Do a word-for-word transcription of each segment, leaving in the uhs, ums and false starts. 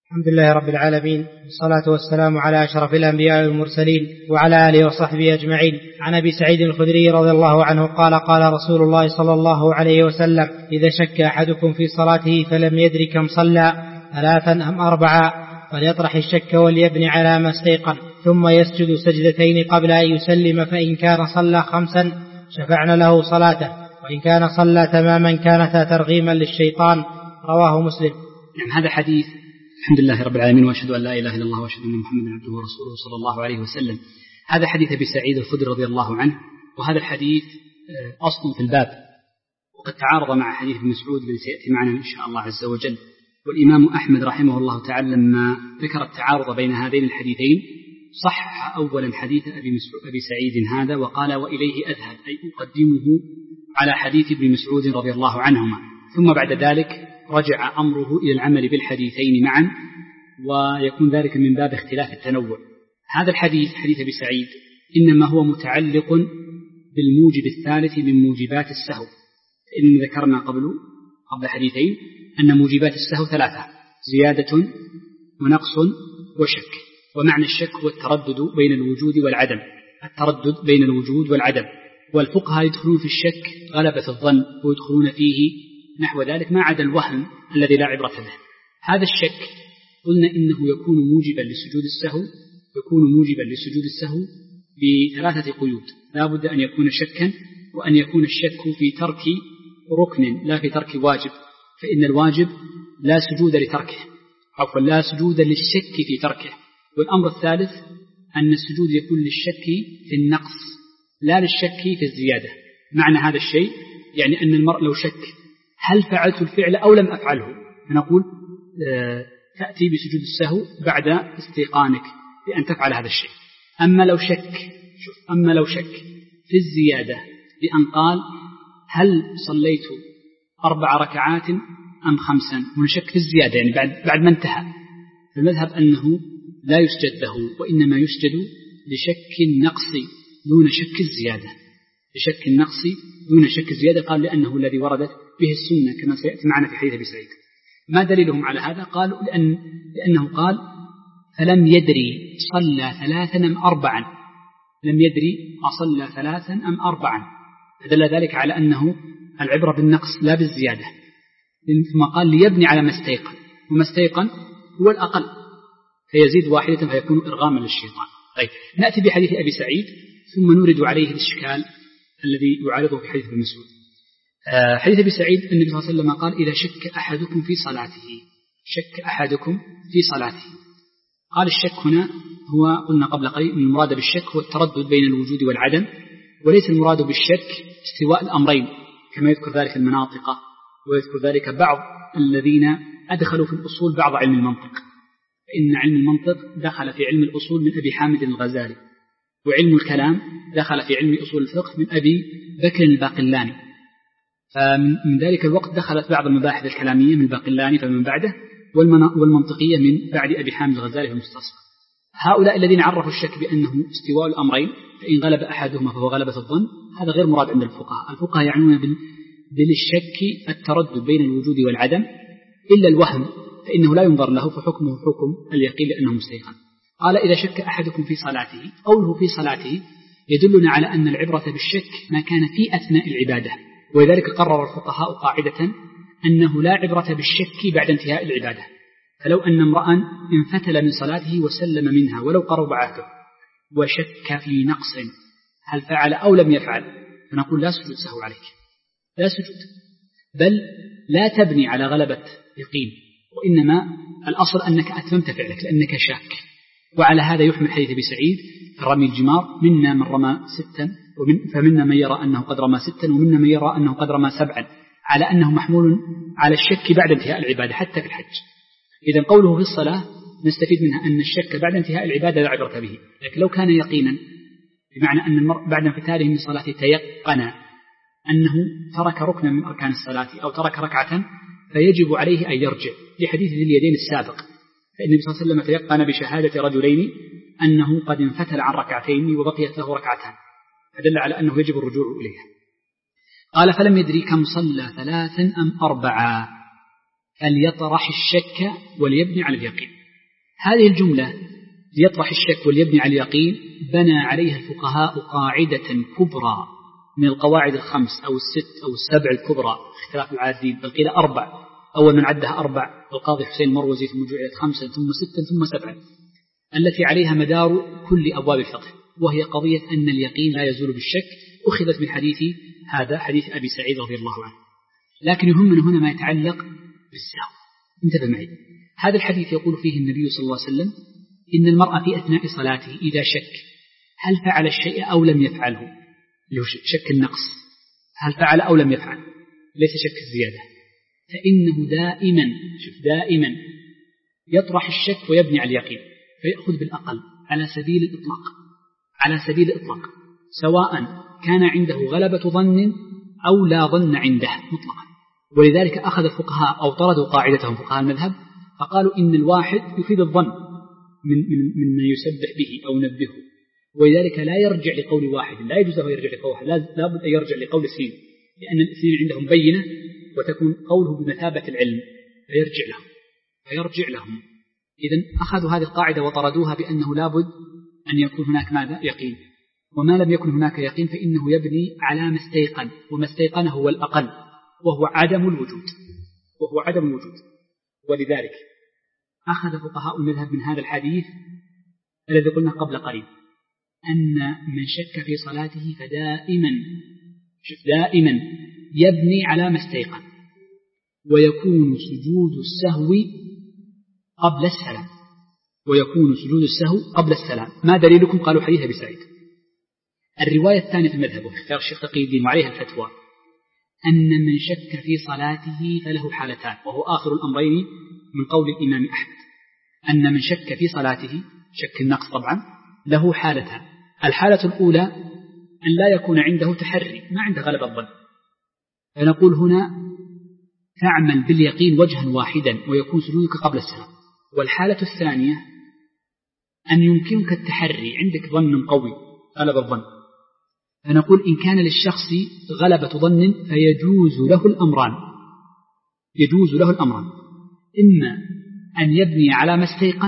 الحمد لله رب العالمين، والصلاة والسلام على أشرف الأنبياء والمرسلين وعلى آله وصحبه أجمعين. عن أبي سعيد الخدري رضي الله عنه قال قال رسول الله صلى الله عليه وسلم: إذا شك أحدكم في صلاته فلم يدر كم صلى ثلاثا أم أربعا فليطرح الشك وليبني على ما استيقن، ثم يسجد سجدتين قبل أن يسلم، فإن كان صلى خمسا شفعنا له صلاته، وإن كان صلى تماما كانتا ترغيما للشيطان. رواه مسلم. يعني هذا حديث الحمد لله رب العالمين، وأشهد أن لا إله إلا الله وأشهد أن محمدا عبده ورسوله صلى الله عليه وسلم. هذا حديث أبي سعيد الخدري رضي الله عنه، وهذا الحديث أصل في الباب، وقد تعارض مع حديث ابن مسعود الذي سيأتي معنا إن شاء الله عز وجل. والإمام أحمد رحمه الله تعالى لما ذكر التعارض بين هذين الحديثين صح أولا حديث أبي, أبي سعيد هذا، وقال: وإليه أذهب، أي أقدمه على حديث ابن مسعود رضي الله عنهما. ثم بعد ذلك رجع أمره إلى العمل بالحديثين معا، ويكون ذلك من باب اختلاف التنوع. هذا الحديث حديث أبي سعيد إنما هو متعلق بالموجب الثالث من موجبات السهو، إن ذكرنا قبل قبل حديثين أن موجبات السهو ثلاثة: زيادة ونقص وشك. ومعنى الشك هو التردد بين الوجود والعدم، التردد بين الوجود والعدم. والفقهاء يدخلون في الشك غلبة الظن، ويدخلون فيه نحو ذلك ما عدا الوهم الذي لا عبرة به. هذا الشك قلنا إنه يكون موجبا لسجود السهو، يكون موجبا لسجود السهو بثلاثة قيود: لا بد أن يكون شكا، وأن يكون الشك في ترك ركن لا في ترك واجب، فإن الواجب لا سجود لتركه، عفوا لا سجود للشك في تركه. والأمر الثالث أن السجود يكون للشك في النقص لا للشك في الزيادة. معنى هذا الشيء يعني أن المرء لو شك هل فعلت الفعل أو لم أفعله، فنقول آه تأتي بسجود السهو بعد استيقانك بأن تفعل هذا الشيء. أما لو شك شوف أما لو شك في الزيادة بأن قال: هل صليت أربع ركعات أم خمسا، ونشك في الزيادة يعني بعد بعد ما انتهى، فالمذهب أنه لا يسجد له، وإنما يسجد لشك النقص دون شك الزيادة، لشك النقص دون شك الزيادة. قال: لأنه الذي وردت به السنة كما سيأتي معنا في حديث أبي سعيد. ما دليلهم على هذا؟ قالوا لأن لأنه قال: فلم يدري صلى ثلاثا أم أربعا، لم يدري أصلى ثلاثا أم أربعا، فدل ذلك على أنه العبرة بالنقص لا بالزيادة. ثم قال: ليبني على ما استيقن، وما استيقن هو الأقل، فيزيد واحدة فيكون إرغاما للشيطان. طيب، نأتي بحديث أبي سعيد ثم نورد عليه الإشكال الذي يعارضه في حديث ابن مسعود. آه حديث أبي سعيد النبي صلى الله عليه وسلم قال: إذا شك أحدكم في صلاته، شك أحدكم في صلاته. قال: الشك هنا هو قلنا قبل قليل أن المراد بالشك هو التردد بين الوجود والعدم، وليس المراد بالشك استواء الأمرين كما يذكر ذلك المناطق، ويذكر ذلك بعض الذين أدخلوا في الأصول بعض علم المنطق. فإن علم المنطق دخل في علم الأصول من أبي حامد الغزالي، وعلم الكلام دخل في علم أصول الفقه من أبي بكر الباقلاني. فمن ذلك الوقت دخلت بعض المباحث الكلامية من الباقلاني فمن بعده، والمنطقية من بعد أبي حامد الغزالي في المستصفى. هؤلاء الذين عرفوا الشك بأنه استواء الأمرين، فإن غلب أحدهما فهو غلبة الظن، هذا غير مراد عند الفقهاء. الفقهاء يعنون بالشك التردد بين الوجود والعدم، إلا الوهم فإنه لا ينظر له، فحكمه حكم اليقين لأنه مستيقن. قال: إذا شك أحدكم في صلاته، قوله في صلاته يدلنا على أن العبرة بالشك ما كان في أثناء العبادة، ولذلك قرر الفقهاء قاعدة أنه لا عبرة بالشك بعد انتهاء العبادة. فلو أن امرأ انفتل من صلاته وسلم منها ولو قرب عهده وشك في نقص هل فعل أو لم يفعل، فنقول: لا سجود سهو عليك، لا سجود، بل لا تبني على غلبة يقين، وإنما الأصل أنك أتممت فعلك لأنك شاك. وعلى هذا يحمل حديث أبي سعيد في رمي الجمار: منا من رمى ستا، ومن فمنا من يرى أنه قد رمى ستا، ومنا من يرى أنه قد رمى سبعا، على أنه محمول على الشك بعد انتهاء العبادة حتى في الحج. إذن قوله في الصلاة نستفيد منها أن الشك بعد انتهاء العبادة لا عبرة به. لكن لو كان يقينا، بمعنى أن المرء بعد انفتاله من صلاته تيقن أنه ترك ركنا من أركان الصلاة أو ترك ركعة، فيجب عليه أن يرجع، لحديث ذي اليدين السابق. فإن النبي صلى الله عليه وسلم تيقن بشهادة رجلين أنه قد انفتل عن ركعتين وبقيت له ركعتان، فدل على أنه يجب الرجوع إليها. قال: فلم يدري كم صلى ثلاثا أم أربعا فليطرح الشك وليبني على اليقين. هذه الجملة ليطرح الشك وليبني على اليقين بنى عليها الفقهاء قاعدة كبرى من القواعد الخمس أو الست أو السبع الكبرى اختلاف العادين، بل قيل أربع، أول من عدها أربع القاضي حسين المروزي ثم جعلت خمسة ثم ستا ثم سبعة، التي عليها مدار كل أبواب الفقه، وهي قضية أن اليقين لا يزول بالشك، أخذت من حديث هذا حديث أبي سعيد رضي الله عنه. لكن يهمنا هنا ما يتعلق بالسهو. انتبه معي، هذا الحديث يقول فيه النبي صلى الله عليه وسلم إن المرأة في أثناء صلاته إذا شك هل فعل الشيء أو لم يفعله، اللي هو شك النقص، هل فعل أو لم يفعل، ليس شك الزيادة، فإنه دائما شوف دائما يطرح الشك ويبني على اليقين، فيأخذ بالأقل على سبيل الإطلاق، على سبيل الإطلاق، سواء كان عنده غلبة ظن أو لا ظن عنده مطلقا. ولذلك أخذ الفقهاء أو طردوا قاعدتهم فقهاء المذهب فقالوا إن الواحد يفيد الظن من من مما يسبح به أو نبهه، ولذلك لا يرجع لقول واحد، لا يجوز له يرجع لقول واحد، لا بد أن يرجع لقول اثنين، لأن الاثنين عندهم بينة وتكون قوله بمثابة العلم، فيرجع لهم فيرجع لهم إذن أخذوا هذه القاعدة وطردوها بأنه لا بد أن يكون هناك ماذا؟ يقين، وما لم يكن هناك يقين فإنه يبني على ما استيقن، وما استيقنه هو الأقل وهو عدم الوجود، وهو عدم الوجود. ولذلك أخذ فقهاء المذهب من هذا الحديث الذي قلنا قبل قليل أن من شك في صلاته فدائما دائما يبني على ما استيقن، ويكون سجود السهو قبل السلام، ويكون سجود السهو قبل السلام. ما دليلكم؟ قالوا حديث أبي سعيد. الرواية الثانية في المذهب واختيار الشيخ تقي الدين وعليها الفتوى أن من شك في صلاته فله حالتان، وهو آخر الأمرين من قول الإمام أحمد، أن من شك في صلاته شك النقص طبعا له حالتان. الحالة الأولى أن لا يكون عنده تحري، ما عنده غلبة الظن، فنقول هنا تعمل باليقين وجها واحدا ويكون سجودك قبل السلام. والحالة الثانية أن يمكنك التحري، عندك ظن قوي غلب الظن، فنقول إن كان للشخص غلبة ظن فيجوز له الأمران، يجوز له الأمران، إما أن يبني على ما استيقن،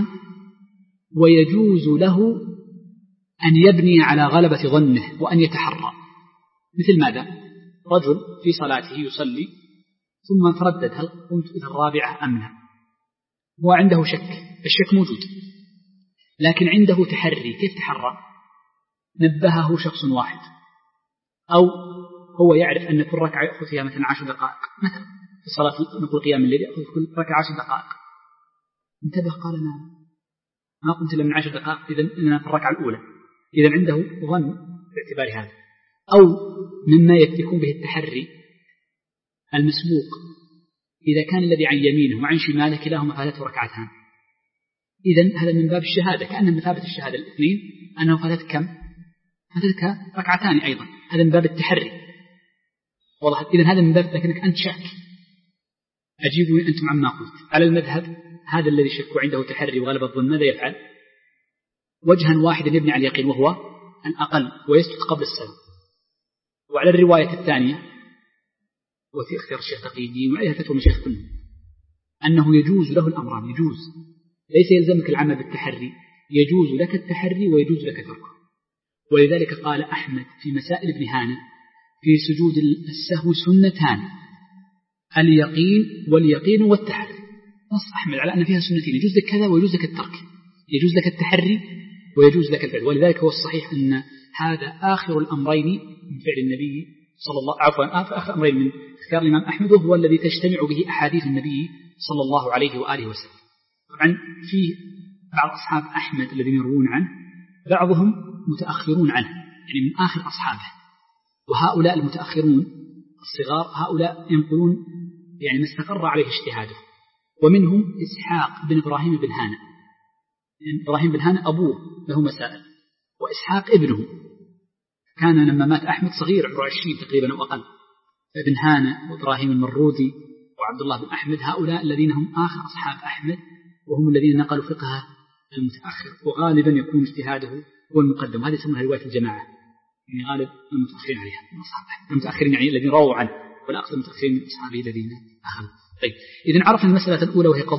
ويجوز له أن يبني على غلبة ظنه وأن يتحرى. مثل ماذا؟ رجل في صلاته يصلي ثم تردد هل قمت إلى الرابعة أم لا، هو عنده شك، الشك موجود لكن عنده تحري. كيف تحرى؟ نبهه شخص واحد، أو هو يعرف أن كل ركعة يأخذ فيها مثلا عشر دقائق، مثلا في الصلاة نقول قيام الليل يأخذ كل ركعة عشر دقائق، انتبه قال أنا ما قمت إلا من عشر دقائق، إذن أنا في الركعة الأولى، إذن عنده ظن باعتبار هذا. أو مما يكون به التحري المسبوق، إذا كان الذي عن يمينه وعن شماله كلاهما فاتته ركعتان، إذن هذا من باب الشهادة، كأن مثابة الشهادة الاثنين أنه فاتت كم؟ فاتتك ركعتان أيضا، هذا من باب التحري والله. إذن هذا من باب لكنك أنت شك، أجيبوا أنتم عما قلت. على المذهب هذا الذي شك عنده تحري وغلب الظن ماذا يفعل؟ وجها واحدا يبني على اليقين وهو الأقل ويسجد قبل السلام. وعلى الرواية الثانية وفي اختيار الشيخ تقي الدين وعليها فتوى من الشيخ كله أنه يجوز له الأمران، يجوز، ليس يلزمك العمل بالتحري، يجوز لك التحري ويجوز لك تركه. ولذلك قال أحمد في مسائل ابن هانة في سجود السهو سنتان، اليقين واليقين والتحري، نص أحمد على أن فيها سنتين، يجوز لك كذا ويجوز لك الترك، يجوز لك التحري ويجوز لك الفعل. ولذلك هو الصحيح أن هذا آخر الأمرين من فعل النبي صلى الله عفوا آخر الأمرين من اختيار الإمام أحمد، وهو الذي تجتمع به أحاديث النبي صلى الله عليه وآله وسلم. طبعا في بعض أصحاب أحمد الذين يروون عنه بعضهم متأخرون عنه، يعني من آخر أصحابه، وهؤلاء المتأخرون الصغار هؤلاء ينقلون يعني ما استقر عليه اجتهاده. ومنهم إسحاق بن إبراهيم بن هانة، يعني إبراهيم بن هانة أبوه له مسائل، وإسحاق ابنه كان لما مات أحمد صغير عمره عشرين تقريبا أو أقل. ابن هانة وإبراهيم المروذي وعبد الله بن أحمد هؤلاء الذين هم آخر أصحاب أحمد، وهم الذين نقلوا فقه المتأخر، وغالبا يكون اجتهاده هو المقدم. هذه يسمونها رواية الجماعة، يعني غالب المتأخرين عليها من أصحابه، المتأخرين يعني الذين رووا عنه، ولا أقصد المتأخرين من أصحابه الذين أخذوا. طيب إذن عرفنا المسألة الأولى وهي قضية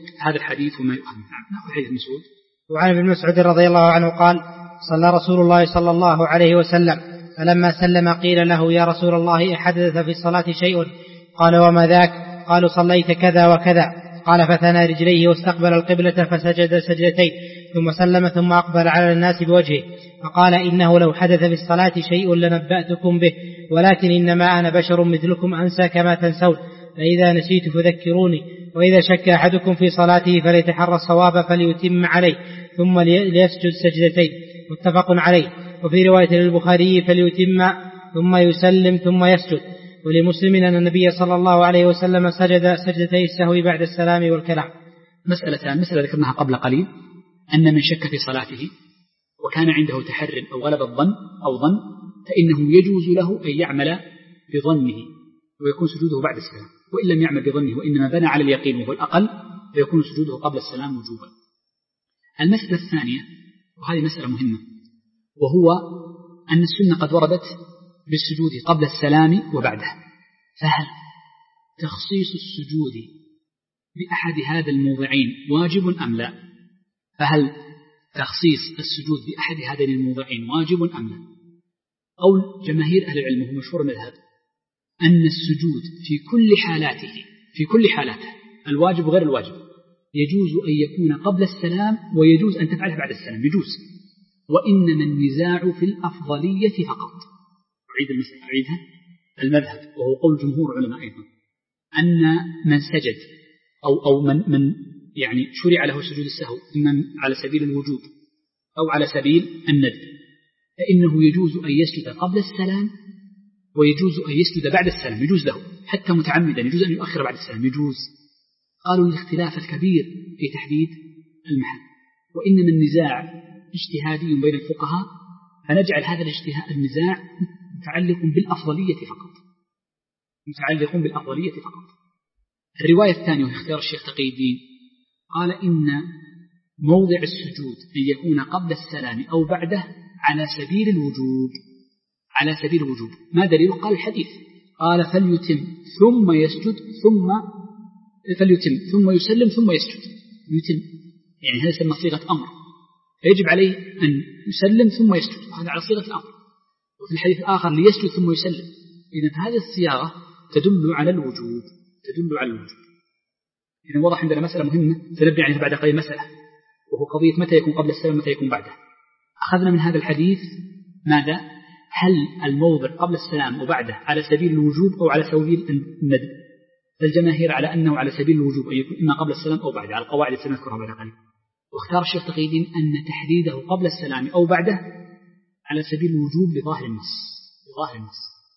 هذا الحديث وما يؤخذ. نأخذ حديث مسعود. وعن ابن مسعود رضي الله عنه قال صلى رسول الله صلى الله عليه وسلم فلما سلم قيل له يا رسول الله أحدث في الصلاة شيء؟ قال وما ذاك؟ قالوا صليت كذا وكذا. قال فثنى رجليه واستقبل القبلة فسجد سجدتين ثم سلم ثم أقبل على الناس بوجهه فقال إنه لو حدث في الصلاة شيء لنبأتكم به ولكن إنما أنا بشر مثلكم أنسى كما تنسون فإذا نسيت فذكروني وإذا شك أحدكم في صلاته فليتحرى الصواب فليتم عليه ثم ليسجد سجدتين متفق عليه. وفي رواية للبخاري فليتم ثم يسلم ثم يسجد. ولمسلم أن النبي صلى الله عليه وسلم سجد سجدتي السهو بعد السلام والكلام. مسألتان. مسألة ذكرناها قبل قليل أن من شك في صلاته وكان عنده تحر أو غلب الظن أو ظن فإنه يجوز له أن يعمل بظنه ويكون سجوده بعد السلام، وإن لم يعمل بظنه وإنما بنى على اليقين وهو الأقل فيكون سجوده قبل السلام وجوبا. المسألة الثانية وهذه مسألة مهمة وهو أن السنة قد وردت بالسجود قبل السلام وبعده، فهل تخصيص السجود بأحد هذا الموضعين واجب أم لا؟ فهل تخصيص السجود بأحد هذين الموضعين واجب أم لا؟ قول جماهير أهل العلم هو مشهور مذهب أن السجود في كل حالاته في كل حالاته الواجب وغير الواجب يجوز أن يكون قبل السلام ويجوز أن تفعله بعد السلام يجوز، وإنما النزاع في الأفضلية فقط. أعيد المسألة أعيدها. المذهب وهو قول جمهور علماء أيضا أن من سجد أو أو من من يعني شرع له سجود السهو إما على سبيل الوجوب أو على سبيل الندب فإنه يجوز أن يسجد قبل السلام ويجوز أن يسجد بعد السلام، يجوز له حتى متعمدا يجوز أن يؤخر بعد السلام يجوز. قالوا الاختلاف الكبير في تحديد المحل، وإنما النزاع اجتهادي بين الفقهاء فنجعل هذا الاجتهاد النزاع متعلق بالأفضلية فقط متعلق بالأفضلية فقط. الرواية الثانية وهي اختيار الشيخ تقي الدين قال إن موضع السجود أن يكون قبل السلام أو بعده على سبيل الوجوب على سبيل الوجوب. ما دليل؟ قال الحديث قال فليتم ثم يسجد ثم فليتم ثم يسلم ثم يسجد يتم يعني هذا يسمى صيغة أمر فيجب عليه أن يسلم ثم يسجد وهذا على صيغة الأمر. وفي الحديث الآخر ليسجد ثم يسلم. إذن هذه الصياغة تدل على الوجوب تدل على الوجوب. إذن وضح عندنا مسألة مهمة سنبني عليها بعد قليل مسألة وهو قضية متى يكون قبل السلام متى يكون بعده. أخذنا من هذا الحديث ماذا؟ هل الموضع قبل السلام وبعده على سبيل الوجوب أو على سبيل الندب؟ فالجماهير على أنه على سبيل الوجوب أن يكون إما قبل السلام أو بعده على القواعد التي سنذكرها بعد قليل. واختار الشيخ تقي الدين أن تحديده قبل السلام أو بعده على سبيل الوجوب لظاهر النص لظاهر النص.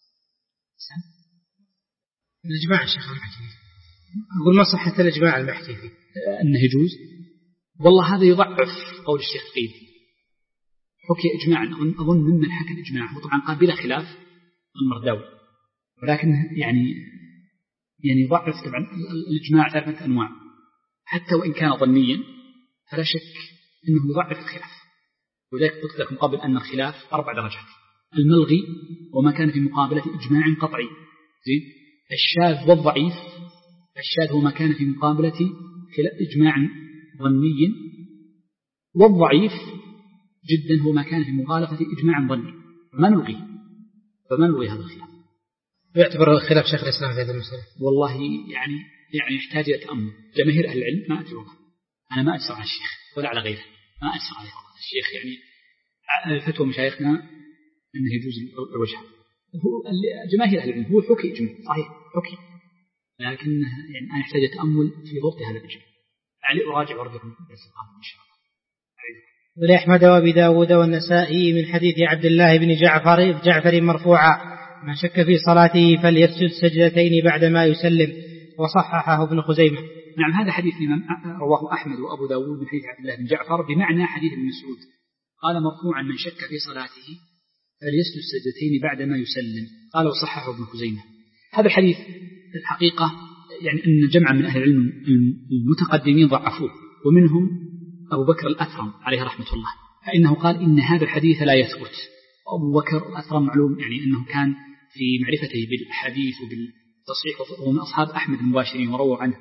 الإجماع الشيخ المحكي أقول ما صحة الإجماع المحكي فيه أنه يجوز. والله هذا يضعف قول الشيخ تقي الدين. حكي إجماعا أظن, أظن ممن حكى الإجماع هو طبعا قال بلا خلاف المرداوي ولكن يعني يعني يضعف طبعا الإجماع ثلاثة أنواع حتى وإن كان ظنيا فلا شك أنه يضعف الخلاف. وذلك قلت لكم قبل أن الخلاف أربع درجات: الملغي وما كان في مقابلة إجماع قطعي زين، الشاذ والضعيف. الشاذ هو ما كان في مقابلة إجماع ظني، والضعيف جدا هو ما كان في مخالفة إجماع ظني. فما نلغي فما نلغي هذا الخلاف. يعتبر الخلاف شيخ الإسلام في هذه المسألة والله يعني يعني يحتاج إلى تأمل. جماهير أهل العلم ما أدري، أنا ما أجسر على الشيخ ولا على غيره، ما أجسر عليه والله. الشيخ يعني فتوى مشايخنا أنه يجوز الوجه. هو جماهير أهل العلم هو حكي إجماع صحيح حكي، لكن يعني أنا أحتاج تأمل في ضبط هذا الإجماع. يعني أراجع وأرجعكم إن شاء الله. ولأحمد وأبي داود والنسائي من حديث عبد الله بن جعفر جعفر مرفوعا: من شك في صلاته فليسجد سجدتين بعدما يسلم، وصححه ابن خزيمة. نعم، هذا حديث الإمام رواه أحمد وأبو داود من حديث عبد الله بن جعفر بمعنى حديث ابن مسعود قال مرفوعا: من شك في صلاته فليسجد سجدتين بعدما يسلم، قال وصححه ابن خزيمة. هذا الحديث الحقيقة يعني أن جمعا من أهل العلم المتقدمين ضعفوه، ومنهم أبو بكر الأثرم عليه رحمة الله، فإنه قال إن هذا الحديث لا يثبت. أبو بكر الأثرم معلوم يعني أنه كان في معرفته بالحديث وبالتصحيح ومن أصحاب أحمد المباشرين ورووا عنه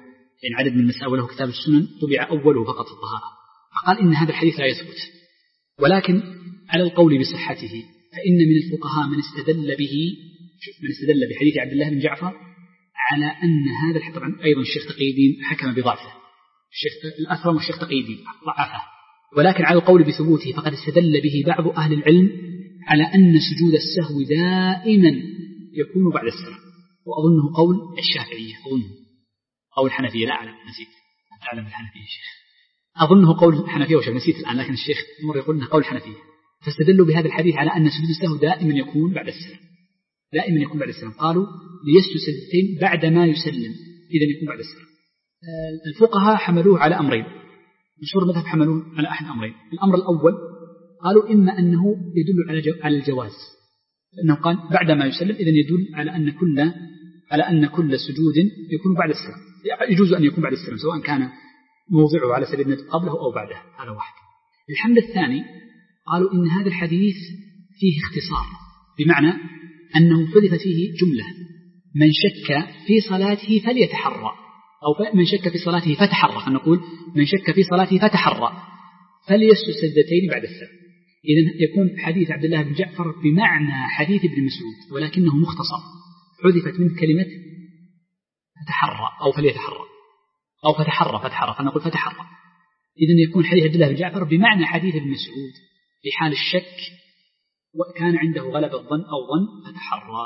يعني عدد من المسائل وله كتاب السنن طبع أوله فقط الطهارة، فقال إن هذا الحديث لا يثبت، ولكن على القول بصحته فإن من الفقهاء من استدل به من استدل بحديث عبد الله بن جعفر على أن هذا الحديث. طبعا أيضا الشيخ تقي الدين حكم بضعفه، الشيخ الأثرم والشيخ تقي الدين ضعفه، ولكن على القول بثبوته فقد استدل به بعض أهل العلم على أن سجود السهو دائما يكون بعد السلام، وأظنه قول الشافعية أظنه أو الحنفية، لا أعلم نسيت أعلم الحنفية الشيخ أظنه قول الحنفية وشافعية نسيت الآن، لكن الشيخ مر يقول أنه قول الحنفية، فاستدلوا بهذا الحديث على أن سجود السهو دائما يكون بعد السلام، دائما يكون بعد السلام، قالوا ليسجد سجدتين بعد ما يسلم إذا يكون بعد السلام. الفقهاء حملوه على أمرين، مشهور المذهب حملوه على أحد أمرين. الأمر الأول قالوا إما أنه يدل على جو على الجواز، لأنه قال بعد ما يسلم إذن يدل على أن كل على أن كل سجود يكون بعد السلام، يجوز أن يكون بعد السلام سواء كان موضعه على سبيل النطق قبله أو بعده، هذا واحد. الحمل الثاني قالوا إن هذا الحديث فيه اختصار، بمعنى أنه حذف فيه جملة من شك في صلاته فليتحرى، أو من شك في صلاته فتحرى، فنقول من شك في صلاته فتحرى فليسجد سجدتين بعد السلام. إذن يكون حديث عبد الله بن جعفر بمعنى حديث ابن مسعود، ولكنه مختصر، حذفت منه كلمة فتحرى أو فليتحرى أو فتحرى فتحرى فنقول فتحرى. إذن يكون حديث عبد الله بن جعفر بمعنى حديث ابن مسعود في حال الشك وكان عنده غلب الظن أو ظن فتحرى.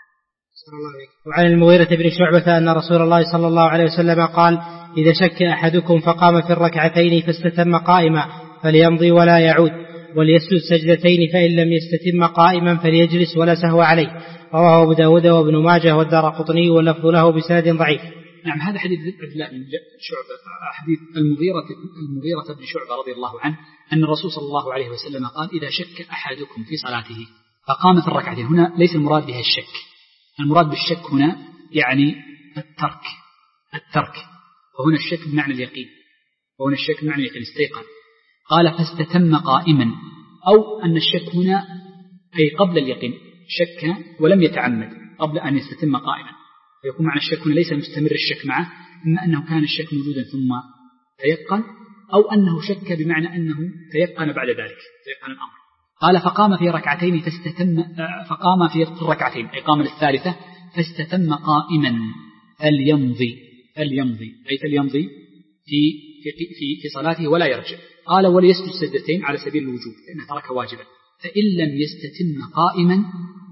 وعن المغيرة بن شعبة أن رسول الله صلى الله عليه وسلم قال إذا شك أحدكم فقام في الركعتين فاستتم قائما فليمضي ولا يعود، وليسجد سجدتين، فإن لم يستتم قائما فليجلس ولا سهو عليه. رواه أبو داود وابن ماجه والدارقطني واللفظ له بسند ضعيف. نعم، هذا حديث عبد الله بن شعبة، حديث المغيرة المغيرة بن شعبة رضي الله عنه أن الرسول صلى الله عليه وسلم قال إذا شك أحدكم في صلاته فقام في الركعتين. هنا ليس المراد بها الشك، المراد بالشك هنا يعني الترك الترك وهنا الشك بمعنى اليقين، وهنا الشك بمعنى اليقين استيقن. قال فاستتم قائما، أو أن الشك هنا أي قبل اليقين، شك ولم يتعمد قبل أن يستتم قائما، فيكون معنى الشك هنا ليس مستمر الشك معه، إما أنه كان الشك موجودا ثم تيقن، أو أنه شك بمعنى أنه تيقن بعد ذلك تيقن الأمر. قال فقام في ركعتين فاستتم فقام في الركعتين أي قام للثالثة فاستتم قائما فليمضي فليمضي أي فليمضي في في في في صلاته ولا يرجع. قال وليسجد سجدتين على سبيل الوجوب لأنه ترك واجبا، فإن لم يستتم قائما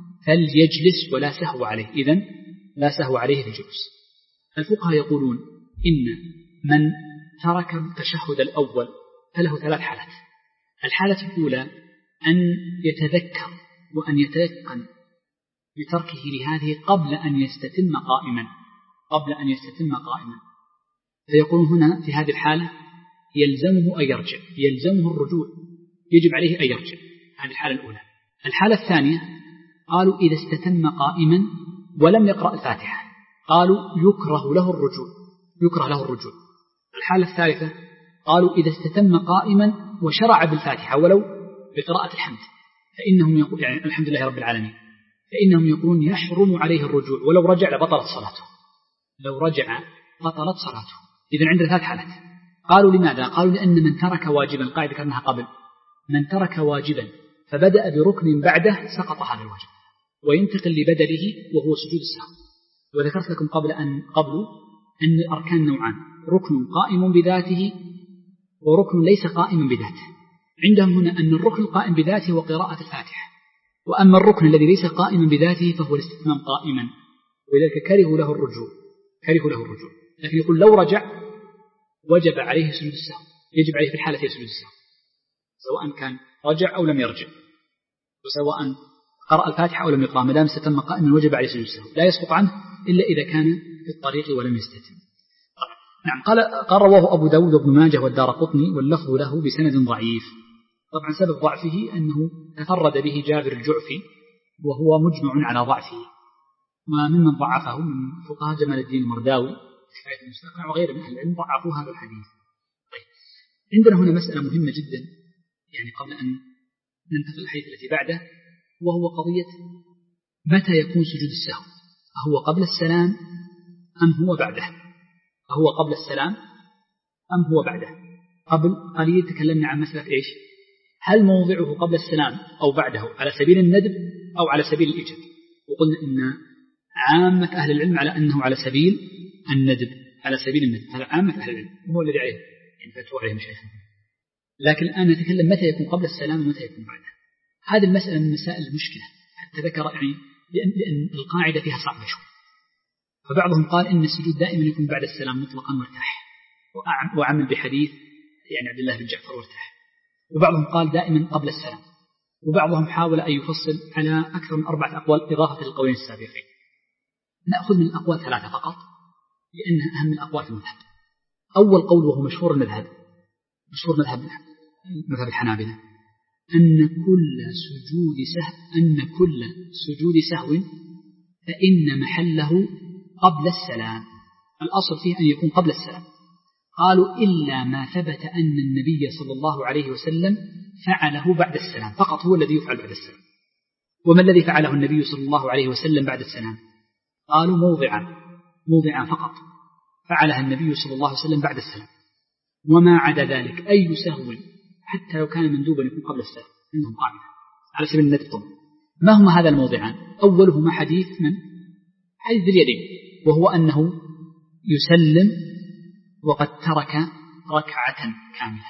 فليجلس ولا سهو عليه، إذن لا سهو عليه في الجلوس. الفقهاء يقولون إن من ترك التشهد الأول فله ثلاث حالات. الحالة الأولى أن يتذكر وأن يتيقن بتركه لهذه قبل أن يستتم قائما قبل أن يستتم قائما فيقول هنا في هذه الحالة يلزمه أن يرجع، يلزمه الرجوع، يجب عليه أن يرجع. هذه الحالة الأولى. الحالة الثانية قالوا إذا استتم قائما ولم يقرأ الفاتحة قالوا يكره له الرجوع يكره له الرجوع. الحالة الثالثة قالوا إذا استتم قائما وشرع بالفاتحة ولو بقراءة الحمد فإنهم يقول يعني الحمد لله رب العالمين فإنهم يقولون يحرم عليه الرجوع، ولو رجع لبطلت صلاته لو رجع بطلت صلاته. إذن عندنا ثلاث حالات. قالوا لماذا؟ قالوا لأن من ترك واجبا، قاعدة ذكرناها قبل، من ترك واجبا فبدأ بركن بعده سقط هذا الواجب وينتقل لبدله وهو سجود السهو. وذكرت لكم قبل أن قبل أن الأركان نوعان، ركن قائم بذاته وركن ليس قائم بذاته. عندهم هنا أن الركن القائم بذاته وقراءة الفاتحة، وأما الركن الذي ليس قائما بذاته فهو الاستتمام قائما، ولذلك كرهوا له الرجوع كرهوا له الرجوع لكن يقول لو رجع وجب عليه سجود السهو، يجب عليه في الحالة سجود السهو سواء كان رجع أو لم يرجع، وسواء قرأ الفاتحة أو لم يقرأ، ما دام استتم قائما وجب عليه سجود السهو، لا يسقط عنه إلا إذا كان في الطريق ولم يستتم. نعم. قال قال رواه أبو داود وابن ماجه والدارقطني واللفظ له بسند ضعيف. طبعا سبب ضعفه أنه تفرد به جابر الجعفي وهو مجمع على ضعفه، وممن ضعفه من فقهاء جمال الدين المرداوي وغيره من أهل العلم ضعفوا هذا الحديث. طيب. عندنا هنا مسألة مهمة جدا يعني قبل أن ننتقل الحديث التي بعده، وهو قضية متى يكون سجود السهو، أهو قبل السلام أم هو بعده؟ هو قبل السلام أم هو بعده؟ قبل قليل تكلمنا عن مسألة إيش؟ هل موضعه قبل السلام أو بعده على سبيل الندب أو على سبيل الإيجاب؟ وقلنا إن عامة أهل العلم على أنه على سبيل الندب، على سبيل الندب، هذا عامة أهل العلم هو الذي عليه يعني فتوى عليه مشايخنا. لكن الآن نتكلم متى يكون قبل السلام ومتى يكون بعده. هذه المسألة من مسائل المشكلة، حتى ذكر يعني لأن, لأن القاعدة فيها صعبة شوي. فبعضهم قال إن السجود دائما يكون بعد السلام مطلقا وارتاح، وعمل بحديث يعني عبد الله بن جعفر وارتاح. وبعضهم قال دائما قبل السلام، وبعضهم حاول أن يفصل على أكثر من أربعة أقوال إضافة للقولين السابقين. نأخذ من الأقوال ثلاثة فقط لأنها أهم الأقوال في المذهب. أول قول وهو مشهور المذهب، مشهور مذهب مذهب الحنابلة، أن كل سجود سهو أن كل سجود سهو فإن محله قبل السلام، الأصل فيه أن يكون قبل السلام. قالوا إلا ما ثبت أن النبي صلى الله عليه وسلم فعله بعد السلام، فقط هو الذي يفعل بعد السلام. وما الذي فعله النبي صلى الله عليه وسلم بعد السلام؟ قالوا موضعا موضعا فقط فعلها النبي صلى الله عليه وسلم بعد السلام. وما عدا ذلك أي سهو حتى لو كان مندوبا يكون قبل السلام عندهم قاعدة على سبيل الندب طبعا. ما هما هذا الموضعان؟ أولهما حديث من حديث ذي اليدين، وهو أنه يسلم وقد ترك ركعة كاملة،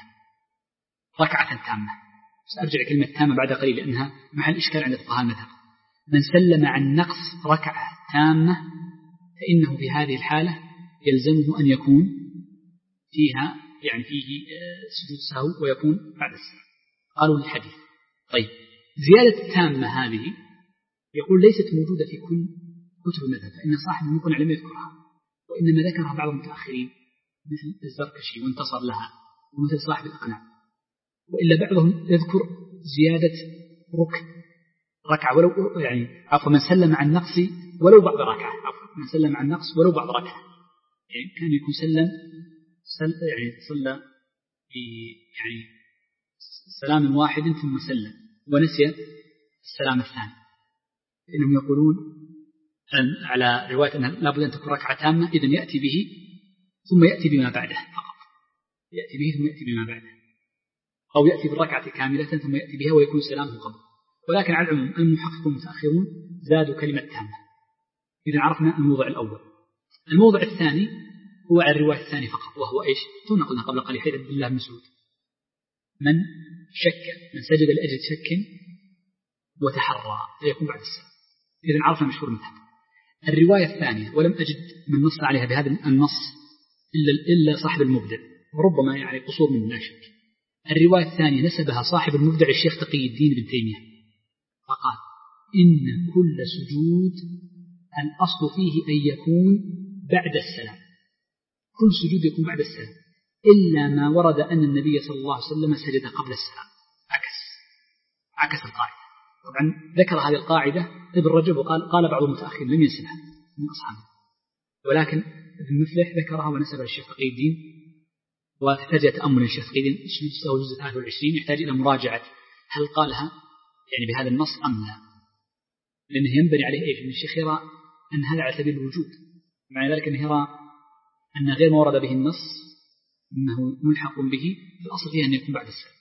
ركعة تامة. سأرجع كلمة تامة بعد قليل لأنها محل إشكال عند فقهاء المذهب. من سلم عن نقص ركعة تامة فإنه في هذه الحالة يلزمه أن يكون فيها يعني فيه سجود سهو ويكون بعد السلام. قالوا للحديث. طيب زيادة التامة هذه يقول ليست موجودة في كل كتب المذهب، فإن صاحب المقنع لم يذكرها، وإنما ذكرها بعض المتأخرين مثل الزركشي وانتصر لها ومثل صاحب الإقناع. وإلا بعضهم يذكر زيادة ركن ركعة ولو يعني عفوا من سلم عن نقص ولو بعض ركعة، عفوا من سلم عن نقص ولو بعض ركعة، يعني كان يكون سلم سل يعني صلى يعني سلام واحد ثم سلم ونسي السلام الثاني. إنهم يقولون على رواية أنها لابد أن تكون ركعة تامة، إذن يأتي به ثم يأتي بما بعده فقط، يأتي به ثم يأتي بما بعده، أو يأتي بالركعة كاملة ثم يأتي بها ويكون سلامه قبل. ولكن على العموم المحققون المتأخرون زادوا كلمة تامة. إذن عرفنا الموضع الأول. الموضع الثاني هو على الرواية الثانية فقط، وهو إيش؟ ثم قلنا قبل قليل حديث عبد الله بن مسعود من شك من سجد لأجل شك وتحرى فيكون بعد السلام. إذن عرفنا مشهور المذهب. الرواية الثانية ولم أجد من نص عليها بهذا النص إلا إلا صاحب المبدع، وربما يعني قصور من لا شك. الرواية الثانية نسبها صاحب المبدع الشيخ تقي الدين بن تيمية، فقال إن كل سجود الأصل فيه أن يكون بعد السلام، كل سجود يكون بعد السلام إلا ما ورد أن النبي صلى الله عليه وسلم سجد قبل السلام. عكس عكس القاعدة. طبعا ذكر هذه القاعدة ابن رجب وقال قال بعض المتأخرين لم ينسبها من أصحابه، ولكن ابن مفلح ذكرها ونسبها للشيخ تقي الدين، وتحتاج تأمل الشيخ تقي الدين الجزء ثلاثة وعشرين يحتاج إلى مراجعة هل قالها يعني بهذا النص أم لا، لأنه ينبني عليه إيش؟ أن الشيخ يرى أن هذا على سبيل الوجود، مع ذلك أنه يرى أن غير ما ورد به النص أنه ملحق به الأصل فيها أن يكون بعد السلام.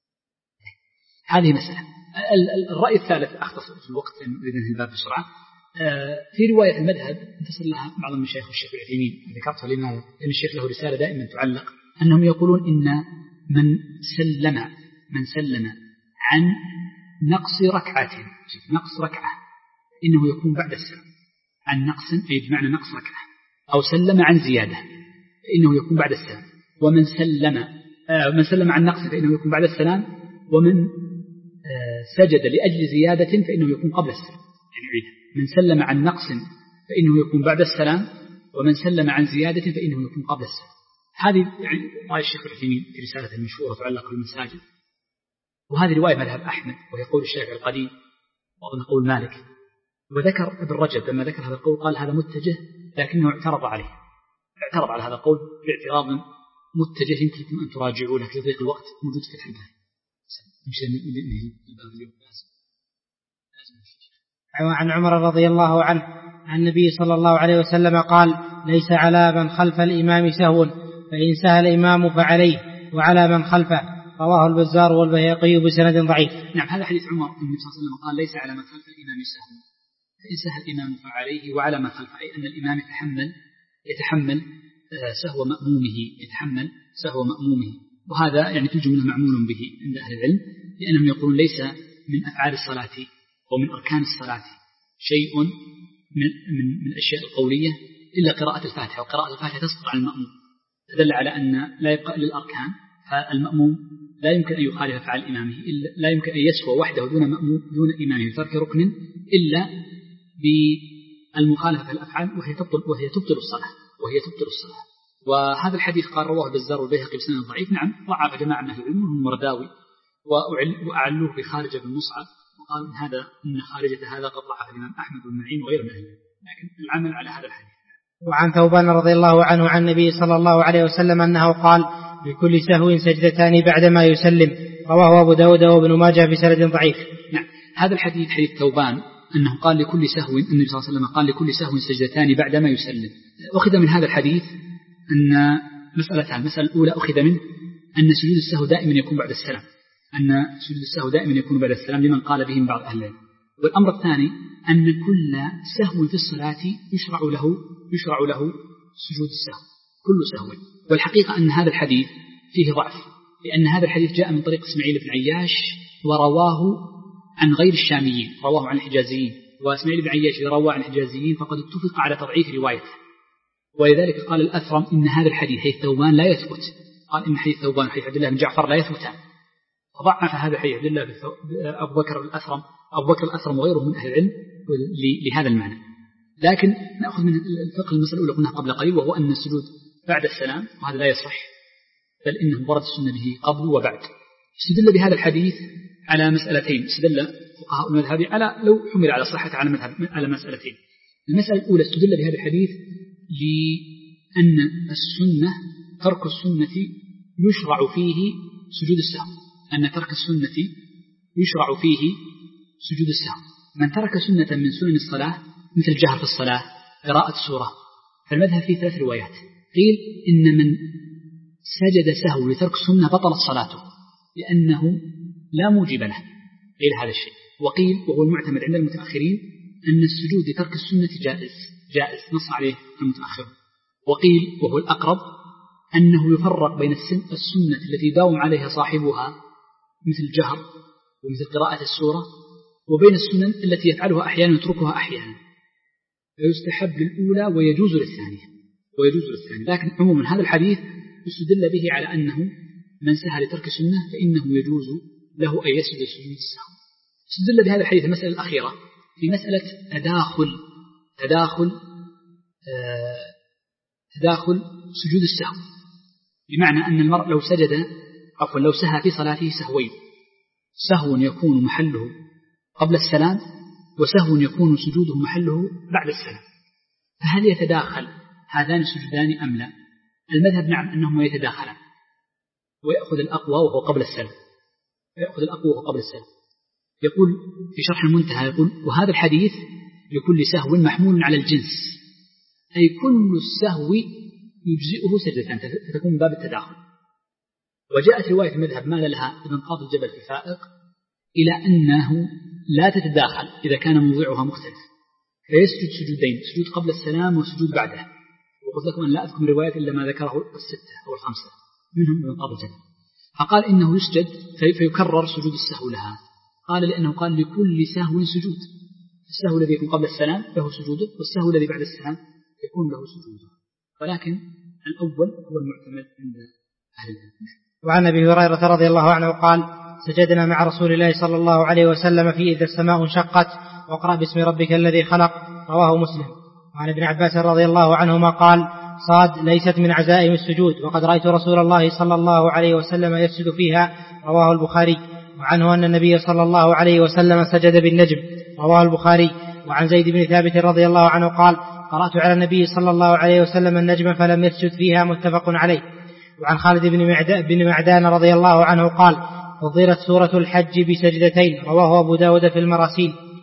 هذه مسألة. الرأي الثالث أختصر في الوقت لأنه الباب بسرعة. في رواية المذهب انتصر لها بعض المشايخ والشيخ العثيمين ذكرتها لنا، لأن الشيخ له رسالة دائما تعلق، أنهم يقولون إن من سلم من سلم عن نقص ركعة نقص ركعة إنه يكون بعد السلام، عن نقص أي بمعنى نقص ركعة، أو سلم عن زيادة فإنه يكون بعد السلام. ومن سلم آه من سلم عن نقص فإنه يكون بعد السلام، ومن آه سجد لأجل زيادة فإنه يكون قبل السلام. يعني عيدها، من سلم عن نقص فإنه يكون بعد السلام، ومن سلم عن زيادة فإنه يكون قبل السلام. هذه يعني رأي الشيخ العثيمين في رسالة المشهورة تعلق بالمساجد، وهذه رواية مذهب أحمد وهي قول الشافعي القديم وأظن قول مالك. وذكر ابن رجب لما ذكر هذا القول قال هذا متجه لكنه اعترض عليه، اعترض على هذا القول باعتراض متجه يمكنكم أن تراجعوا لك لضيق الوقت موجود في الحديث. مش ننهي الباب اليوم لازم لازم عن عمر رضي الله عنه عن النبي صلى الله عليه وسلم قال: ليس على من خلف الإمام سهو، فإن سهى الإمام فعليه وعلى من خلفه. رواه البزار والبيهقي بسند ضعيف. نعم، هذا حديث عمر النبي صلى الله عليه وسلم قال: ليس على من خلف الإمام سهو، فإن سهى الإمام فعليه وعلى من خلفه، أي أن الإمام يتحمل يتحمل سهو مأمومه يتحمل سهو مأمومه وهذا يعني تجمع معمول به عند أهل العلم، لأنهم يقولون ليس من أفعال الصلاة ومن أركان الصلاة شيء من من من الأشياء القولية إلا قراءة الفاتحة، وقراءة الفاتحة تسقط عن المأموم، فدل على أن لا يبقى إلا الأركان، فالمأموم لا يمكن أن يخالف أفعال إمامه، إلا لا يمكن أن يسهو وحده دون مأموم دون إمامه بترك ركن إلا بالمخالفة في الأفعال، وهي تبطل وهي تبطل الصلاة وهي تبطل الصلاة. وهذا الحديث قال رواه البزار والبيهقي بسند ضعيف. نعم، ضعف جماعة من أهل العلم منهم المرداوي وأعلوه بخارجة بن مصعب، وقالوا إن هذا إن خارجة هذا قد ضعف الإمام أحمد بن معين وغيره من أهل العلم، لكن العمل على هذا الحديث. وعن ثوبان رضي الله عنه عن النبي صلى الله عليه وسلم أنه قال: بكل سهو سجدتان بعدما يسلم. رواه أبو داود وابن ماجه بسند ضعيف. نعم، هذا الحديث حديث ثوبان أنه قال لكل سهو، النبي صلى الله عليه وسلم قال لكل سهو سجدتان بعدما يسلم. أخذ من هذا الحديث أن مسألتان: المسألة الأولى أخذ منه أن سجود السهو دائما يكون بعد السلام، أن سجود السهو دائما يكون بعد السلام لمن قال بهم بعض أهل العلم. والأمر الثاني أن كل سهو في الصلاة يشرع له يشرع له سجود السهو، كل سهو. والحقيقة أن هذا الحديث فيه ضعف، لأن هذا الحديث جاء من طريق إسماعيل بن عياش ورواه عن غير الشاميين، رواه عن الحجازيين، وإسماعيل بن عياش إذا رواه عن الحجازيين فقد اتفق على تضعيف روايته، ولذلك قال الأثرم إن هذا الحديث حديث ثوبان لا يثبت، قال إن حديث ثوبان وحديث عبد الله بن جعفر لا يثبتان، فضعف هذا حديث عبد الله أبو بكر الأثرم أبو بكر الأثرم وغيره من أهل العلم لهذا المعنى. لكن نأخذ من الفقه المسألة الأولى قلنا قبل قليل، وهو أن السجود بعد السلام، وهذا لا يصح، بل إنه ورد السنة به قبل وبعد. استدل بهذا الحديث على مسألتين، استدل فقهاء المذهب على لو حمل على صحة على مذهب على مسألتين. المسألة الأولى استدل بهذا الحديث لأن السنة ترك السنة يشرع فيه سجود السهو، أن ترك السنة يشرع فيه سجود السهو. من ترك سنة من سنن الصلاة مثل الجهر في الصلاة، قراءة سورة، فالمذهب فيه ثلاث روايات. قيل إن من سجد سهو لترك سنة بطلت صلاته لأنه لا موجب له، قيل هذا الشيء. وقيل وهو المعتمد عند المتأخرين أن السجود لترك السنة جائز جائز نص عليه المتأخر. وقيل وهو الأقرب أنه يفرق بين السنة التي داوم عليها صاحبها مثل الجهر ومثل قراءة السورة، وبين السنن التي يفعلها أحيانا ويتركها أحيانا، فيستحب للأولى ويجوز للثانية ويجوز للثانية. لكن عموما هذا الحديث يستدل به على أنه من سهى لترك سنة فإنه يجوز له أن يسجد سجود السهو. استدل بهذا الحديث المسألة الأخيرة في مسألة تداخل تداخل آه تداخل سجود السهو، بمعنى أن المرء لو سجد عفوا لو سهى في صلاته سهوين، سهو يكون محله قبل السلام وسهو يكون سجوده محله بعد السلام، فهل يتداخل هذان السجودان أم لا؟ المذهب نعم أنهما يتداخلان، ويأخذ الأقوى وهو قبل السلام ويأخذ الأقوى وهو قبل السلام. يقول في شرح المنتهى يقول: وهذا الحديث لكل سهو محمول على الجنس، أي كل السهو يجزئه سجدتان، فتكون باب التداخل. وجاءت رواية المذهب مال لها ابن قاضي الجبل في فائق إلى أنه لا تتداخل إذا كان موضعها مختلف، فيسجد سجودين، سجود قبل السلام وسجود بعده. وقلت لكم أن لا أذكر رواية إلا ما ذكره الستة أو الخمسة منهم ابن قاضي الجبل، فقال إنه يسجد فيكرر سجود السهو لها. قال لأنه قال لكل سهو سجود، السهو الذي يكون قبل السلام له سجوده، والسهو الذي بعد السلام يكون له سجوده، ولكن الأول هو المعتمد عند أهل العلم. وعن أبي هريرة رضي الله عنه قال: سجدنا مع رسول الله صلى الله عليه وسلم في إذا السماء انشقت واقرأ باسم ربك الذي خلق. رواه مسلم. وعن ابن عباس رضي الله عنهما قال: صاد ليست من عزائم السجود، وقد رأيت رسول الله صلى الله عليه وسلم يسجد فيها. رواه البخاري. وعنه أن النبي صلى الله عليه وسلم سجد بالنجم. رواه البخاري. وعن زيد بن ثابت رضي الله عنه قال: قرأت على النبي صلى الله عليه وسلم النجم فلم يسجد فيها. متفق عليه. وعن خالد بن معدان رضي الله عنه قال: فضلت سورة الحج بسجدتين. رواه أبو داود في المراسيل.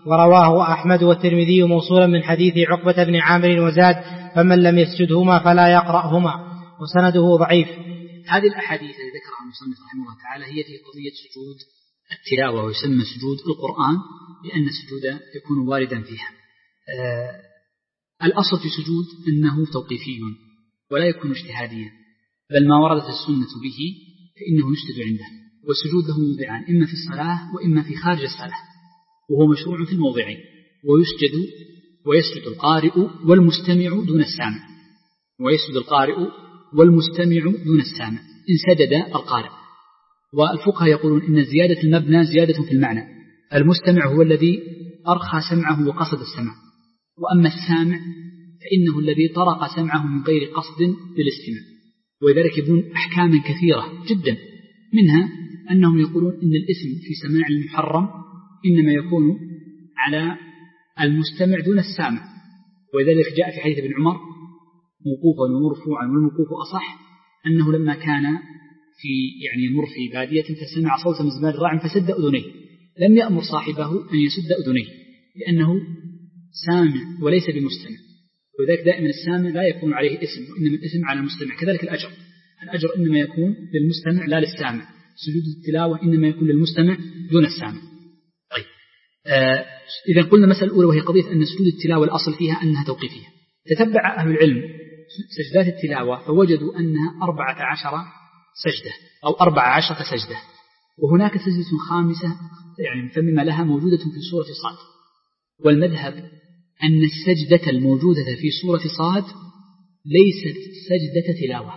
ورواه أحمد والترمذي موصولا من حديث عقبة بن عامر وزاد فمن لم يسجدهما فلا يقرأهما، وسنده ضعيف. هذه الأحاديث التي ذكرها المصنف رحمه الله تعالى هي في قضية سجود التلاوة، ويسمى سجود القرآن لأن السجود يكون واردا فيها. آه الأصل في سجود أنه توقيفي ولا يكون اجتهاديا، بل ما وردت السنة به فإنه يسجد عنده. والسجود له موضعان، إما في الصلاة وإما في خارج الصلاة، وهو مشروع في الموضعين. ويسجد ويسجد القارئ والمستمع دون السامع، ويسجد القارئ والمستمع دون السامع إن سجد القارئ. والفقهاء يقولون إن زيادة المبنى زيادة في المعنى، المستمع هو الذي أرخى سمعه وقصد السمع، وأما السامع فإنه الذي طرق سمعه من غير قصد للاستماع. ولذلك يبنون أحكاما كثيرة جدا، منها أنهم يقولون إن الاسم في سماع المحرم إنما يكون على المستمع دون السامع. ولذلك جاء في حديث ابن عمر موقوفا ومرفوعا، والموقوف أصح، أنه لما كان في يعني يمر في بادية فسمع صوت مزمار راع فسد أذنيه، لم يأمر صاحبه أن يسد أذنيه لأنه سامع وليس بمستمع. وذلك دائما السامع لا يكون عليه اسم، وإنما الاسم على المستمع. كذلك الأجر، الأجر إنما يكون للمستمع لا للسامع. سجود التلاوة إنما يكون للمستمع دون السامع. طيب آه إذا قلنا مسألة الأولى وهي قضية أن سجود التلاوة الأصل فيها أنها توقيفية. تتبع أهل العلم سجدات التلاوة فوجدوا أنها أربعة عشر سجدة أو أربع عشرة سجدة، وهناك سجدة خامسة يعني مفممة لها موجودة في سورة صاد. والمذهب أن السجدة الموجودة في سورة صاد ليست سجدة تلاوة،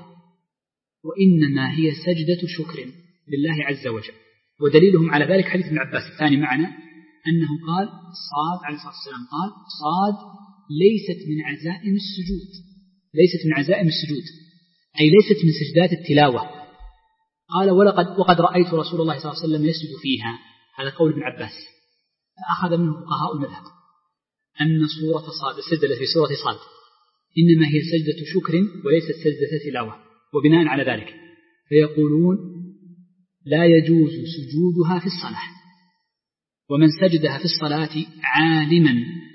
وإنما هي سجدة شكر لله عز وجل. ودليلهم على ذلك حديث ابن عباس الثاني معنا، أنه قال صاد عليه الصلاة والسلام قال صاد ليست من عزائم السجود، ليست من عزائم السجود أي ليست من سجدات التلاوة. قال ولقد وقد رأيت رسول الله صلى الله عليه وسلم يسجد فيها. هذا قول ابن عباس. فأخذ منه فقهاء المذهب أن سورة صاد السجدة في سورة صاد إنما هي سجدة شكر وليست سجدة تلاوة، وبناء على ذلك فيقولون لا يجوز سجودها في الصلاة، ومن سجدها في الصلاة عالما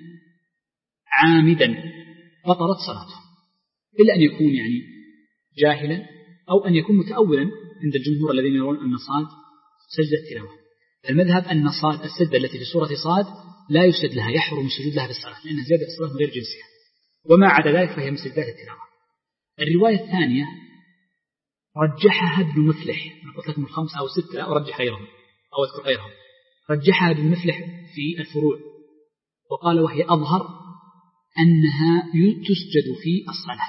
عامدا بطلت صلاته، إلا أن يكون يعني جاهلا أو أن يكون متأولا عند الجمهور الذين يرون أن صاد سجدة تلاوة. المذهب أن صاد السجدة التي في سورة صاد لا يسجد لها، يحرم السجود لها في الصلاة لأنها زيادة في الصلاة من غير جنسها، وما عدا ذلك فهي من سجدات التلاوة. الرواية الثانية رجحها ابن مفلح، أنا قلت لكم الخمسة أو ستة، لا أرجح غيرهم أو أذكر غيرهم. رجحها ابن مفلح في الفروع وقال وهي أظهر أنها تسجد في الصلاة.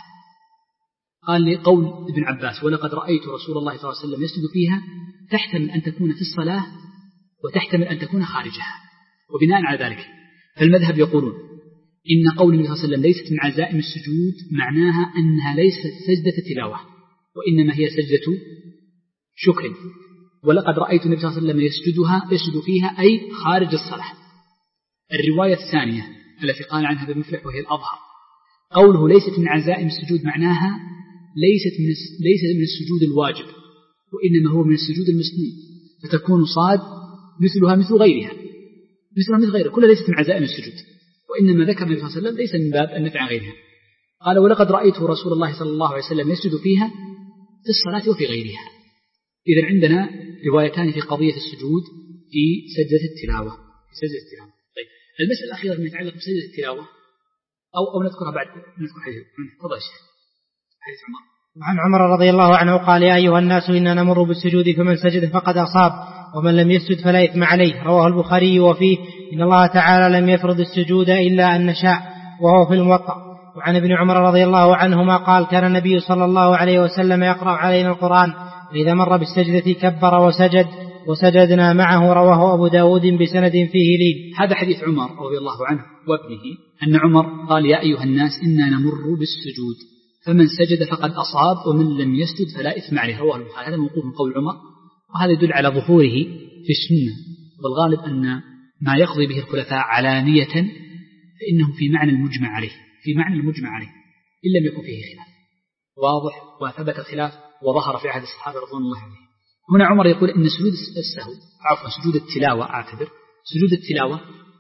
قال لقول ابن عباس ولقد رأيت رسول الله صلى الله عليه وسلم يسجد فيها تحتمل أن تكون في الصلاة وتحتمل أن تكون خارجها. وبناء على ذلك فالمذهب يقولون إن قول النبي صلى الله عليه وسلم ليست من عزائم السجود معناها أنها ليست سجدة تلاوة، وإنما هي سجدة شكر. ولقد رأيت النبي صلى الله عليه وسلم يسجدها يسجد فيها أي خارج الصلاة. الرواية الثانية التي قال عنها ابن مفلح وهي الأظهر قوله ليست من عزائم السجود معناها ليست من ليست من السجود الواجب، وإنما هو من السجود المسنون، فتكون صاد مثلها مثل غيرها مثلها مثل غيرها كلها ليست من عزائم السجود، وإنما ذكر النبي صلى الله عليه وسلم ليس من باب النفع عن غيرها. قال ولقد رأيت رسول الله صلى الله عليه وسلم يسجد فيها في الصلاة وفي غيرها. إذن عندنا روايتان في قضية السجود في سجدة التلاوة في سجدة التلاوة. طيب المسألة الأخيرة من يتعلق بسجدة التلاوة أو أو نذكرها بعد نذكر حديث تفضل حديث عمر. وعن عمر رضي الله عنه قال يا أيها الناس إنا نمر بالسجود فمن سجد فقد أصاب ومن لم يسجد فلا إثم عليه. رواه البخاري وفيه إن الله تعالى لم يفرض السجود إلا أن نشاء، وهو في الموطأ. وعن ابن عمر رضي الله عنهما قال كان النبي صلى الله عليه وسلم يقرأ علينا القرآن فإذا مر بالسجدة كبر وسجد وسجدنا معه. رواه أبو داود بسند فيه لين. هذا حديث عمر رضي الله عنه وابنه أن عمر قال يا أيها الناس إنا نمر بالسجود فمن سجد فقد أصاب ومن لم يسجد فلا إثم عليه. رواه البخاري. هذا موقوف من قول عمر، وهذا يدل على ظهوره في السنة، والغالب أن ما يقضي به الخلفاء علانية فإنه في معنى المجمع عليه في معنى المجمع عليه إن لم يكن فيه خلاف واضح وثبت الخلاف وظهر في عهد الصحابة رضوان الله عليهم. هنا عمر يقول إن سجود السهو عفوا سجود التلاوة أعتبر سجود التلاوة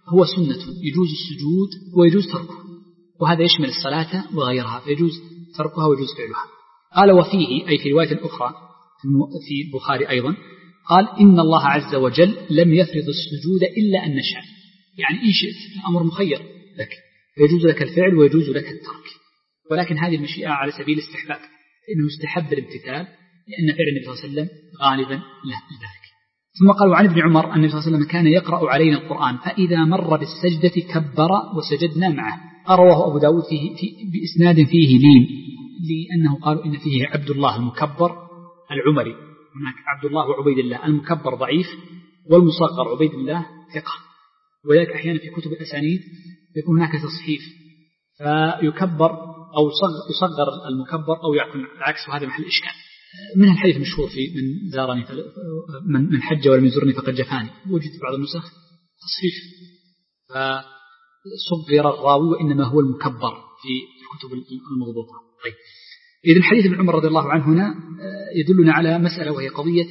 هو سنة يجوز السجود ويجوز تركه، وهذا يشمل الصلاة وغيرها، فيجوز تركها ويجوز فعلها. قال وفيه أي في رواية أخرى في البخاري أيضا قال إن الله عز وجل لم يفرض السجود إلا أن نشاء، يعني إن شئت الأمر مخير لك، فيجوز لك الفعل ويجوز لك الترك، ولكن هذه المشيئة على سبيل الاستحباب، إنه استحب الامتثال لأن فعل النبي صلى الله عليه وسلم غالبا له لذلك. ثم قالوا عن ابن عمر أن النبي صلى الله عليه وسلم كان يقرأ علينا القرآن فإذا مر بالسجدة كبر وسجدنا معه. رواه أبو داود فيه في بإسناد فيه لين، لأنه قالوا إن فيه عبد الله المكبر العمري، هناك عبد الله وعبيد الله، المكبر ضعيف والمصغر عبيد الله ثقة، ولذلك أحيانا في كتب الأسانيد يكون هناك تصحيف فيكبر أو يصغر المكبر أو يكون العكس، وهذا محل إشكال. من الحديث المشهور في من زارني من حج ولم يزرني فقد جفاني، وجد في بعض النسخ تصحيف فصغر الراوي وإنما هو المكبر في الكتب المضبوطة. طيب، إذن الحديث ابن عمر رضي الله عنه هنا يدلنا على مسألة، وهي قضية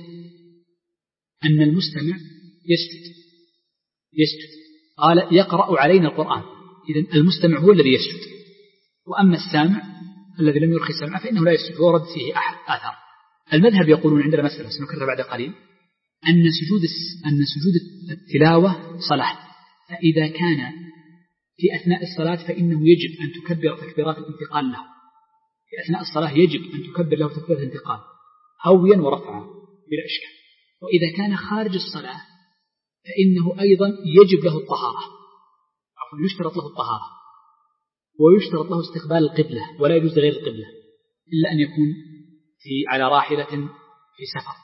أن المستمع يسجد يسجد قال يقرأ علينا القرآن، إذن المستمع هو الذي يسجد، وأما السامع الذي لم يرخي سمعه فإنه لا يسجد، ورد فيه أحد آثار. المذهب يقولون عندنا مسألة سنكررها بعد قليل، أن سجود أن سجود التلاوة صلاة، فإذا كان في أثناء الصلاة فإنه يجب أن تكبر تكبيرات الانتقال له، في أثناء الصلاة يجب أن تكبر له تكبيرات الانتقال هويا ورفعا بلا إشكال. وإذا كان خارج الصلاة فإنه أيضا يجب له الطهارة، عفوا يشترط له الطهارة، ويشترط له استقبال القبلة، ولا يجوز غير القبلة إلا أن يكون في على راحلة في سفر.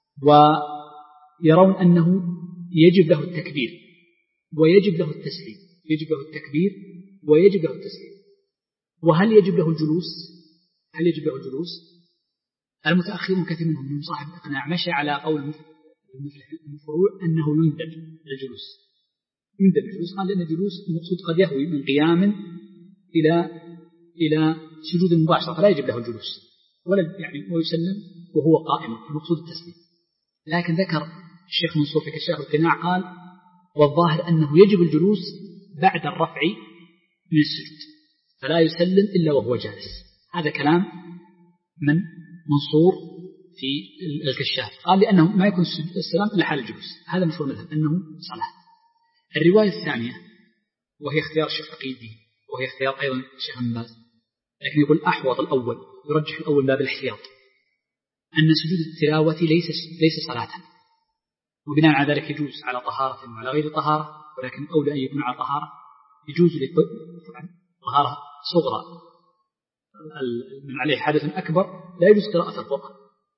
ويرون أنه يجب له التكبير ويجب له التسليم، يجب له التكبير ويجب له التسليم. وهل يجب له الجلوس؟ هل يجب له الجلوس؟ المتأخرون كثير منهم من صاحب الإقناع مشى على قول المفروع أنه يندب الجلوس، يندب الجلوس، قال لأن الجلوس المقصود قد يهوي من قيام إلى إلى سجود مباشرة، فلا يجب له الجلوس ولا يعني ويسلم وهو قائم، المقصود التسليم. لكن ذكر الشيخ منصور في كشاف القناع قال والظاهر أنه يجب الجلوس بعد الرفع من السجود، فلا يسلم إلا وهو جالس. هذا كلام من منصور في الكشاف، قال لأنه ما يكون السلام إلا حال الجلوس، هذا مشهور المذهب أنه صلاة. الرواية الثانية وهي اختيار الشيخ عقيدي، وهي اختيار أيضا الشيخ ابن باز، لكن يقول أحوط الأول، يرجح الأول باب الاحتياط، أن سجود التلاوة ليس ليس صلاة، وبناء على ذلك يجوز على طهارة وعلى غير طهارة، ولكن أولى أن يكون على طهارة. يجوز طهارة صغرى من عليه حدث أكبر لا يجوز قراءة القرآن،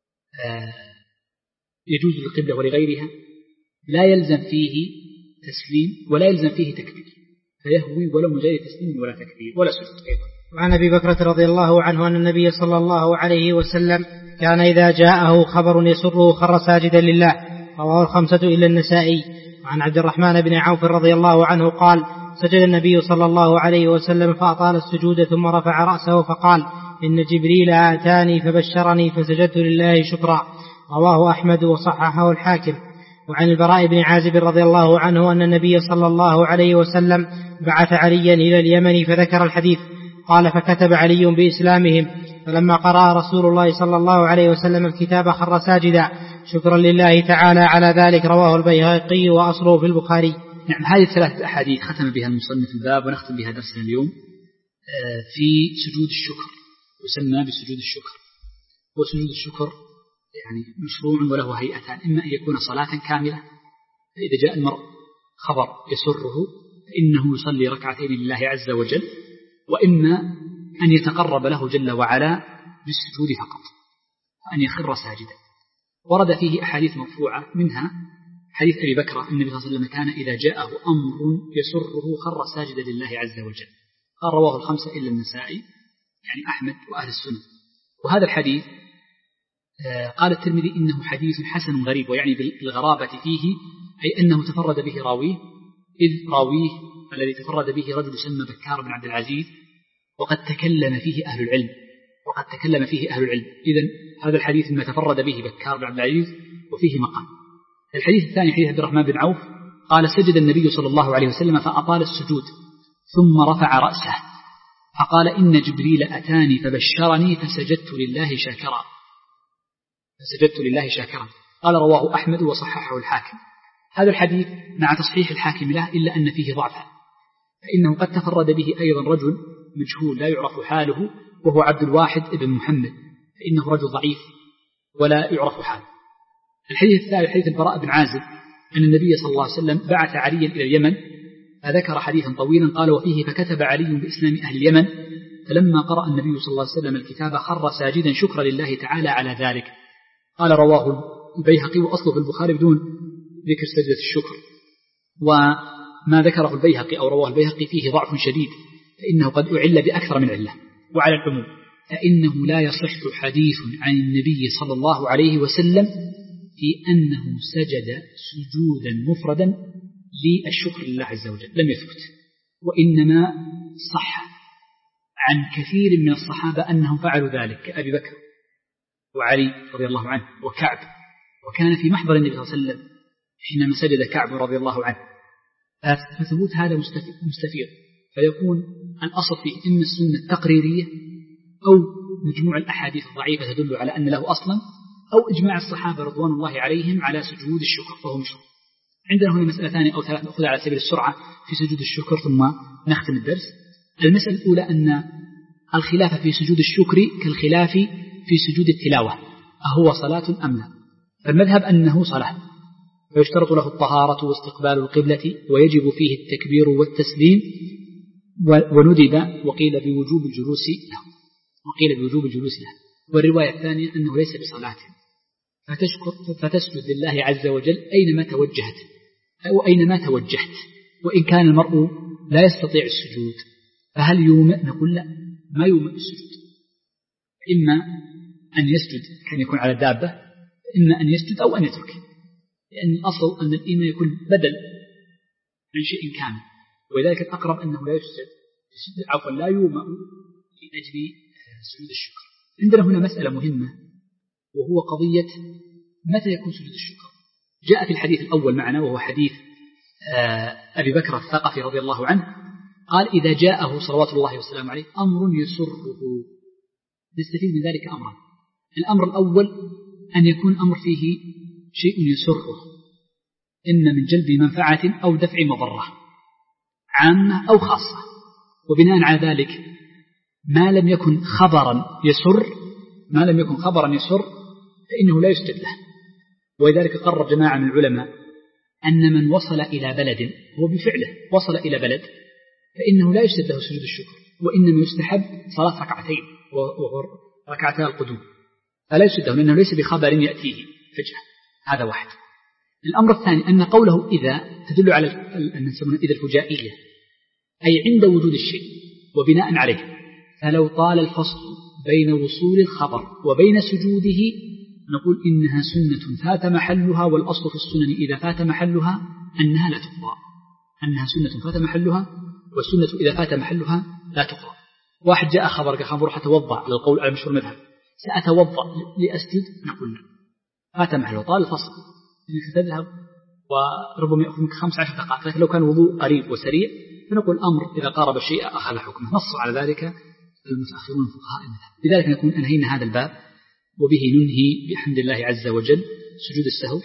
يجوز للقبلة ولغيرها، لا يلزم فيه تسليم ولا يلزم فيه تكبير، فيهوي ولو من غير تسليم ولا تكبير ولا سجود أيضا. وعن أبي بكرة رضي الله عنه أن النبي صلى الله عليه وسلم كان إذا جاءه خبر يسره خر ساجدا لله، رواه الخمسة إلا النسائي. وعن عبد الرحمن بن عوف رضي الله عنه قال سجد النبي صلى الله عليه وسلم فأطال السجود ثم رفع رأسه فقال إن جبريل آتاني فبشرني فسجدت لله شكرا، رواه أحمد وصححه الحاكم. وعن البراء بن عازب رضي الله عنه أن النبي صلى الله عليه وسلم بعث عليا إلى اليمن فذكر الحديث، قال فكتب علي بإسلامهم، فلما قرأ رسول الله صلى الله عليه وسلم الكتاب خر ساجدا شكرا لله تعالى على ذلك، رواه البيهقي وأصله في البخاري. نعم، هذه الثلاثة أحاديث ختم بها المصنف الباب، ونختم بها درسنا اليوم في سجود الشكر، يسمى بسجود الشكر. وسجود الشكر يعني مشروع وله هيئتان، إما أن يكون صلاة كاملة، فإذا جاء المرء خبر يسره فإنه يصلي ركعتين لله عز وجل، وإما أن يتقرب له جل وعلا بالسجود فقط، وأن يخر ساجدا. ورد فيه أحاديث مرفوعة، منها حديث أبي بكر النبي صلى الله عليه وسلم كان إذا جاءه أمر يسره خر ساجدا لله عز وجل، قال رواه الخمسة إلا النسائي، يعني أحمد وأهل السنة. وهذا الحديث قال الترمذي إنه حديث حسن غريب، ويعني بالغرابة فيه أي أنه تفرد به راويه، إذ راويه الذي تفرد به رجل يسمى بكار بن عبد العزيز، وقد تكلم فيه أهل العلم وقد تكلم فيه أهل العلم إذن هذا الحديث ما تفرد به بكار بن عبد العزيز وفيه مقام. الحديث الثاني حديث عبد الرحمن بن عوف قال سجد النبي صلى الله عليه وسلم فأطال السجود ثم رفع رأسه فقال إن جبريل أتاني فبشرني فسجدت لله شاكرا فسجدت لله شاكرا. قال رواه أحمد وصححه الحاكم. هذا الحديث مع تصحيح الحاكم له إلا أن فيه ضعفا، فإنه قد تفرد به أيضا رجل مجهول لا يعرف حاله وهو عبد الواحد ابن محمد، فإنه رجل ضعيف ولا يعرف حاله. الحديث الثالث حديث البراء بن عازب أن النبي صلى الله عليه وسلم بعث عليا إلى اليمن، فذكر حديثا طويلا قال وفيه فكتب علي بإسلام أهل اليمن، فلما قرأ النبي صلى الله عليه وسلم الكتاب خر ساجدا شكرا لله تعالى على ذلك. قال رواه البيهقي وأصله في البخاري بدون ذكر سجدة الشكر، وما ذكره البيهقي أو رواه البيهقي فيه ضعف شديد، فإنه قد أعل بأكثر من علة. وعلى العموم فإنه لا يصح حديث عن النبي صلى الله عليه وسلم في أنه سجد سجودا مفردا للشكر لله عز وجل، لم يثبت. وإنما صح عن كثير من الصحابة أنهم فعلوا ذلك كأبي بكر وعلي رضي الله عنه وكعب، وكان في محضر النبي صلى الله عليه وسلم حينما سجد كعب رضي الله عنه، فثبوت هذا مستفيض، فيكون الأصل فيه إما السنة التقريرية أو مجموع الأحاديث الضعيفة تدل على أن له أصلا، أو إجماع الصحابة رضوان الله عليهم على سجود الشكر فهو مشروع. عندنا هنا مسألة ثانية أو ثلاث نأخذ على سبيل السرعة في سجود الشكر ثم نختم الدرس. المسألة الأولى أن الخلاف في سجود الشكر كالخلاف في سجود التلاوة، أهو صلاة أم لا؟ فالمذهب أنه صلاة، ويشترط له الطهارة واستقبال القبلة، ويجب فيه التكبير والتسليم، وندب وقيل بوجوب الجلوس له وقيل بوجوب الجلوس له والرواية الثانية أنه ليس بصلاة، فتشكر فتسجد لله عز وجل أينما توجهت أو أينما توجهت، وإن كان المرء لا يستطيع السجود فهل يومئ؟ نقول لا، ما يومئ السجود، إما أن يسجد كان يكون على الدابة، إما أن يسجد أو أن يترك، لأن الأصل أن الإيمان يكون بدل عن شيء كامل، ولذلك الأقرب أنه لا يسجد عفوا لا يومئ لأجل سجود الشكر. عندنا هنا مسألة مهمة وهو قضية متى يكون سجود الشكر. جاء في الحديث الأول معنا وهو حديث أبي بكر الثقفي رضي الله عنه، قال إذا جاءه صلوات الله وسلامه عليه أمر يسره، نستفيد من ذلك أمرا. الأمر الأول أن يكون أمر فيه شيء يسره، إما من جلب منفعة أو دفع مضرة عامة أو خاصة، وبناء على ذلك ما لم يكن خبرا يسر ما لم يكن خبرا يسر فإنه لا يسجد له. ولذلك قرر جماعة من العلماء أن من وصل إلى بلد هو بفعله وصل إلى بلد فإنه لا يسجد له سجود الشكر، وإنما يستحب صلاة ركعتين وركعتا القدوم، فلا يسجد له لأنه ليس بخبر يأتيه فجأة. هذا واحد. الأمر الثاني أن قوله إذا تدل على أن نسمونه إذا الفجائية، أي عند وجود الشيء وبناء عليه، فلو طال الفصل بين وصول الخبر وبين سجوده نقول إنها سنة فات محلها، والأصل في السنن إذا فات محلها أنها لا تقضى، أنها سنة فات محلها، والسنة إذا فات محلها لا تقضى. واحد جاء خبر قال بروح أتوضأ على القول على مشهور المذهب، سأتوضأ لأسجد، نقول فات محله طال الفصل، إنك تذهب وربما يأخذ منك خمس عشر دقائق، لكن لو كان وضوء قريب وسريع فنقول الأمر إذا قارب الشيء أخذ حكمه. نص على ذلك المتأخرون فقهاء المذهب. لذلك نكون أنهينا هذا الباب، وبه ننهي بحمد الله عز وجل سجود السهو.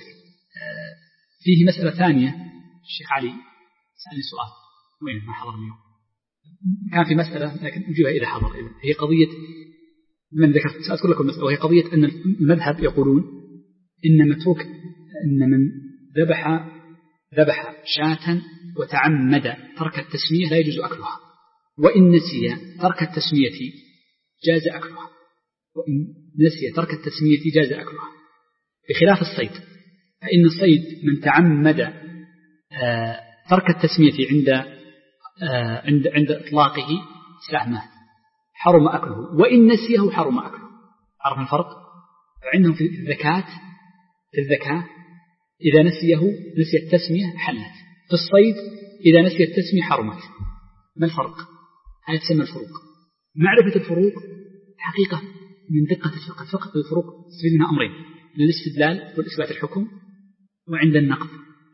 فيه مسألة ثانية، الشيخ علي سألني سؤال وين ما حضر اليوم، كان في مسألة لكن أجيبها إذا حضر، هي قضية من ذكرت سأذكر لكم المسألة، وهي قضية أن المذهب يقولون إن متروك إن من ذبح ذبح شاة وتعمد ترك التسمية لا يجوز أكلها، وإن نسي ترك التسمية جاز أكلها، وإن نسي ترك التسمية جاز أكلها، بخلاف الصيد، فإن الصيد من تعمد آه ترك التسمية عند آه عند عند إطلاقه سهمه حرم أكله، وإن نسيه حرم أكله. عرف الفرق؟ عندهم في الزكاة في الزكاة إذا نسيه نسي التسمية حلت، في الصيد إذا نسي التسمية حرمت. ما الفرق؟ هذا تسمى الفروق. معرفة الفروق حقيقة من دقة الفقه. الفقه بالفروق تستفيد منها أمرين: الاستدلال والإثبات الحكم، وعند النقد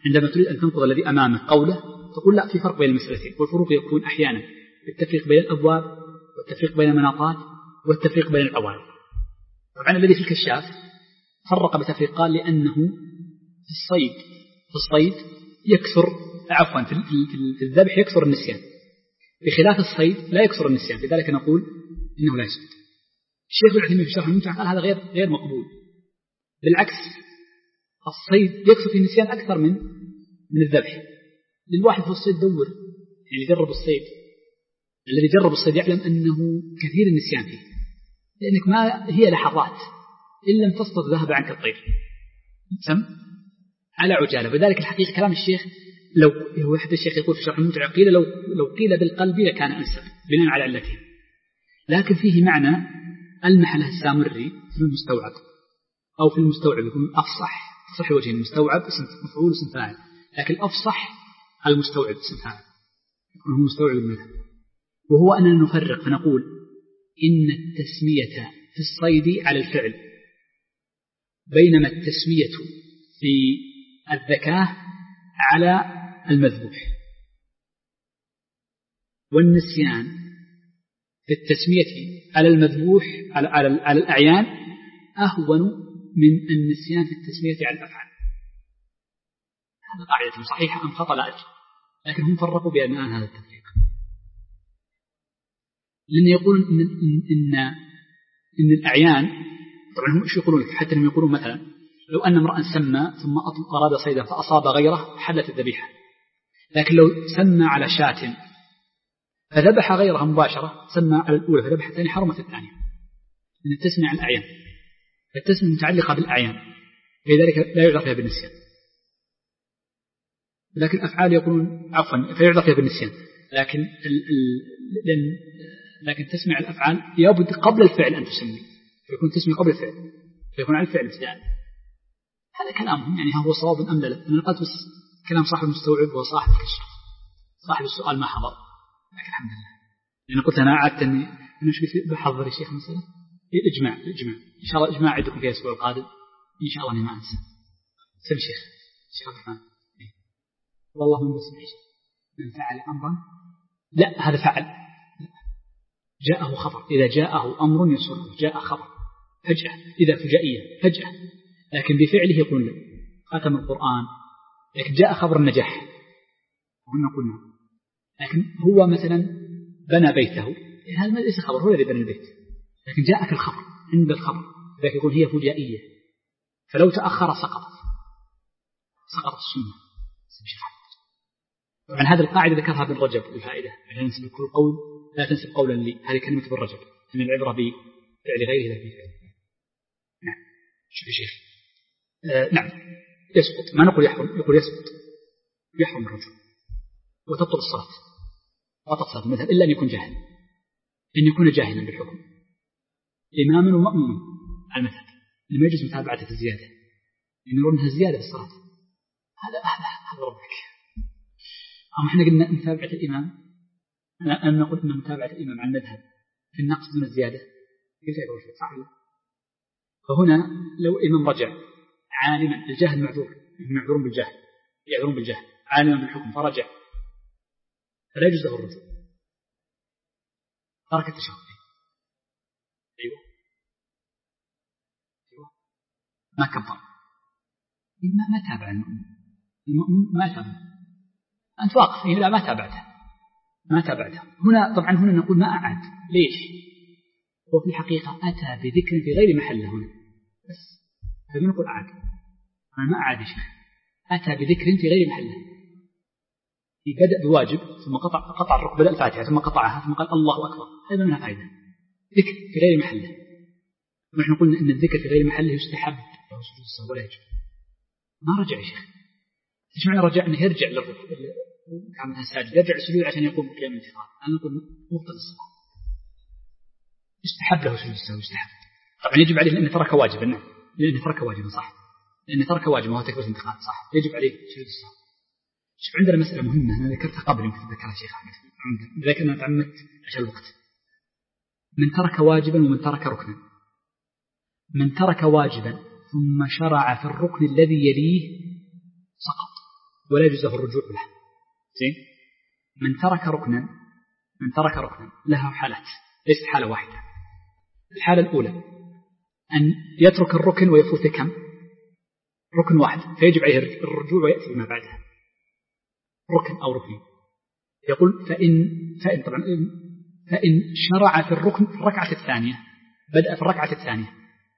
عندما تريد أن تنقض الذي أمامك قوله تقول لا، في فرق بين المسألتين، والفروق يكون أحيانا بالتفريق بين الأبواب والتفريق بين المناطات والتفريق بين العوارض. طبعا الذي في الكشاف فرق بتفريق، قال لأنه في الصيد في الصيد يكثر عفوا في, في, في الذبح يكثر النسيان، بخلاف الصيد لا يكثر النسيان، لذلك نقول إنه لا يسقط. الشيخ العثيمين في شرح الممتع قال هذا غير غير مقبول، بالعكس الصيد يكثر في النسيان أكثر من من الذبح. للواحد في الصيد دور، يعني يجرب الصيد، الذي يجرب الصيد يعلم أنه كثير النسيان فيه، لأنك ما هي لحظات إن لم تصطد ذهب عنك الطير سم على عجالة. وذلك الحقيقة كلام الشيخ لو هو حتى الشيخ يقول في شرح الممتع قيل لو لو قيل بالقلب لكان أنسب بناء على علته، لكن فيه معنى ألمح له السامري في المستوعب أو في المستوعب يكون أفصح، صح الوجه المستوعب اسم مفعول اسم فاعل، لكن الأفصح المستوعب اسم فاعل يكون هو مستوعب المذهب، وهو أننا نفرق فنقول إن التسمية في الصيد على الفعل، بينما التسمية في الذكاء على المذبوح، والنسيان في التسمية على المذبوح على, على, على الأعيان أهون من النسيان في التسمية على الأفعال. هذا قاعدة صحيحة أم خطأ لا أدري، لكن هم فرقوا بأن هذا التفريق، لأن يقولون إن, إن, إن, إن الأعيان طبعا هم إيش يقولون، حتى هم يقولون مثلا لو أن امرأ سمى ثم أراد صيدا فأصاب غيره حلت الذبيحة، لكن لو سمى على شاة فذبح غيرها مباشرة، سمى على الأولى فذبح الثانية حرمت الثانية، لأن التسمية على الأعيان، فالتسمية متعلقة بالأعيان لذلك لا يعذر فيها بالنسيان، لكن الأفعال يقولون عفوا فيعذر فيها بالنسيان، لكن ال ال لكن تسمية على الأفعال يابد قبل الفعل أن تسمي، فيكون تسمية قبل الفعل فيكون على الفعل ابتداء. هذا كلامهم، يعني هو صواب أم لا؟ أنا قلت بس كلام صاحب المستوعب وصاحب الكشف، صاحب السؤال ما حضر، لكن الحمد لله لأن قلت أنا أعدت أني أنا شو بحضر الشيخ مثلا الإجماع الإجماع إن شاء الله إجماع عندكم في الأسبوع القادم إن شاء الله أني ما أنسى. سم شيخ شيخ عبد الرحمن والله من بس شيخ من فعل أمرا لا هذا فعل لا. جاءه خبر، إذا جاءه أمر يسره جاء خبر فجأة، إذا فجائية فجأة، لكن بفعله يقول لا ختم القرآن، لكن جاء خبر النجاح وهنا قلنا، لكن هو مثلا بنى بيته هذا ليس خبر، هو الذي بنى البيت، لكن جاءك الخبر عند الخبر ذلك يقول هي فجائية، فلو تأخر سقطت سقطت السنة. طبعا هذه القاعدة ذكرها ابن رجب للفائدة، عشان ننسب كل قول لا تنسب قولا لي، هذه كلمة ابن رجب من العبرة بفعل غيره لا بفعل. نعم شوف يا شيخ آه نعم يسقط، ما نقول يحرم، يقول يسقط يحرم الرجل وتبطل الصلاة وتبطل الصلاة المذهب إلا أن يكون جاهل، أن يكون جاهلا بالحكم إماما ومأموما على المذهب، لما يجوز متابعته في الزيادة، إن يرون أنها زيادة في الصلاة، هذا هذا هذا ربك. أما إحنا قلنا متابعة الإمام، أنا نقول أن متابعة الإمام عن المذهب في النقص من الزيادة كيف يقول شيء صح؟ فهنا لو إمام رجع عالما، الجهل معذور، معذورون بالجهل يعذرون بالجهل، عالما بالحكم فرجع فلا يجوز له الرجوع، ترك التشهد. أيوة أيوة ما كبر، ما ما تابع المؤمن، ما تابع، أنت واقف لا ما تابعته ما تابعته. هنا طبعا هنا نقول ما أعاد، ليش؟ هو في الحقيقة أتى بذكر في غير محله هنا بس، فما نقول أعاد، أنا ما أعاد شيء، أتى بذكر في غير محله، بدأ بواجب ثم قطع قطع الركبة، بدأ الفاتحة ثم قطعها ثم قال الله أكبر، هذا منها فائدة، ذكر في غير محله. ونحن قلنا أن الذكر في غير محله يستحب له سجود السهو ولا يجب. ما رجع يا شيخ، إيش معنى رجع؟ أنه يرجع للركوع كان ساجد يرجع السجود عشان يقوم بقيام الانتقال، أنا نقول مبطل الصلاة، يستحب له سجود السهو يستحب. طبعا يجب عليه لأنه ترك واجبا، نعم لأنه ترك واجبا صح، لأنه ترك واجبا وهو تكبيرة الانتقال صح، يجب عليه سجود السهو. شوف عندنا مسألة مهمة أنا ذكرتها قبل يمكن ذكرها شيخ أحمد، لكن أنا تعمدت عشان الوقت. من ترك واجبا ومن ترك ركنا، من ترك واجبا ثم شرع في الركن الذي يليه سقط، ولا يجوز له الرجوع له. زين؟ من ترك ركنا من ترك ركنا لها حالات، ليست حالة واحدة. الحالة الأولى أن يترك الركن ويفوت كم؟ ركن واحد، فيجب عليه الرجوع ويأتي بما بعدها، ركن أو ركن. يقول فإن فإن طبعا فإن شرع في الركن في الركعة الثانية، بدأ في الركعة الثانية،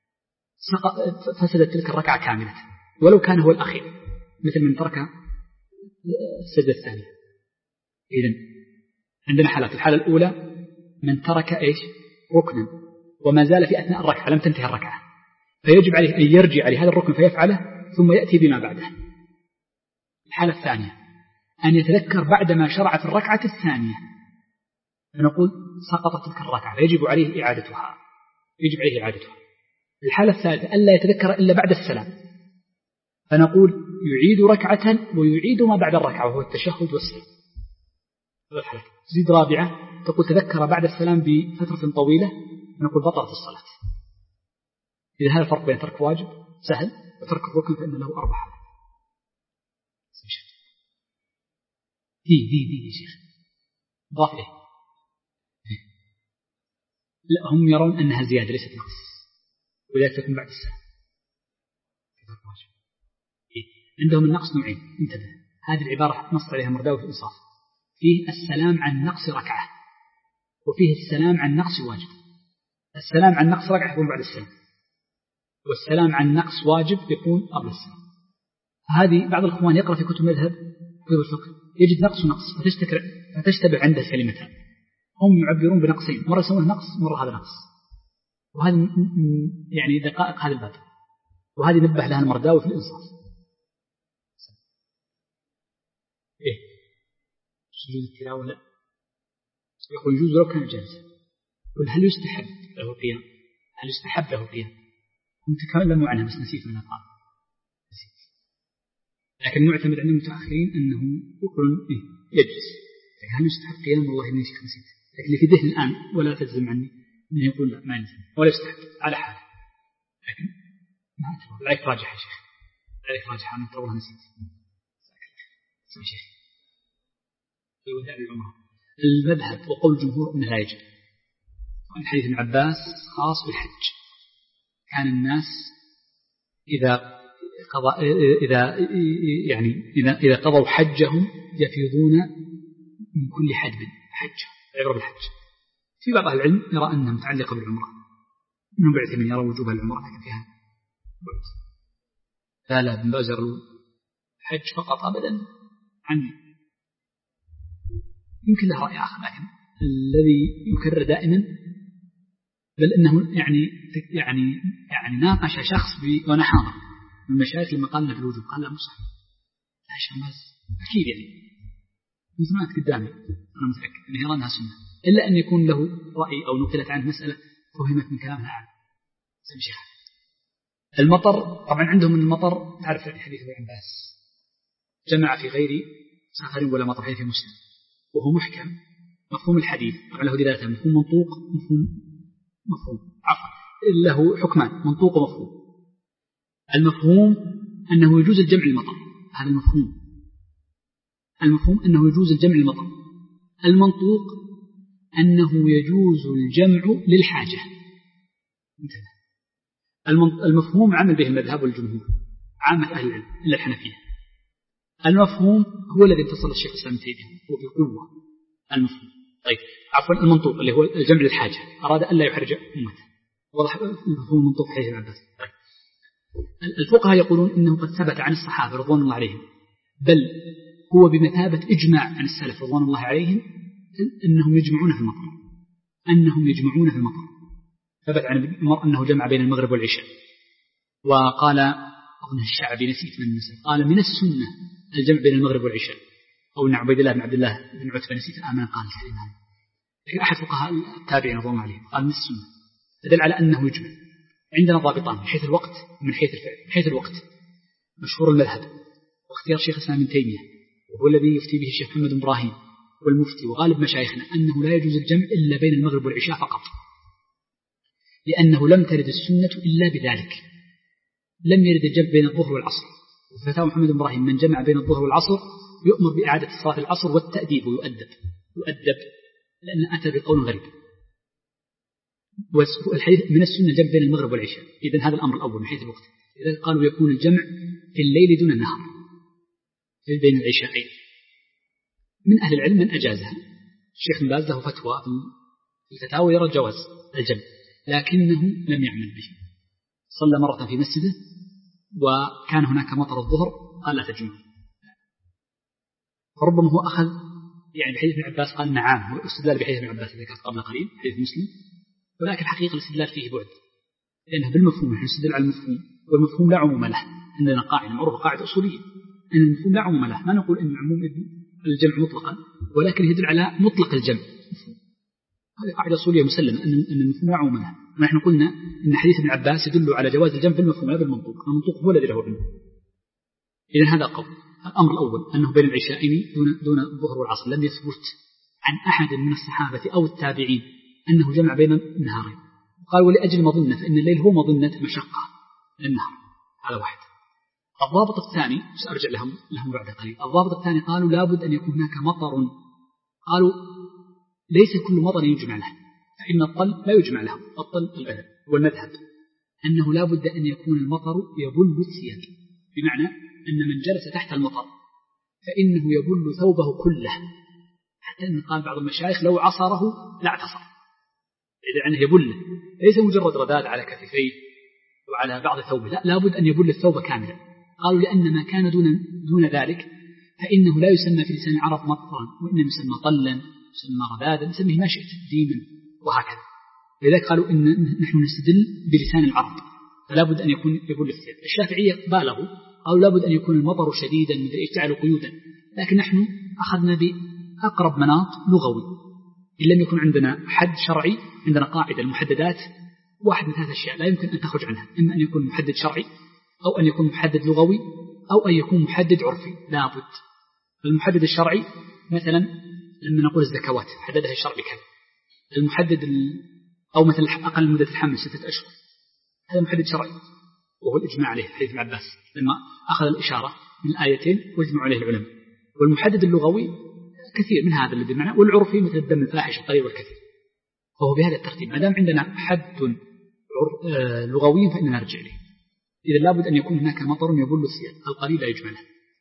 فسدت تلك الركعة كاملة ولو كان هو الأخير، مثل من ترك السجدة الثانية. إذن عندنا حالات. الحالة الأولى من ترك إيش؟ ركنا وما زال في أثناء الركعة لم تنتهي الركعة، فيجب عليه أن يرجع لهذا الركن فيفعله ثم يأتي بما بعده. الحالة الثانية أن يتذكر بعدما شرع في الركعة الثانية، فنقول سقطت تلك الركعة فيجب عليه إعادتها، يجب عليه إعادتها. الحالة الثالثة ألا يتذكر إلا بعد السلام، فنقول يعيد ركعة ويعيد ما بعد الركعة وهو التشهد والسلام. تزيد رابعة تقول تذكر بعد السلام بفترة طويلة، نقول بطلت الصلاة. إذا هذا الفرق بين ترك واجب سهل وترك الركن فإن له أربع حالات. دي دي دي يا شيخ ضاف له. لا، هم يرون أنها زيادة ليست نقص، ولذلك تكون بعد السلام. عندهم النقص نوعين، انتبه، هذه العبارة نص عليها مرداوي في الإنصاف، فيه السلام عن نقص ركعة وفيه السلام عن نقص واجب. السلام عن نقص ركعة يكون بعد السلام، والسلام عن نقص واجب يكون قبل السلام. هذه بعض الإخوان يقرأ في كتب مذهب كتب الفقه يجد نقص ونقص فتشتبه عنده كلمتان، هم يعبرون بنقصين، مرة يسمونه نقص مرة هذا نقص، وهذا يعني دقائق هذا الباب، وهذه نبه لها المرداوي في الإنصاف. إيه سجود التلاوة لا، يقول يجوز لو كان جالسا. يقول هل يستحب له القيام؟ هل يستحب له القيام؟ هم تكلموا عنها بس نسيت من قال نسيت، لكن معتمد عند المتأخرين أنه يقول إيه يجلس. لكن هل يستحب قيام؟ والله إني نسيت، لكن اللي في ذهن الآن ولا تلزم عني إنه يقول لا ما يلزم ولا يستحب على حال، لكن ما أترى عليك راجح يا شيخ، عليك راجح أنا ترى نسيت. سمع شيخ في وداع العمرة المذهب وقول الجمهور أنه لا يجب. وعن حديث ابن عباس خاص بالحج، كان الناس إذا قضى إذا يعني إذا إذا قضوا حجهم يفيضون من كل حدب حج، عبر بالحج. في بعض أهل العلم يرى أنها متعلقة بالعمرة، منهم بعث من يرى وجوب العمرة لكن فيها بعد. لا لا ابن باز الحج فقط أبدا عني، يمكن له رأي آخر، لكن الذي يكرر دائما بل أنه يعني يعني يعني ناقش شخص وأنا حاضر من المشايخ لما قال لنا في الوجوب، قال لا مو صحيح، لا شيء بس أكيد يعني مثل قدامي أنا متأكد أنه يرى أنها سنة، إلا أن يكون له رأي أو نقلت عنه مسألة فهمت من كلامها أعلم. سمع شيخ المطر، طبعا عندهم المطر تعرف في حديث ابن عباس جمع في غير سفر ولا مطر حديث مسلم، وهو محكم مفهوم الحديث، طبعا له دلالة مفهوم منطوق مفهوم مفهوم عفوا له حكمان منطوق ومفهوم. المفهوم أنه يجوز الجمع المطر، هذا المفهوم، المفهوم أنه يجوز الجمع المطر. المنطوق أنه يجوز الجمع للحاجة. المفهوم عمل به المذهب والجمهور عامة أهل العلم إلا الحنفية. المفهوم هو الذي اتصل الشيخ الإسلام ابن تيمية هو بقوة المفهوم. طيب عفوا المنطوق اللي هو الجمع للحاجة، أراد أن لا يحرج أمته، واضح المفهوم المنطوق حديث ابن عباس. طيب الفقهاء يقولون إنه قد ثبت عن الصحابة رضوان الله عليهم، بل هو بمثابة إجماع عن السلف رضوان الله عليهم أنهم يجمعون في المطر، أنهم يجمعون في المطر. ثبت عن ابن عمر أنه جمع بين المغرب والعشاء، وقال أظن الشعبي نسيت من النساء قال من السنة الجمع بين المغرب والعشاء، أو أن عبيد الله بن عبد الله بن عتبة نسيت آمن قال الكلمة، لكن أحد فقهاء التابعين رضوان الله عليهم قال من السنة، فدل على أنه يجمع. عندنا ضابطان من حيث الوقت ومن حيث الفعل. من حيث الوقت مشهور المذهب واختيار شيخ الإسلام ابن تيمية وهو الذي يفتي به الشيخ محمد بن إبراهيم والمفتي وغالب مشايخنا أنه لا يجوز الجمع إلا بين المغرب والعشاء فقط، لأنه لم ترد السنة إلا بذلك، لم يرد الجمع بين الظهر والعصر وفتاوى محمد بن إبراهيم من جمع بين الظهر والعصر يؤمر بإعادة صلاة العصر والتأديب ويؤدب يؤدب لأن أتى بقول غريب. والحديث من السنة الجمع بين المغرب والعشاء. إذن هذا الأمر الأول من حيث الوقت. إذا قالوا يكون الجمع في الليل دون النهار بين العشاءين. من أهل العلم من أجازها. الشيخ بن باز له فتوى في الفتاوى يرى جواز الجمع لكنه لم يعمل به. صلى مرة في مسجده وكان هناك مطر الظهر قال لا تجمع. فربما هو أخذ يعني بحديث ابن عباس قال نعم هو استدلال بحديث ابن عباس ذكرت قبل قليل حديث مسلم، ولكن الحقيقة الاستدلال فيه بعد لأنه بالمفهوم نحن نستدل على المفهوم والمفهوم لا عموم له. عندنا قاعدة معروفة قاعدة أصولية أن المفهوم لا عموم له، ما نقول أن عموم الجمع مطلقا ولكن يدل على مطلق الجمع. هذه قاعدة أصولية مسلمة أن المفهوم لا عموم له. ونحن قلنا أن حديث ابن عباس يدل على جواز الجمع بالمفهوم لا بالمنطوق، المنطوق هو الذي له علم. إذن هذا قول. الأمر الأول أنه بين العشاءين دون دون الظهر والعصر لم يثبت عن أحد من الصحابة أو التابعين أنه جمع بين النهارين. قال ولأجل مظنة فإن الليل هو مظنة مشقة للنهار. هذا واحد. الضابط الثاني سأرجع لهم لهم بعد قليل. الضابط الثاني قالوا لابد أن يكون هناك مطر. قالوا ليس كل مطر يجمع له، فإن الطل لا يجمع له، الطل الغنم. والمذهب أنه لابد أن يكون المطر يبل الثياب، بمعنى أن من جلس تحت المطر فإنه يبل ثوبه كله، حتى أن قال بعض المشايخ لو عصره لا اعتصر، إذا عنه يبل ليس مجرد رداد على كتفيه وعلى بعض ثوبه، لا لابد أن يبل الثوب كاملا. قالوا لأن ما كان دون, دون ذلك فإنه لا يسمى في لسان العرب مطرا، وإنما يسمى طلا، يسمى ردادا، نسميه ما شئت ديما وهكذا. لذلك قالوا إن نحن نستدل بلسان العرب فلا بد أن يكون يبل الثياب. الشافعية بالغوا قالوا لا بد أن يكون المطر شديدا يجعل قيودا، لكن نحن أخذنا بأقرب مناط لغوي. إن لم يكن عندنا حد شرعي عندنا قاعدة المحددات واحد من ثلاث أشياء لا يمكن أن تخرج عنها، إما أن يكون محدد شرعي أو أن يكون محدد لغوي أو أن يكون محدد عرفي. لا بد. المحدد الشرعي مثلا لما نقول الزكوات حددها الشرع بكذا. المحدد أو مثلا أقل مدة الحمل ستة أشهر هذا محدد شرعي وهو الإجماع عليه حديث ابن عباس لما أخذ الإشارة من الآيتين واجمعوا عليه العلماء. والمحدد اللغوي كثير من هذا الذي معناه، والعرفي مثل الدم الفاحش القليل والكثير. فهو بهذا الترتيب ما دام عندنا حد لغوي فإننا نرجع إليه. إذا لابد أن يكون هناك مطر يبل الثياب، القليل لا يجمع له.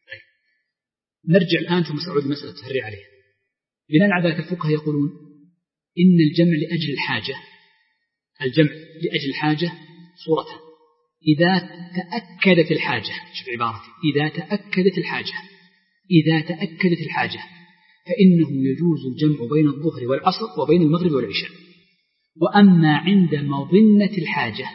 نرجع الآن ثم سأعود المسألة التفريع عليها. بناء على ذلك الفقهاء يقولون إن الجمع لأجل الحاجة، الجمع لأجل الحاجة صورتان: إذا تأكدت الحاجة، شوف عبارتي، إذا تأكدت الحاجة إذا تأكدت الحاجة فإنه يجوز الجمع بين الظهر والعصر وبين المغرب والعشاء. وأما عند مظنة الحاجة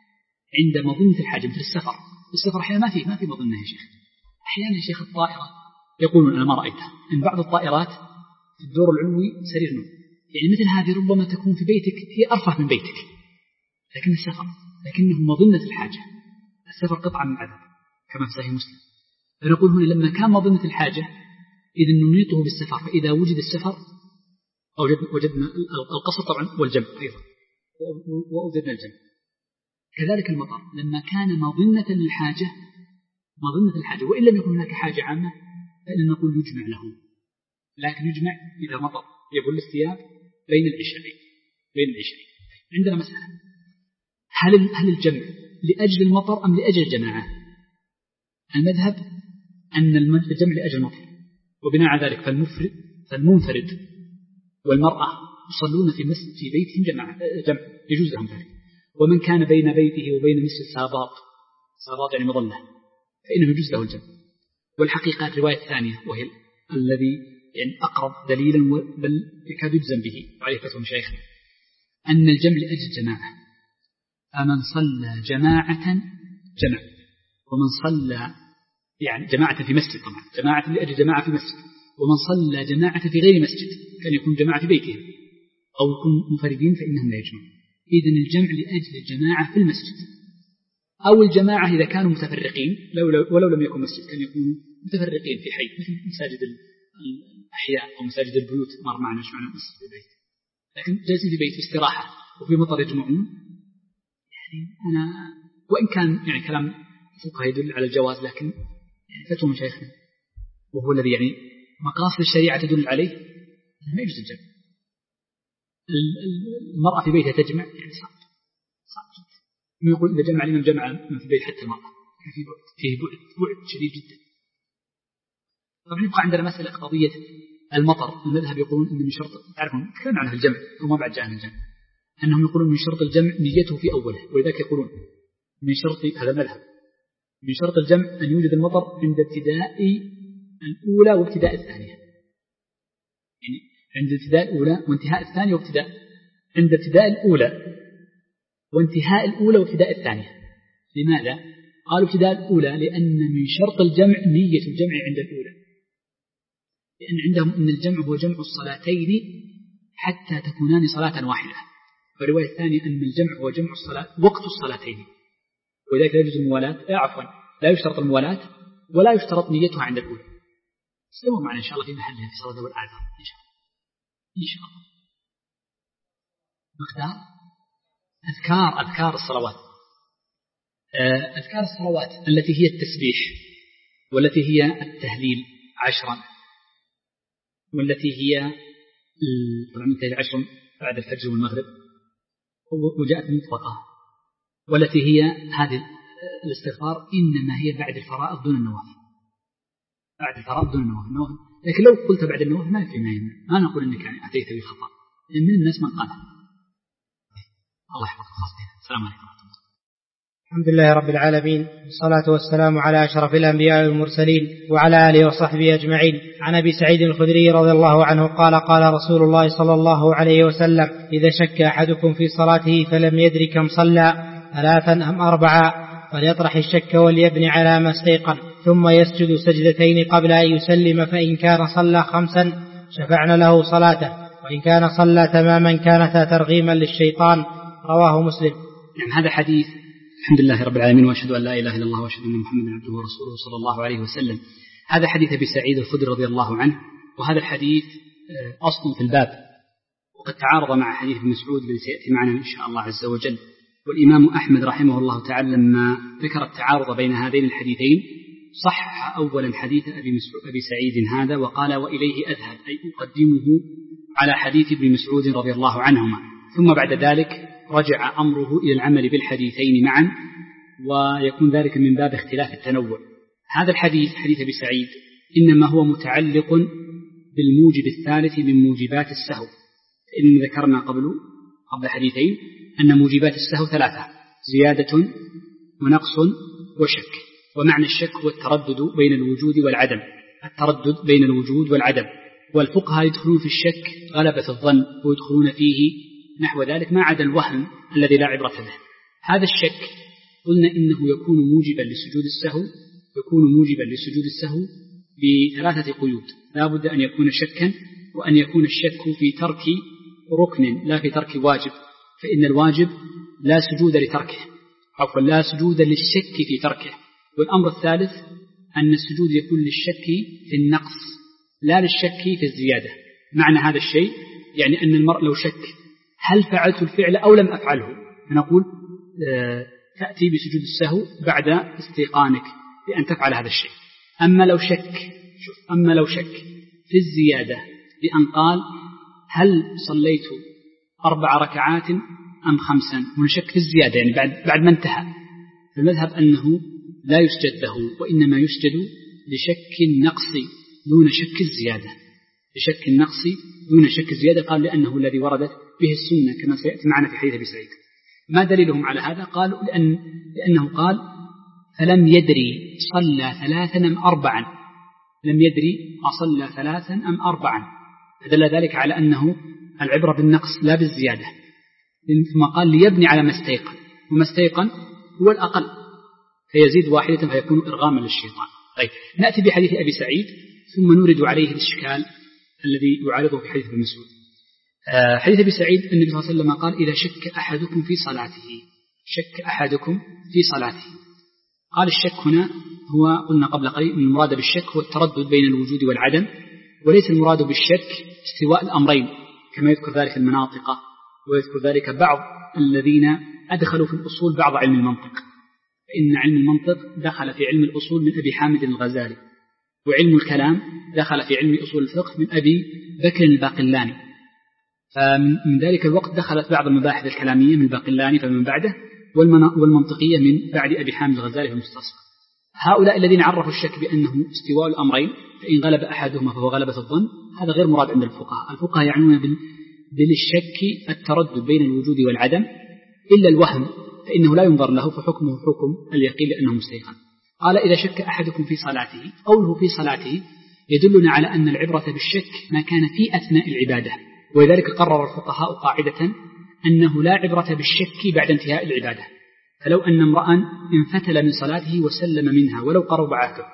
عند مظنة الحاجة مثل السفر، السفر أحيانا ما فيه ما في مظنة يا شيخ. أحيانا يا شيخ الطائرة يقولون أنا ما رأيتها إن بعض الطائرات في الدور العلوي سرير نوم، يعني مثل هذه ربما تكون في بيتك هي أرفع من بيتك، لكن السفر لكنه مظنة الحاجة. السفر قطعة من عذاب كما في صحيح مسلم. فنقول هنا لما كان مظنة الحاجة إذا نميطه بالسفر، فإذا وجد السفر وجدنا القصر طبعا والجمع أيضا ووجدنا الجمع. كذلك المطر لما كان مظنة للحاجة مظنة الحاجة وإن لم يكن هناك حاجة عامة فإن نقول يجمع له، لكن يجمع إذا مطر يبل الثياب بين العشاءين بين العشاءين. عندنا مسألة: هل هل الجمع لأجل المطر أم لأجل الجماعة؟ المذهب أن الجمع لأجل المطر، وبناء على ذلك فالمفرد فالمنفرد والمرأة يصلون في مسجد في بيتهم جماعة جمع يجوز لهم ذلك. ومن كان بين بيته وبين مسجد ساباط ساباط يعني مظلة فإنه يجوز له الجمع. والحقيقة الرواية الثانية وهي الذي يعني أقرب دليلا بل يكاد يجزم به وعليه فتوى مشايخنا أن الجمع لأجل الجماعة. فمن صلى جماعة جمع، ومن صلى يعني جماعة في مسجد طبعا جماعة لأجل جماعة في مسجد، ومن صلى جماعة في غير مسجد كان يكون جماعة في بيتهم أو يكون منفردين فإنهم لا يجمعون. إذن الجمع لأجل الجماعة في المسجد أو الجماعة إذا كانوا متفرقين ولو لم يكن مسجد كان يكونوا متفرقين في حي مثل مساجد الأحياء أو مساجد البيوت مر معنا شو معنى مسجد البيت، لكن جالسين في بيت في استراحة وفي مطر يجمعون. يعني أنا وإن كان يعني كلام فقهاء يدل على الجواز لكن يعني فتوى مشايخنا وهو الذي يعني مقاصد الشريعة تدل عليه ما يجوز الجمع. المرأة في بيتها تجمع يعني صعب صعب جدا. من يقول إذا جمع الإمام جمع من في البيت حتى المرأة فيه بعد فيه بعد بعد شديد جدا. طبعا يبقى عندنا مسألة قضية المطر. المذهب يقولون إن من شرط تعرفون تكلم عنها الجمع وما بعد جاء الجمع أنهم يقولون من شرط الجمع نيته في أوله، ولذلك يقولون من شرط هذا المذهب من شرط الجمع أن يوجد المطر عند ابتداء الأولى وابتداء الثانية، يعني عند ابتداء الأولى وانتهاء الثانية وابتداء عند ابتداء الأولى وانتهاء الأولى وابتداء الثانية. لماذا؟ قالوا ابتداء الأولى لأن من شرط الجمع نية الجمع عند الأولى، لأن عندهم أن الجمع هو جمع الصلاتين حتى تكونان صلاة واحدة. والرواية الثانية أن الجمع هو جمع الصلاة وقت الصلاتين، ولذلك لا يجوز الموالاة لا عفوا لا يشترط الموالاة ولا يشترط نيتها عند الأولى. سووا معنا إن شاء الله في محلها في صلاة ذوي الأعذار إن شاء الله إن شاء الله. مقدار أذكار أذكار الصلوات أذكار الصلوات التي هي التسبيح والتي هي التهليل عشرا والتي هي طبعا عشر بعد الفجر والمغرب وجاءت مطلقة، والتي هي هذه الاستغفار إنما هي بعد الفرائض دون النوافل بعد الفرائض دون النوافل. لكن لو قلت بعد النوافل ما في ما يمنع، ما نقول إنك يعني أتيت بالخطأ، لأن من الناس من قالها. الله يحفظك خاصة. السلام عليكم ورحمة الله. الحمد لله رب العالمين، والصلاة والسلام على أشرف الأنبياء والمرسلين وعلى آله وصحبه أجمعين. عن أبي سعيد الخدري رضي الله عنه قال قال رسول الله صلى الله عليه وسلم: إذا شك أحدكم في صلاته فلم يدر كم صلى ثلاثا أم أربعا فليطرح الشك وليبني على ما استيقن، ثم يسجد سجدتين قبل أن يسلم، فإن كان صلى خمسا شفعنا له صلاته، وإن كان صلى تماما كانتا ترغيما للشيطان. رواه مسلم. نعم، هذا حديث. الحمد لله رب العالمين، وأشهد أن لا إله إلا الله وأشهد أن محمدا عبده ورسوله صلى الله عليه وسلم. هذا حديث أبي سعيد الخدري رضي الله عنه، وهذا الحديث أصل في الباب، وقد تعارض مع حديث ابن مسعود الذي سيأتي معنا إن شاء الله عز وجل. والإمام أحمد رحمه الله تعالى لما ذكر التعارض بين هذين الحديثين صح أولا حديث أبي, أبي سعيد هذا وقال: وإليه أذهب، أي أقدمه على حديث ابن مسعود رضي الله عنهما. ثم بعد ذلك رجع أمره إلى العمل بالحديثين معا، ويكون ذلك من باب اختلاف التنوع. هذا الحديث حديث أبي سعيد إنما هو متعلق بالموجب الثالث من موجبات السهو. إن ذكرنا قبل قبل حديثين أن موجبات السهو ثلاثة: زيادة ونقص وشك. ومعنى الشك هو التردد بين الوجود والعدم التردد بين الوجود والعدم والفقهاء يدخلون في الشك غلبة الظن، ويدخلون فيه نحو ذلك ما عدا الوهم الذي لا عبرة به. هذا الشك قلنا إنه يكون موجبا لسجود السهو يكون موجبا لسجود السهو بثلاثة قيود: لا بد أن يكون شكا، وأن يكون الشك في ترك ركن لا في ترك واجب، فإن الواجب لا سجود لتركه عفوا لا سجود للشك في تركه. والأمر الثالث أن السجود يكون للشك في النقص لا للشك في الزيادة. معنى هذا الشيء يعني أن المرء لو شك هل فعلت الفعل أو لم أفعله، فنقول تأتي بسجود السهو بعد استيقانك بأن تفعل هذا الشيء. أما لو شك شوف أما لو شك في الزيادة بأن قال هل صليت أربع ركعات أم خمسا، ونشك في الزيادة يعني بعد بعد ما انتهى، فالمذهب أنه لا يسجد له، وإنما يسجد لشك النقص دون شك الزيادة لشك النقص دون شك الزيادة. قال لأنه الذي وردت به السنة كما سيأتي معنا في حديث أبي سعيد. ما دليلهم على هذا؟ قالوا لأن لأنه قال فلم يدري صلى ثلاثا أم أربعا لم يدري أصلى ثلاثا أم أربعا فدل ذلك على أنه العبرة بالنقص لا بالزيادة. ثم قال ليبني على ما استيقن، وما استيقن هو الأقل فيزيد واحدة فيكون إرغاما للشيطان. طيب، نأتي بحديث أبي سعيد ثم نورد عليه الإشكال الذي يعارضه في حديث ابن مسعود. آه حديث أبي سعيد النبي صلى الله عليه وسلم قال: إذا شك أحدكم في صلاته شك أحدكم في صلاته قال الشك هنا هو قلنا قبل قليل أن المراد بالشك هو التردد بين الوجود والعدم، وليس المراد بالشك استواء الأمرين كما يذكر ذلك المناطق، ويذكر ذلك بعض الذين أدخلوا في الأصول بعض علم المنطق، فإن علم المنطق دخل في علم الأصول من أبي حامد الغزالي، وعلم الكلام دخل في علم أصول الفقه من أبي بكر الباقلاني، فمن ذلك الوقت دخلت بعض المباحث الكلامية من الباقلاني فمن بعده، والمنطقية من بعد أبي حامد الغزالي في المستصفى. هؤلاء الذين عرفوا الشك بأنه استواء الأمرين، فإن غلب أحدهما فهو غلبة الظن، هذا غير مراد عند الفقهاء. الفقهاء يعنون بالشك التردد بين الوجود والعدم، إلا الوهم فإنه لا ينظر له فحكمه حكم اليقين لأنه مستيقن. قال إذا شك أحدكم في صلاته، قوله في صلاته يدلنا على أن العبرة بالشك ما كان في أثناء العبادة، ولذلك قرر الفقهاء قاعدة أنه لا عبرة بالشك بعد انتهاء العبادة. فلو أن امرأ انفتل من صلاته وسلم منها ولو قرب عهده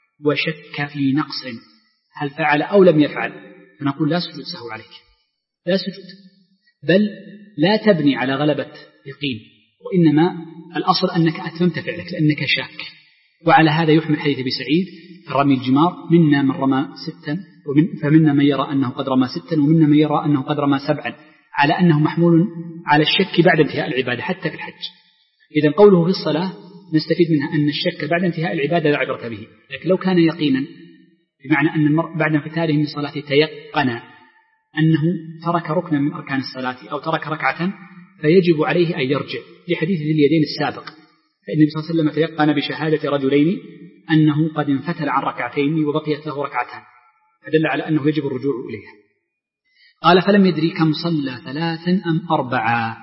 وشك في نقص هل فعل أو لم يفعل، فنقول لا سجود سهو عليك، لا سجود، بل لا تبني على غلبة يقين، وإنما الأصل أنك أتممت فعلك لأنك شاك. وعلى هذا يحمل حديث أبي سعيد في رمي الجمار، منا من رمى ستا ومن فمنا من يرى أنه قد رمى ستا ومنا من يرى أنه قد رمى سبعا، على أنه محمول على الشك بعد انتهاء العبادة حتى في الحج. إذن قوله في الصلاة نستفيد منها أن الشك بعد انتهاء العبادة لا عبرة به، لكن لو كان يقينا بمعنى أن المرء بعد انفتاله من صلاته تيقن أنه ترك ركنا من أركان الصلاة أو ترك ركعة فيجب عليه أن يرجع، لحديث ذي اليدين السابق، فإن النبي صلى الله عليه وسلم تيقن بشهادة رجلين أنه قد انفتل عن ركعتين وبقيت له ركعتان، فدل على أنه يجب الرجوع إليها. قال فلم يدري كم صلى ثلاثا أم أربعا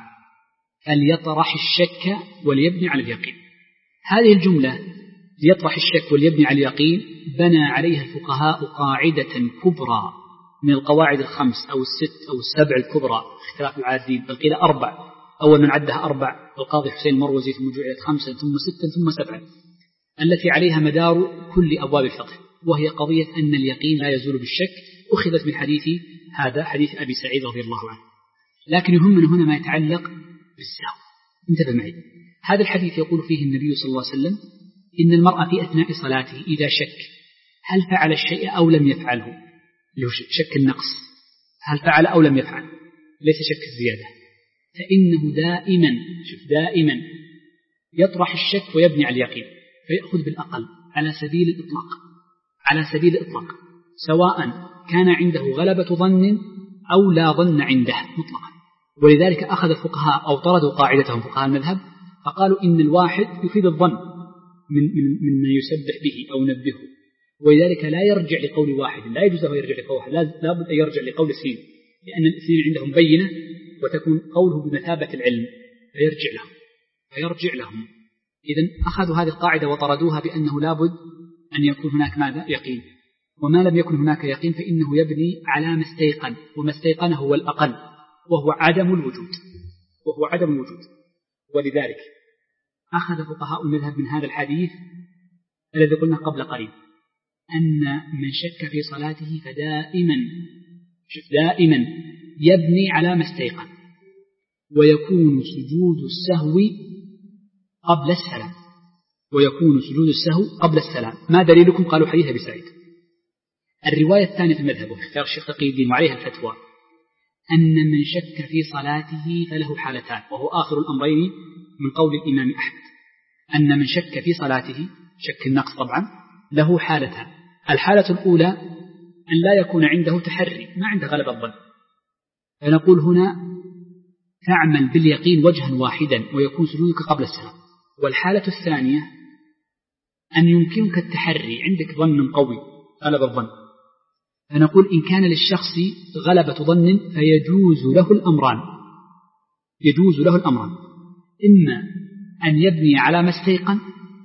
فليطرح الشك وليبني على اليقين. هذه الجملة ليطرح الشك وليبني على اليقين بنى عليها الفقهاء قاعدة كبرى من القواعد الخمس أو الست أو السبع الكبرى اختلاف العادين، بل قيل أربع، أول من عدها أربع القاضي حسين المروزي ثم جعلت خمسا ثم ستا ثم سبعا، التي عليها مدار كل أبواب الفقه، وهي قضية أن اليقين لا يزول بالشك، أخذت من حديث هذا حديث أبي سعيد رضي الله عنه. لكن يهمنا هنا ما يتعلق بالسهو. انتبه معي، هذا الحديث يقول فيه النبي صلى الله عليه وسلم إن المرء في أثناء صلاته إذا شك هل فعل الشيء أو لم يفعله، اللي هو شك النقص، هل فعل أو لم يفعل، ليس شك الزيادة، فإنه دائما شوف دائما يطرح الشك ويبني على اليقين، فيأخذ بالأقل على سبيل الإطلاق، على سبيل الإطلاق، سواء كان عنده غلبة ظن أو لا ظن عنده مطلقا. ولذلك أخذ الفقهاء أو طردوا قاعدتهم فقهاء المذهب فقالوا إن الواحد يفيد الظن من من من يسبح به أو نبهه، ولذلك لا يرجع لقول واحد، لا يجوز له يرجع لقول واحد، لا بد أن يرجع لقول اثنين، لأن الاثنين عندهم بينة وتكون قوله بمثابة العلم، فيرجع لهم فيرجع لهم إذن أخذوا هذه القاعدة وطردوها بأنه لا بد أن يكون هناك ماذا؟ يقين، وما لم يكن هناك يقين فإنه يبني على ما استيقن، وما استيقن هو الأقل وهو عدم الوجود، وهو عدم الوجود. ولذلك أخذ فقهاء المذهب من هذا الحديث الذي قلنا قبل قليل أن من شك في صلاته فدائما دائما يبني على ما استيقن، ويكون سجود السهو قبل السلام، ويكون سجود السهو قبل السلام. ما دليلكم؟ قالوا حديث أبي سعيد. الرواية الثانية في المذهب واختيار الشيخ تقي الدين وعليها الفتوى أن من شك في صلاته فله حالتان، وهو آخر الأمرين من قول الإمام أحمد، أن من شك في صلاته شك النقص طبعا له حالتان. الحالة الأولى أن لا يكون عنده تحري، ما عنده غلبة الظن، فنقول هنا تعمل باليقين وجها واحدا ويكون سجودك قبل السلام. والحالة الثانية أن يمكنك التحري، عندك ظن قوي غلب الظن، فنقول إن كان للشخص غلبة ظن فيجوز له الأمران، يجوز له الأمران، إما أن يبني على ما استيقن،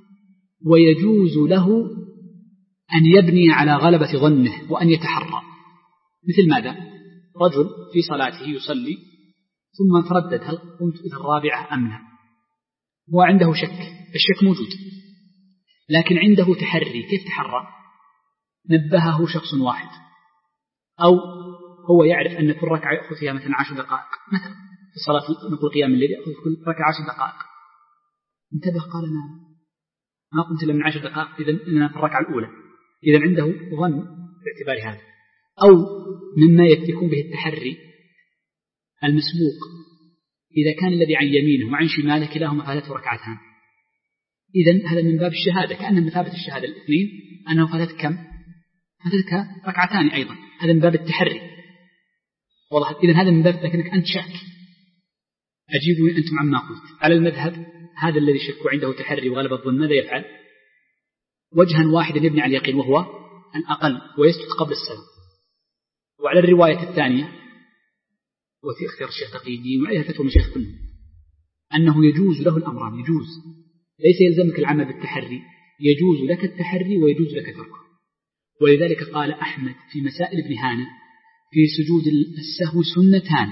ويجوز له أن يبني على غلبة ظنه وأن يتحرى. مثل ماذا؟ رجل في صلاته يصلي ثم تردد هل قمت إلى الرابعة أم لا، هو عنده شك، الشك موجود لكن عنده تحري. كيف تحرى؟ نبهه شخص واحد، أو هو يعرف أن كل ركعة يأخذ فيها مثلا عشر دقائق، مثلا في صلاة نقول قيام الليل يأخذ كل ركعة عشر دقائق، انتبه قال أنا ما قمت إلا من عشر دقائق، إذن أنا في الركعة الأولى، إذن عنده ظن باعتبار هذا. أو مما يكون به التحري المسبوق، إذا كان الذي عن يمينه وعن شماله كلاهما فاتته ركعتان، إذن هذا من باب الشهادة، كأن من مثابة الشهادة الاثنين أنه فاتتك كم؟ فاتتك ركعتان أيضا، هذا من باب التحري. والله إذن هذا من باب لكنك أنت شاك. أجيبوا أنتم عما قلت. على المذهب هذا الذي شك عنده تحري وغلب الظن ماذا يفعل؟ وجها واحدا يبني على اليقين وهو الأقل ويسجد قبل السلام. وعلى الرواية الثانية وفي اختيار الشيخ تقي الدين وعليها فتوى من الشيخ كله أنه يجوز له الأمران، يجوز، ليس يلزمك العمل بالتحري، يجوز لك التحري ويجوز لك تركه. ولذلك قال أحمد في مسائل ابن هانة في سجود السهو سنتان،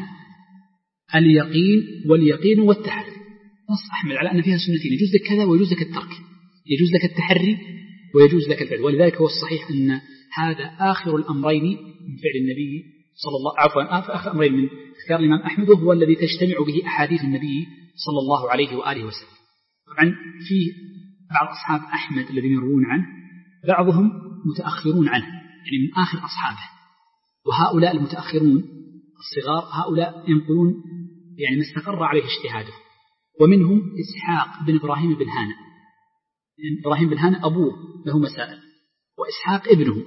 اليقين واليقين والتحري. نص أحمد على أن فيها سنتين، يجوز لك كذا ويجوز لك الترك، يجوز لك التحري ويجوز لك الفعل. ولذلك هو الصحيح أن هذا آخر الأمرين من فعل النبي صلى الله عفوا آخر الأمرين من اختيار الإمام أحمد، وهو الذي تجتمع به أحاديث النبي صلى الله عليه وآله وسلم. طبعا في بعض أصحاب أحمد الذين يروون عنه بعضهم متأخرون عنه، يعني من آخر أصحابه، وهؤلاء المتأخرون الصغار هؤلاء ينقلون يعني ما استقر عليه اجتهاده. ومنهم إسحاق بن إبراهيم بن هانة، يعني إبراهيم بن هانة أبوه له مسائل، وإسحاق ابنه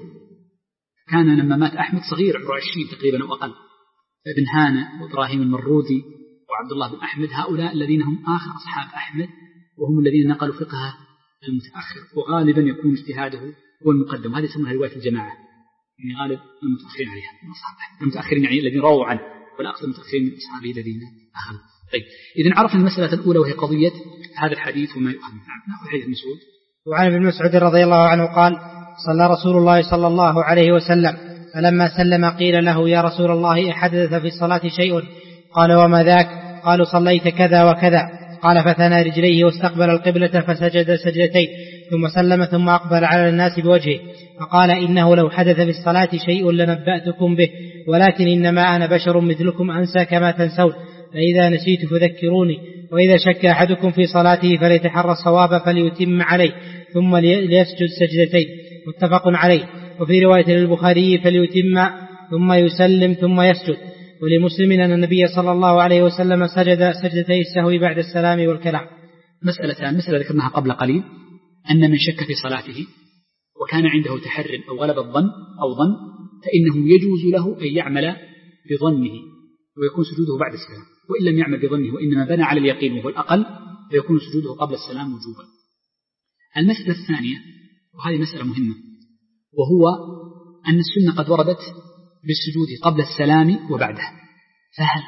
كان لما مات أحمد صغير عمره عشرين تقريبا أو أقل. ابن هانة وإبراهيم المروذي وعبد الله بن أحمد هؤلاء الذين هم آخر أصحاب أحمد، وهم الذين نقلوا فقه المتأخر، وغالبا يكون اجتهاده هو المقدم. هذه يسمونها رواية الجماعة، يعني غالب المتأخرين عليها من أصحاب أحمد، المتأخرين يعني الذين رووا عنه، ولا أقصد المتأخرين من أصحابه الذين أخذوا. طيب إذن عرفنا المسألة الأولى وهي قضية هذا الحديث وما يؤخذ. نأخذ حديث مسعود. وعن ابن مسعود رضي الله عنه قال: صلى رسول الله صلى الله عليه وسلم، فلما سلم قيل له: يا رسول الله أحدث في الصلاة شيء؟ قال: وما ذاك؟ قالوا: صليت كذا وكذا. قال: فثنى رجليه واستقبل القبلة فسجد سجدتين ثم سلم ثم أقبل على الناس بوجهه فقال: إنه لو حدث في الصلاة شيء لنبأتكم به، ولكن إنما أنا بشر مثلكم أنسى كما تنسون، فإذا نسيت فذكروني، وإذا شك أحدكم في صلاته فليتحرى الصواب فليتم عليه ثم ليسجد سجدتين. متفق عليه. وفي رواية للبخاري: فليتم ثم يسلم ثم يسجد. ولمسلم أن النبي صلى الله عليه وسلم سجد سجدتي السهو بعد السلام والكلام. مسألتان، مسألة ذكرناها قبل قليل، أن من شك في صلاته وكان عنده تحر أو غلب الظن أو ظن فإنه يجوز له أن يعمل بظنه ويكون سجوده بعد السلام، وإن لم يعمل بظنه وإنما بنى على اليقين وهو الأقل فيكون سجوده قبل السلام وجوبا. المسألة الثانية، وهذه مسألة مهمة، وهو أن السنة قد وردت بالسجود قبل السلام وبعده، فهل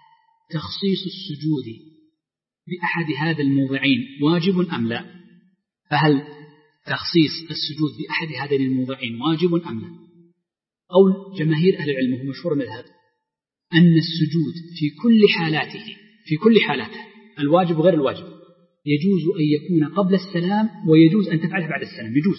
تخصيص السجود بأحد هذا الموضعين واجب أم لا؟ فهل تخصيص السجود بأحد هذين الموضعين واجب أم لا؟ قول جماهير أهل العلم هو مشهور المذهب أن السجود في كل حالاته في كل حالاته الواجب وغير الواجب يجوز أن يكون قبل السلام ويجوز أن تفعله بعد السلام، يجوز.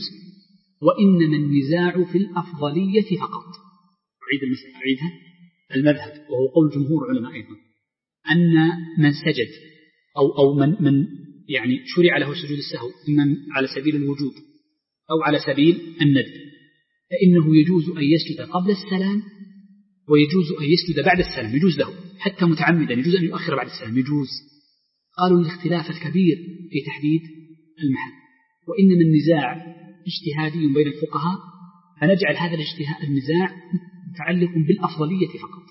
وإنما النزاع في الأفضلية فقط. أعيد المسألة أعيدها. المذهب وهو قول جمهور علماء أيضا أن من سجد أو أو من من يعني شرع له سجود السهو إما على سبيل الوجوب أو على سبيل الندب فإنه يجوز أن يسجد قبل السلام ويجوز أن يسجد بعد السلام، يجوز له حتى متعمدا، يجوز أن يؤخر بعد السلام، يجوز. قالوا الاختلاف الكبير في تحديد المحل، وإنما النزاع اجتهادي بين الفقهاء، فنجعل هذا الاجتهاد النزاع متعلق بالأفضلية فقط،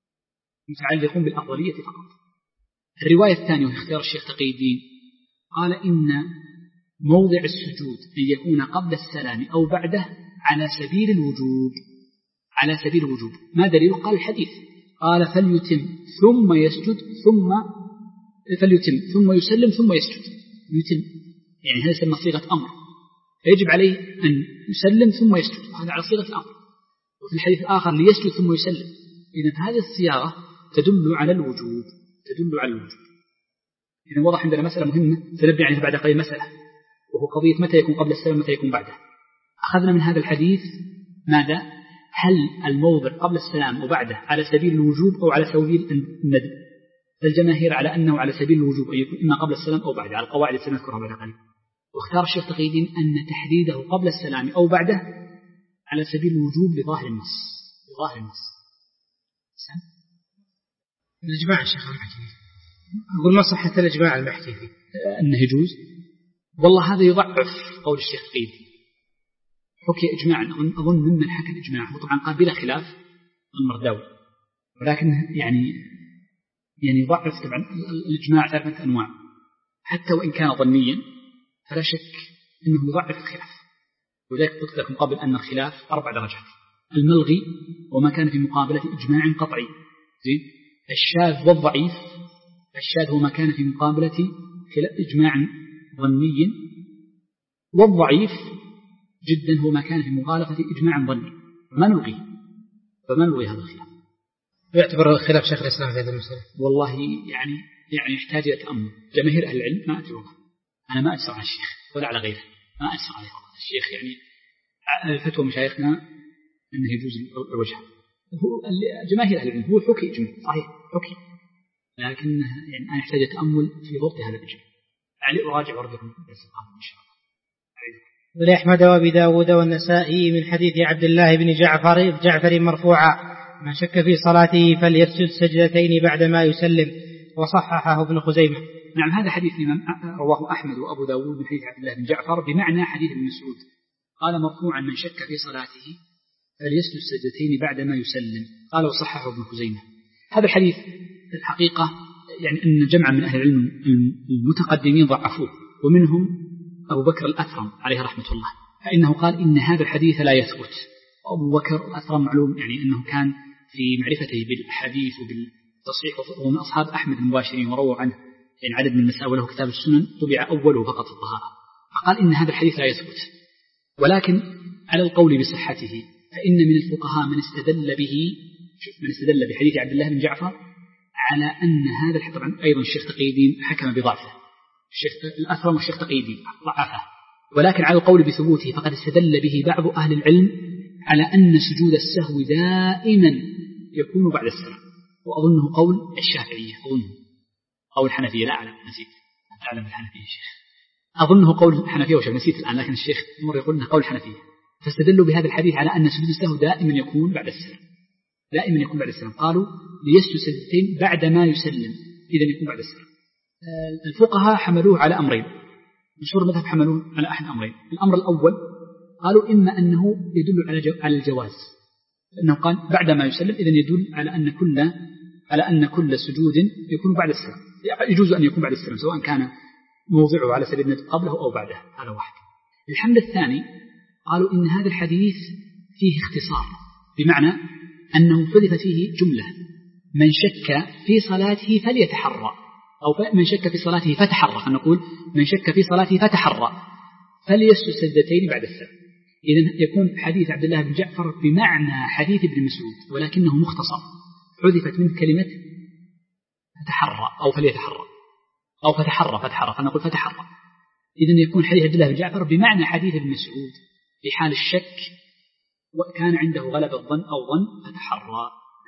متعلق بالأفضلية فقط. الرواية الثانية وهي اختيار الشيخ تقي الدين قال إن موضع السجود أن يكون قبل السلام أو بعده على سبيل الوجوب، على سبيل الوجوب. ما دليل؟ قال الحديث، قال: فليتم ثم يسجد ثم فليتم ثم يسلم ثم يسجد. يتم يعني هذا يسمى صيغة أمر، فيجب عليه أن يسلم ثم يسجد، هذا على صيغة الأمر. وفي الحديث الآخر: ليسجد ثم يسلم. إذن هذه الصياغة تدل على الوجوب، تدل على الوجوب. إذن واضح عندنا مسألة مهمة سنبني عليها بعد قليل، مسألة وهو قضية متى يكون قبل السلام ومتى يكون بعده. أخذنا من هذا الحديث ماذا؟ هل الموضع قبل السلام وبعده على سبيل الوجوب أو على سبيل الندب؟ الجماهير على أنه على سبيل الوجوب، أن يكون إما قبل السلام أو بعده، على القواعد التي سنذكرها بعد قليل. واختار الشيخ تقي الدين أن تحديده قبل السلام أو بعده على سبيل الوجوب لظاهر النص، لظاهر النص. الإجماع الشيخ المحكي، أقول ما صحة الإجماع المحكي فيه؟ أنه يجوز والله هذا يضعف قول الشيخ تقييدي. حكي إجماعا، أظن ممن حكى الإجماع، وطبعا قال بلا خلاف المرداوي، ولكن يعني يعني يضعف طبعا الإجماع ثلاثة أنواع، حتى وإن كان ظنيا فلا شك أنه يضعف الخلاف. ولذلك قلت لكم قبل أن الخلاف أربع درجات: الملغي وما كان في مقابلة إجماع قطعي، زين، الشاذ والضعيف. الشاذ هو ما كان في مقابلة إجماع ظني، والضعيف جدا هو ما كان في مخالفة إجماع ظني، ما نلغي فما نلغي هذا الخلاف. يعتبر خلاف شيخ الإسلام في هذه المسألة والله يعني يعني يحتاج إلى تأمل. جماهير أهل العلم ما أدري، أنا ما أسر على الشيخ ولا على غيره، ما أسر عليه والله. الشيخ يعني فتوى مشايخنا أنه يجوز الوجه. هو جماهير أهل العلم هو حكي إجماع صحيح حكي، لكن يعني أنا أحتاج تأمل في ضبط هذا الإجماع. يعني أراجع وردكم إن شاء الله. ولأحمد وأبي داود والنسائي من حديث عبد الله بن جعفر جعفر مرفوعا: من شك في صلاته فليسجد سجدتين بعدما يسلم، وصححه ابن خزيمة. نعم، هذا حديث الإمام رواه أحمد وأبو داود من حديث عبد الله بن جعفر بمعنى حديث ابن مسعود، قال مرفوعا: من شك في صلاته فليسجد سجدتين بعدما يسلم، قال وصححه ابن خزيمة. هذا الحديث الحقيقة يعني أن جمعا من أهل العلم المتقدمين ضعفوه، ومنهم أبو بكر الأثرم عليه رحمة الله، فإنه قال إن هذا الحديث لا يثبت. أبو بكر الأثرم معلوم يعني أنه كان في معرفته بالحديث وبالتصحيح، ومن أصحاب أحمد المباشرين ورووا عنه يعني عدد من المسائل، وله كتاب السنن طبع أوله فقط الطهارة. فقال إن هذا الحديث لا يثبت، ولكن على القول بصحته فإن من الفقهاء من استدل به من استدل بحديث عبد الله بن جعفر على أن هذا الحديث. طبعا أيضا الشيخ تقييدين حكم بضعفه، الشيخ الأثرم والشيخ تقييدين ضعفه، ولكن على القول بثبوته فقد استدل به بعض أهل العلم على أن سجود السهو دائما يكون بعد السلام، وأظنه قول الشافعية، أظنه قول الحنفية، لا أعلم، نسيت أعلم الحنفية الشيخ، أظنه قول الحنفية وشافعية، نسيت الآن، لكن الشيخ مر يقول أنه قول الحنفية. فاستدلوا بهذا الحديث على أن سجود السهو دائما يكون بعد السلام، دائما يكون بعد السلام، قالوا ليسجد سجدتين بعد ما يسلم، إذا يكون بعد السلام. الفقهاء حملوه على أمرين، مشهور المذهب حملوه على أحد أمرين. الأمر الأول قالوا إما أنه يدل على على الجواز، لأنه قال بعد ما يسلم، إذن يدل على أن كل على أن كل سجود يكون بعد السلام، يجوز أن يكون بعد السلام سواء كان موضعه على سبيل الندب قبله أو بعده. هذا واحد. الحمل الثاني قالوا إن هذا الحديث فيه اختصار، بمعنى أنه حذف فيه جملة: من شك في صلاته فليتحرى، أو من شك في صلاته فتحرى، فنقول من شك في صلاته فتحرى فليسجد سجدتين بعد السلام. إذن يكون حديث عبد الله بن جعفر بمعنى حديث ابن مسعود، ولكنه مختصر، حذفت منه كلمة فتحرى أو فليتحرى أو فتحرى فتحرى فنقول فتحرى. إذن يكون حديث عبد الله بن جعفر بمعنى حديث ابن مسعود في حال الشك وكان عنده غلب الظن أو ظن فتحرى.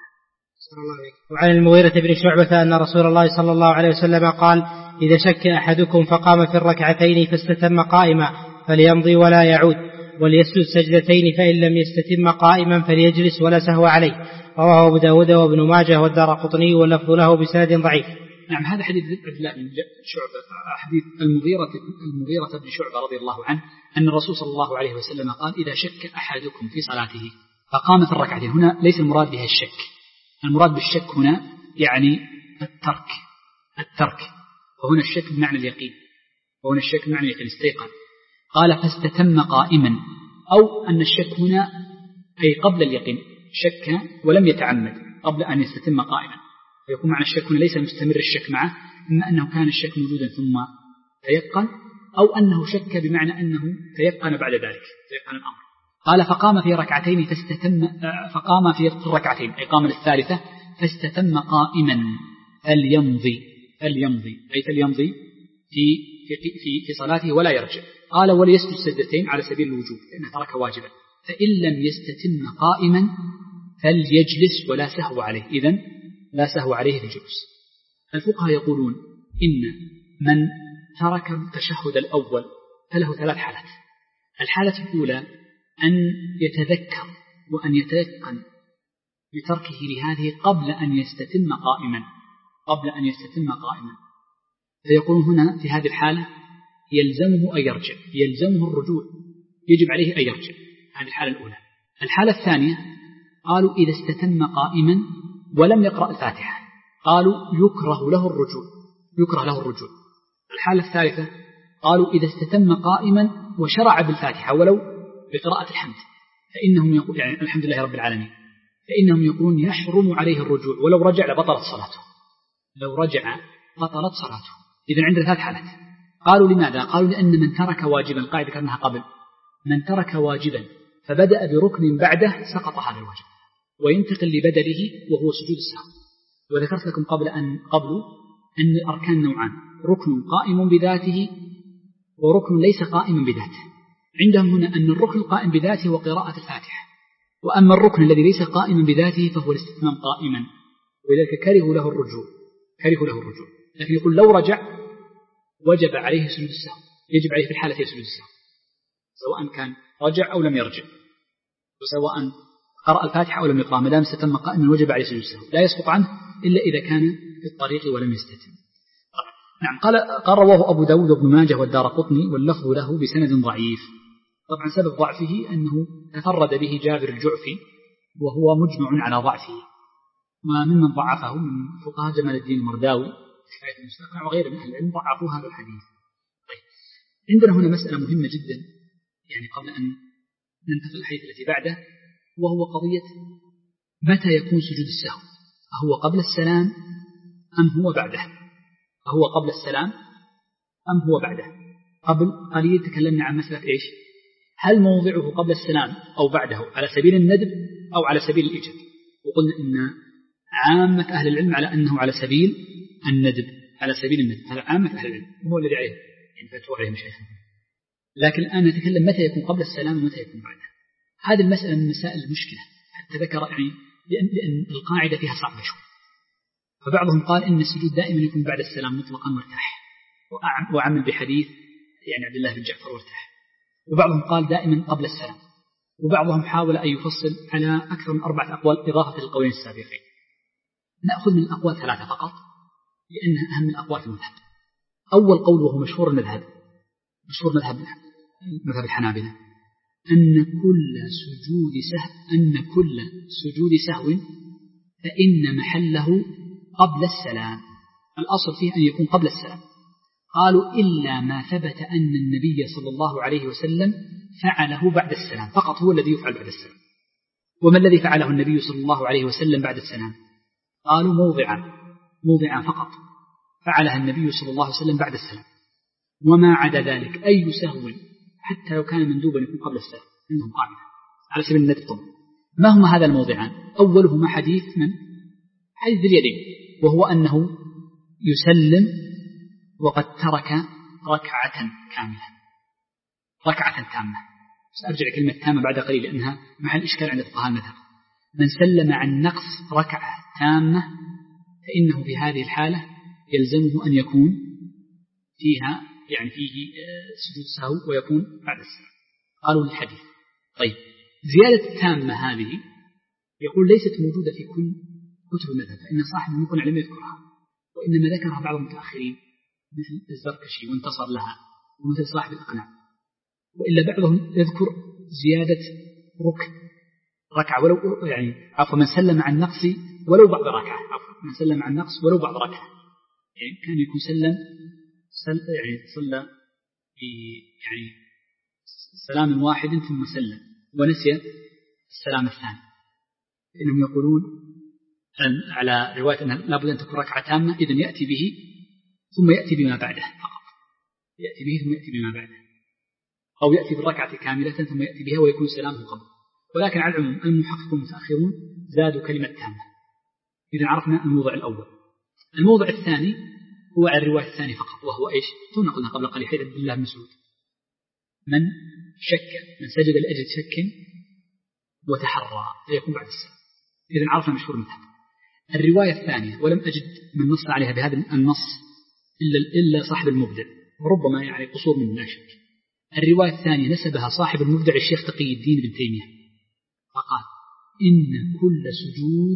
وعن المغيرة بن شعبة أن رسول الله صلى الله عليه وسلم قال: إذا شك أحدكم فقام في الركعتين فاستتم قائما فليمضي ولا يعود، وليسجد سجدتين، فإن لم يستتم قائما فليجلس ولا سهو عليه. رواه أبو داود وابن ماجه والدارقطني، واللفظ له بسند ضعيف. نعم، هذا حديث عبد الله بن شعبة، حديث المغيرة المغيرة بن شعبة رضي الله عنه أن الرسول صلى الله عليه وسلم قال: إذا شك أحدكم في صلاته فقام في الركعتين. هنا ليس المراد بها الشك، المراد بالشك هنا يعني الترك الترك وهنا الشك بمعنى اليقين، وهنا الشك بمعنى اليقين، استيقن. قال: فاستتم قائما، أو أن الشك هنا أي قبل اليقين، شك ولم يتعمد قبل أن يستتم قائما، فيكون معنى الشك هنا ليس مستمر الشك معه، إما أنه كان الشك موجودا ثم تيقن، أو أنه شك بمعنى أنه تيقن بعد ذلك، تيقن الأمر. قال: فقام في ركعتين فاستتم فقام في الركعتين أي قام للثالثة فاستتم قائما فليمضي فليمضي أي فليمضي في في في في صلاته ولا يرجع. قال: وليسجد سجدتين على سبيل الوجوب لأنه ترك واجبا. فإن لم يستتم قائما فليجلس ولا سهو عليه، إذن لا سهو عليه في الجلوس. الفقهاء يقولون إن من ترك التشهد الأول فله ثلاث حالات. الحالة الأولى أن يتذكر وأن يتيقن بتركه لهذه قبل أن يستتم قائما قبل أن يستتم قائما فيقول هنا في هذه الحالة يلزمه أن يرجع، يلزمه الرجوع، يجب عليه أن يرجع. هذه الحالة الأولى. الحالة الثانية قالوا إذا استتم قائما ولم يقرأ الفاتحة قالوا يكره له الرجوع، يكره له الرجوع. الحالة الثالثة قالوا إذا استتم قائما وشرع بالفاتحة ولو بقراءة الحمد فإنهم يقول يعني الحمد لله رب العالمين، فإنهم يقولون يحرم عليه الرجوع، ولو رجع لبطلت صلاته، لو رجع بطلت صلاته. إذن عند ثلاث حالات. قالوا لماذا؟ قالوا لأن من ترك واجبا، القاعدة ذكرناها قبل، من ترك واجبا فبدأ بركن بعده سقط هذا الواجب وينتقل لبدله وهو سجود السهو. وذكرت لكم قبل أن قبل أن الأركان نوعان، ركن قائم بذاته وركن ليس قائما بذاته. عندهم هنا أن الركن القائم بذاته هو قراءة الفاتحة، وأما الركن الذي ليس قائما بذاته فهو الاستتمام قائما، ولذلك كرهوا له الرجوع، كرهوا له الرجوع. لكن يقول لو رجع وجب عليه سجود السهو، يجب عليه في الحالة سجود السهو سواء كان رجع أو لم يرجع، وسواء قرأ الفاتحة أو لم يقرأ، ما دام استتم قائما وجب عليه سجود السهو، لا يسقط عنه إلا إذا كان في الطريق ولم يستتم. نعم. قال قال رواه أبو داود وابن ماجه والدارقطني واللفظ له بسند ضعيف. طبعا سبب ضعفه أنه تفرد به جابر الجعفي وهو مجمع على ضعفه، وممن ضعفه من فقهاء جمال الدين المرداوي كفاية المستقنع وغيره من أهل العلم ضعفوا هذا الحديث. طيب. عندنا هنا مسألة مهمة جدا يعني قبل أن ننتقل الحديث التي بعده، وهو قضية متى يكون سجود السهو، أهو قبل السلام أم هو بعده؟ أهو قبل السلام أم هو بعده؟ قبل قليل تكلمنا عن مسألة إيش؟ هل موضعه قبل السلام أو بعده على سبيل الندب أو على سبيل الإيجاب؟ وقلنا إن عامة أهل العلم على أنه على سبيل الندب، على سبيل الندب، هذا عامة أهل العلم هو الذي عليه يعني فتوى عليه مشايخنا. لكن الآن نتكلم متى يكون قبل السلام ومتى يكون بعده. هذه المسألة من مسائل المشكلة، حتى ذكر يعني لأن, لأن القاعدة فيها صعبة شوي. فبعضهم قال إن السجود دائما يكون بعد السلام مطلقا وارتاح، وعمل بحديث يعني عبد الله بن جعفر وارتاح. وبعضهم قال دائما قبل السلام، وبعضهم حاول أن يفصل على أكثر من أربعة أقوال إضافة للقولين السابقين. نأخذ من الأقوال ثلاثة فقط لأنها أهم الأقوال في المذهب. أول قول وهو مشهور المذهب، مشهور مذهب مذهب الحنابلة، أن كل سجود سهو أن كل سجود سهو فإن محله قبل السلام، الأصل فيه أن يكون قبل السلام. قالوا إلا ما ثبت أن النبي صلى الله عليه وسلم فعله بعد السلام، فقط هو الذي يفعل بعد السلام. وما الذي فعله النبي صلى الله عليه وسلم بعد السلام؟ قالوا موضعا، موضعا فقط فعلها النبي صلى الله عليه وسلم بعد السلام. وما عدا ذلك أي سهو حتى لو كان مندوبا يكون قبل السلام، عندهم قاعدة على سبيل الندب. طبعا ما هما هذا الموضعان؟ أولهما حديث من حديث ذي اليدين، وهو أنه يسلم وقد ترك ركعة كاملة، ركعة تامة. سأرجع كلمة تامة بعد قليل لأنها محل إشكال عند فقهاء المذهب. من سلم عن نقص ركعة تامة فإنه في هذه الحالة يلزمه أن يكون فيها يعني فيه سجود سهو ويكون بعد السلام. قالوا للحديث. طيب زيادة التامة هذه يقول ليست موجودة في كل كتب المذهب، فإن صاحب المقنع لم يذكرها، وإنما ذكرها بعض المتأخرين مثل الزركشي وانتصر لها ومثل صاحب الإقناع. وإلا بعضهم يذكر زيادة ركن ركعة ولو يعني عفوا من سلم عن نقص ولو بعض ركعة، عفوا من سلم عن نقص ولو بعض ركعة، يعني كان يكون سلم سل يعني صلى يعني سلام واحد ثم سلم ونسي السلام الثاني. إنهم يقولون على رواية أنها لابد أن تكون ركعة تامة، إذن يأتي به ثم يأتي بما بعده فقط، يأتي به ثم يأتي بما بعده، أو يأتي بالركعة كاملة ثم يأتي بها ويكون سلامه قبل. ولكن على العموم المحققون المتأخرون زادوا كلمة تامة. إذن عرفنا الموضع الأول. الموضع الثاني هو على الرواية الثانية فقط، وهو إيش؟ تونا قلنا قبل قليل حديث عبد الله بن مسعود من شك من سجد لأجل شك وتحرى فيكون بعد السلام. إذن عرفنا مشهور المذهب. الرواية الثانية ولم أجد من نص عليها بهذا النص إلا إلا صاحب المبدع، وربما يعني قصور من لا شك. الرواية الثانية نسبها صاحب المبدع الشيخ تقي الدين بن تيمية، فقال إن كل سجود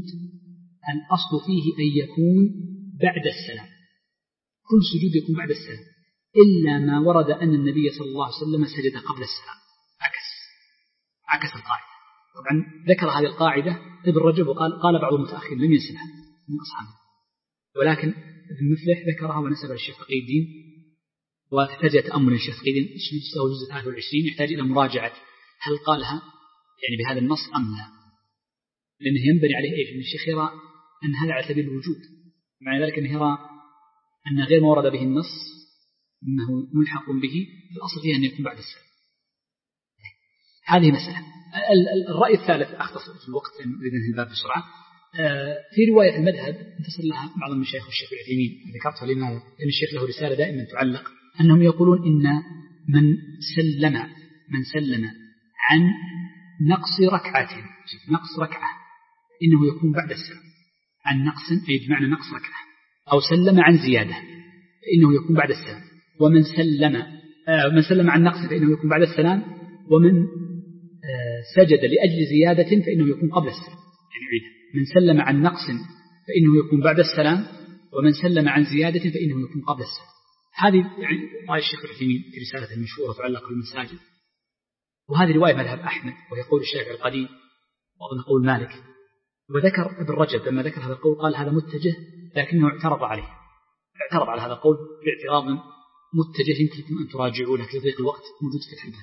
الأصل فيه أن يكون بعد السلام، كل سجود يكون بعد السلام إلا ما ورد أن النبي صلى الله عليه وسلم سجد قبل السلام. عكس عكس القاعدة. طبعا ذكر هذه القاعدة ابن رجب وقال قال بعض المتأخرين لم ينسبها من أصحابه، ولكن ابن مفلح ذكرها ونسبها للشيخ تقي الدين، وتحتاج تأمل الشيخ تقي الدين سوى جزء ثلاثة وعشرين يحتاج إلى مراجعة هل قالها يعني بهذا النص أم لا، لأنه ينبني عليه إيش؟ أن الشيخ يرى أن هذا على سبيل الوجود، مع ذلك أنه يرى أن غير ما ورد به النص أنه ملحق به في الأصل فيها أن يكون بعد السلام. هذه مسألة. الرأي الثالث أختصر في الوقت لأن أريد أنهي الباب بسرعة. في رواية المذهب انتصر لها بعض المشايخ والشيخ العثيمين ذكرتها لنا لأن الشيخ له رسالة دائما تعلق، أنهم يقولون إن من سلم من سلم عن نقص ركعة نقص ركعة إنه يكون بعد السلام، عن نقص أي بمعنى نقص ركعة، أو سلم عن زيادة فإنه يكون بعد السلام، ومن سلم آه من سلم عن نقص فإنه يكون بعد السلام، ومن آه سجد لأجل زيادة فإنه يكون قبل السلام. يعني عيدها، من سلم عن نقص فإنه يكون بعد السلام، ومن سلم عن زيادة فإنه يكون قبل السلام. هذه يعني رأي الشيخ العثيمين في رسالة المشهورة تعلق بالمساجد، وهذه رواية مذهب أحمد وهي قول الشافعي القديم وأظن قول مالك. وذكر ابن رجب لما ذكر هذا القول قال هذا متجه لكنه اعترض عليه، اعترض على هذا القول باعتراض متجه يمكن أن تراجعوا لك لضيق الوقت موجود في الحديث.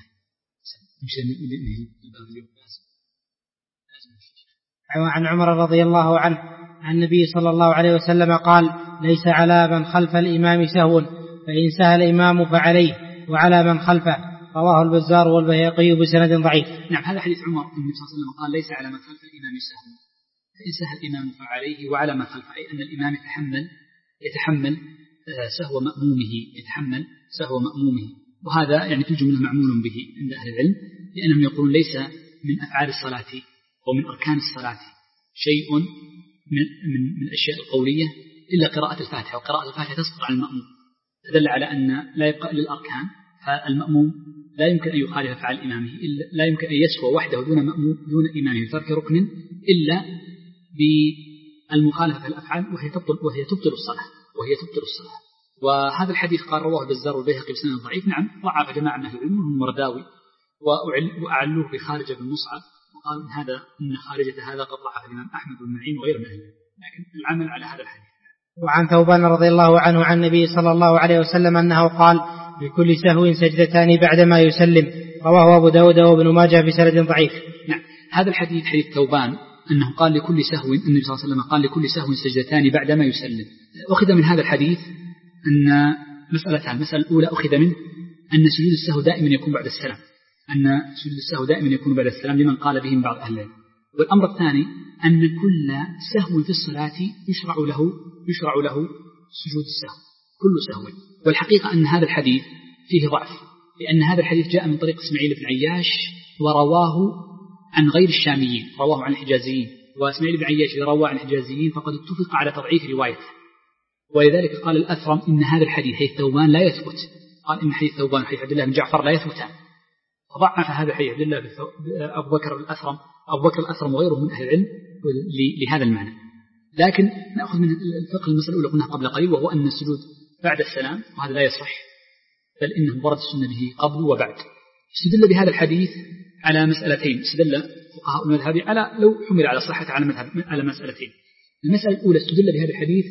عن عمر رضي الله عنه عن النبي صلى الله عليه وسلم قال ليس على من خلف الإمام سهو، فإن سهى الإمام فعليه وعلى من خلفه. رواه البزار والبيهقي بسند ضعيف. نعم، هذا حديث عمر النبي صلى الله عليه وسلم قال ليس على من خلف الإمام سهو، فإن سهى الإمام فعليه وعلى من خلفه، أي أن الإمام يتحمل يتحمل سهو مأمومه يتحمل سهو مأمومه وهذا يعني في الجملة معمول به عند أهل العلم، لأنهم يقولون ليس من أفعال الصلاة ومن أركان الصلاة شيء من من من الأشياء القولية إلا قراءة الفاتحة، وقراءة الفاتحة تسقط عن المأموم، فدل على أن لا يبقى للأركان، فالمأموم لا يمكن أن يخالف أفعال إمامه، إلا لا يمكن أن يسوى وحده دون مأموم دون إمامه ترك ركن إلا بالمخالفة في الأفعال، وهي تبطل وهي تبطل الصلاة وهي تبطل الصلاة. وهذا الحديث قال رواه البزار والبيهقي بسند ضعيف. نعم، ضعف جماعة من أهل العلم وهم مرداوي وأعلوه بخارجة بن مصعب، وقال إن هذا إن خارجة هذا قد ضعف الإمام أحمد بن معين وغير من أهل العلم، لكن العمل على هذا الحديث. وعن ثوبان رضي الله عنه عن النبي صلى الله عليه وسلم أنه قال لكل سهو سجدتان بعدما يسلم. رواه أبو داود وابن ماجه بسند ضعيف. نعم، هذا الحديث حديث ثوبان أنه قال لكل سهو، النبي صلى الله عليه وسلم قال لكل سهو سجدتان بعدما يسلم. أخذ من هذا الحديث أن مسألتان. المسألة الأولى أخذ منه أن سجود السهو دائما يكون بعد السلام، أن سجود السهو دائما يكون بعد السلام لمن قال به من بعض أهل العلم. والأمر الثاني أن كل سهو في الصلاة يشرع له يشرع له سجود السهو، كل سهو. والحقيقة أن هذا الحديث فيه ضعف، لأن هذا الحديث جاء من طريق إسماعيل بن عياش ورواه عن غير الشاميين، رواه عن الحجازيين، وإسماعيل بن عياش إذا رواه عن الحجازيين فقد اتفق على تضعيف روايته، ولذلك قال الأثرم إن هذا الحديث حديث ثوبان لا يثبت، قال إن حديث ثوبان وحديث عبد الله بن جعفر لا يثبتان، فضعف هذا حديث عبد الله أبو بكر الأثرم أبو بكر الأثرم وغيره من أهل العلم لهذا المعنى. لكن نأخذ من الفقه المسألة الأولى قلناها قبل قليل، وهو أن السجود بعد السلام، وهذا لا يصح، بل إنه ورد السنة به قبل وبعد. استدل بهذا الحديث على مسألتين، استدل فقهاء المذهب على لو حمل على صحة على مذهب على مسألتين. المسألة الأولى استدل بهذا الحديث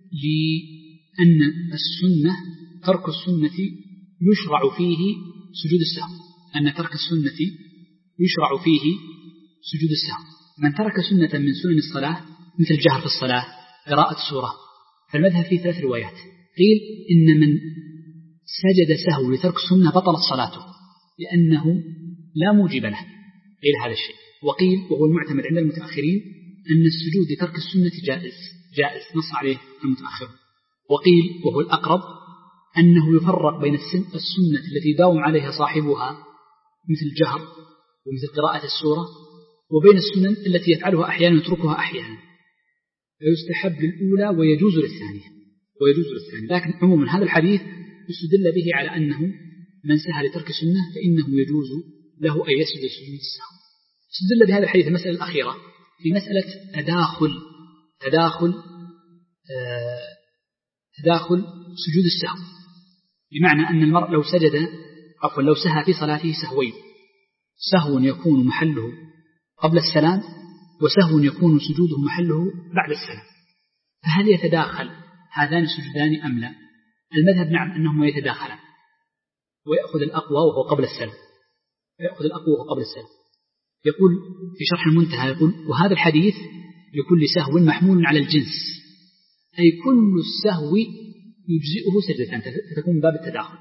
لأن السنة ترك السنة يشرع فيه سجود السهو، أن ترك السنة يشرع فيه سجود السهو. من ترك سنة من سنن الصلاة مثل الجهر في الصلاة، قراءة السورة، فالمذهب فيه ثلاث روايات. قيل إن من سجد سهو لترك السنة بطلت صلاته لأنه لا موجب له، قيل هذا الشيء. وقيل وهو المعتمد عند المتأخرين أن السجود لترك السنة جائز جائز نص عليه المتأخر. وقيل وهو الأقرب أنه يفرق بين السنة التي داوم عليها صاحبها مثل الجهر ومثل قراءة السورة، وبين السنن التي يفعلها أحيانا ويتركها أحيانا، فيستحب للأولى ويجوز للثانية ويجوز للثانية. لكن عموما هذا الحديث يستدل به على أنه من سهى لترك السنة فإنه يجوز له أن يسجد سجود السهو. استدل بهذا الحديث المسألة الأخيرة في مسألة تداخل تداخل آه تداخل سجود السهو، بمعنى أن المرء لو سجد عفوا لو سهى في صلاته سهوين، سهو يكون محله قبل السلام وسهو يكون سجوده محله بعد السلام، فهل يتداخل هذان السجودان أم لا؟ المذهب نعم أنهما يتداخلان، ويأخذ الأقوى وهو قبل السلام، ويأخذ الأقوى وهو قبل السلام. يقول في شرح المنتهى يقول: وهذا الحديث لكل سهو محمول على الجنس، أي كل السهو يجزئه سجدتان، فتكون من باب التداخل.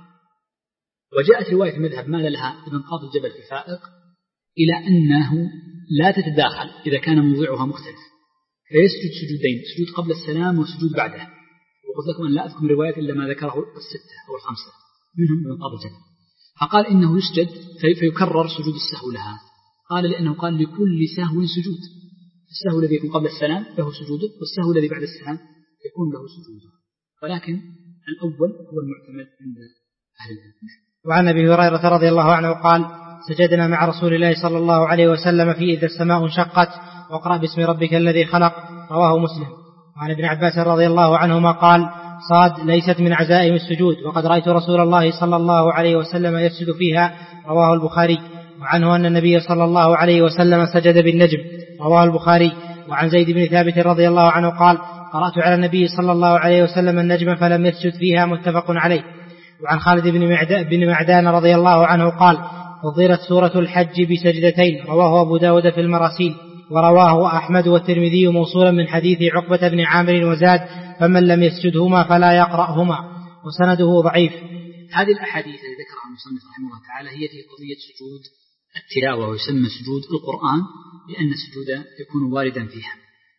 وجاءت رواية المذهب ما لها ابن قاضي الجبل في فائق إلى أنه لا تتداخل إذا كان موضعها مختلف، فيسجد سجودين، سجود قبل السلام وسجود بعده. وقلت لكم أن لا أذكر رواية إلا ما ذكره الستة أو الخمسة منهم ابن قاضي الجبل، فقال إنه يسجد فيكرر سجود السهو لها. قال لأنه قال لكل سهو سجود، السهو الذي يكون قبل السلام له سجوده، والسهو الذي بعد السلام يكون له سجوده، ولكن الأول هو المعتمد عند أهل العلم. وعن أبي هريرة رضي الله عنه قال: سجدنا مع رسول الله صلى الله عليه وسلم في إذا السماء انشقت واقرأ باسم ربك الذي خلق، رواه مسلم. وعن ابن عباس رضي الله عنهما قال: صاد ليست من عزائم السجود، وقد رأيت رسول الله صلى الله عليه وسلم يسجد فيها، رواه البخاري. وعنه أن النبي صلى الله عليه وسلم سجد بالنجم، رواه البخاري. وعن زيد بن ثابت رضي الله عنه قال: قرأت على النبي صلى الله عليه وسلم النجم فلم يسجد فيها، متفق عليه. وعن خالد بن معدان رضي الله عنه قال: فضلت سورة الحج بسجدتين، رواه أبو داود في المراسيل، ورواه أحمد والترمذي موصولا من حديث عقبة بن عامر وزاد: فمن لم يسجدهما فلا يقرأهما، وسنده ضعيف. هذه الأحاديث التي ذكرها المصنف رحمه الله تعالى هي في قضية سجود التلاوة، ويسمى سجود القرآن لأن السجود يكون واردا فيها.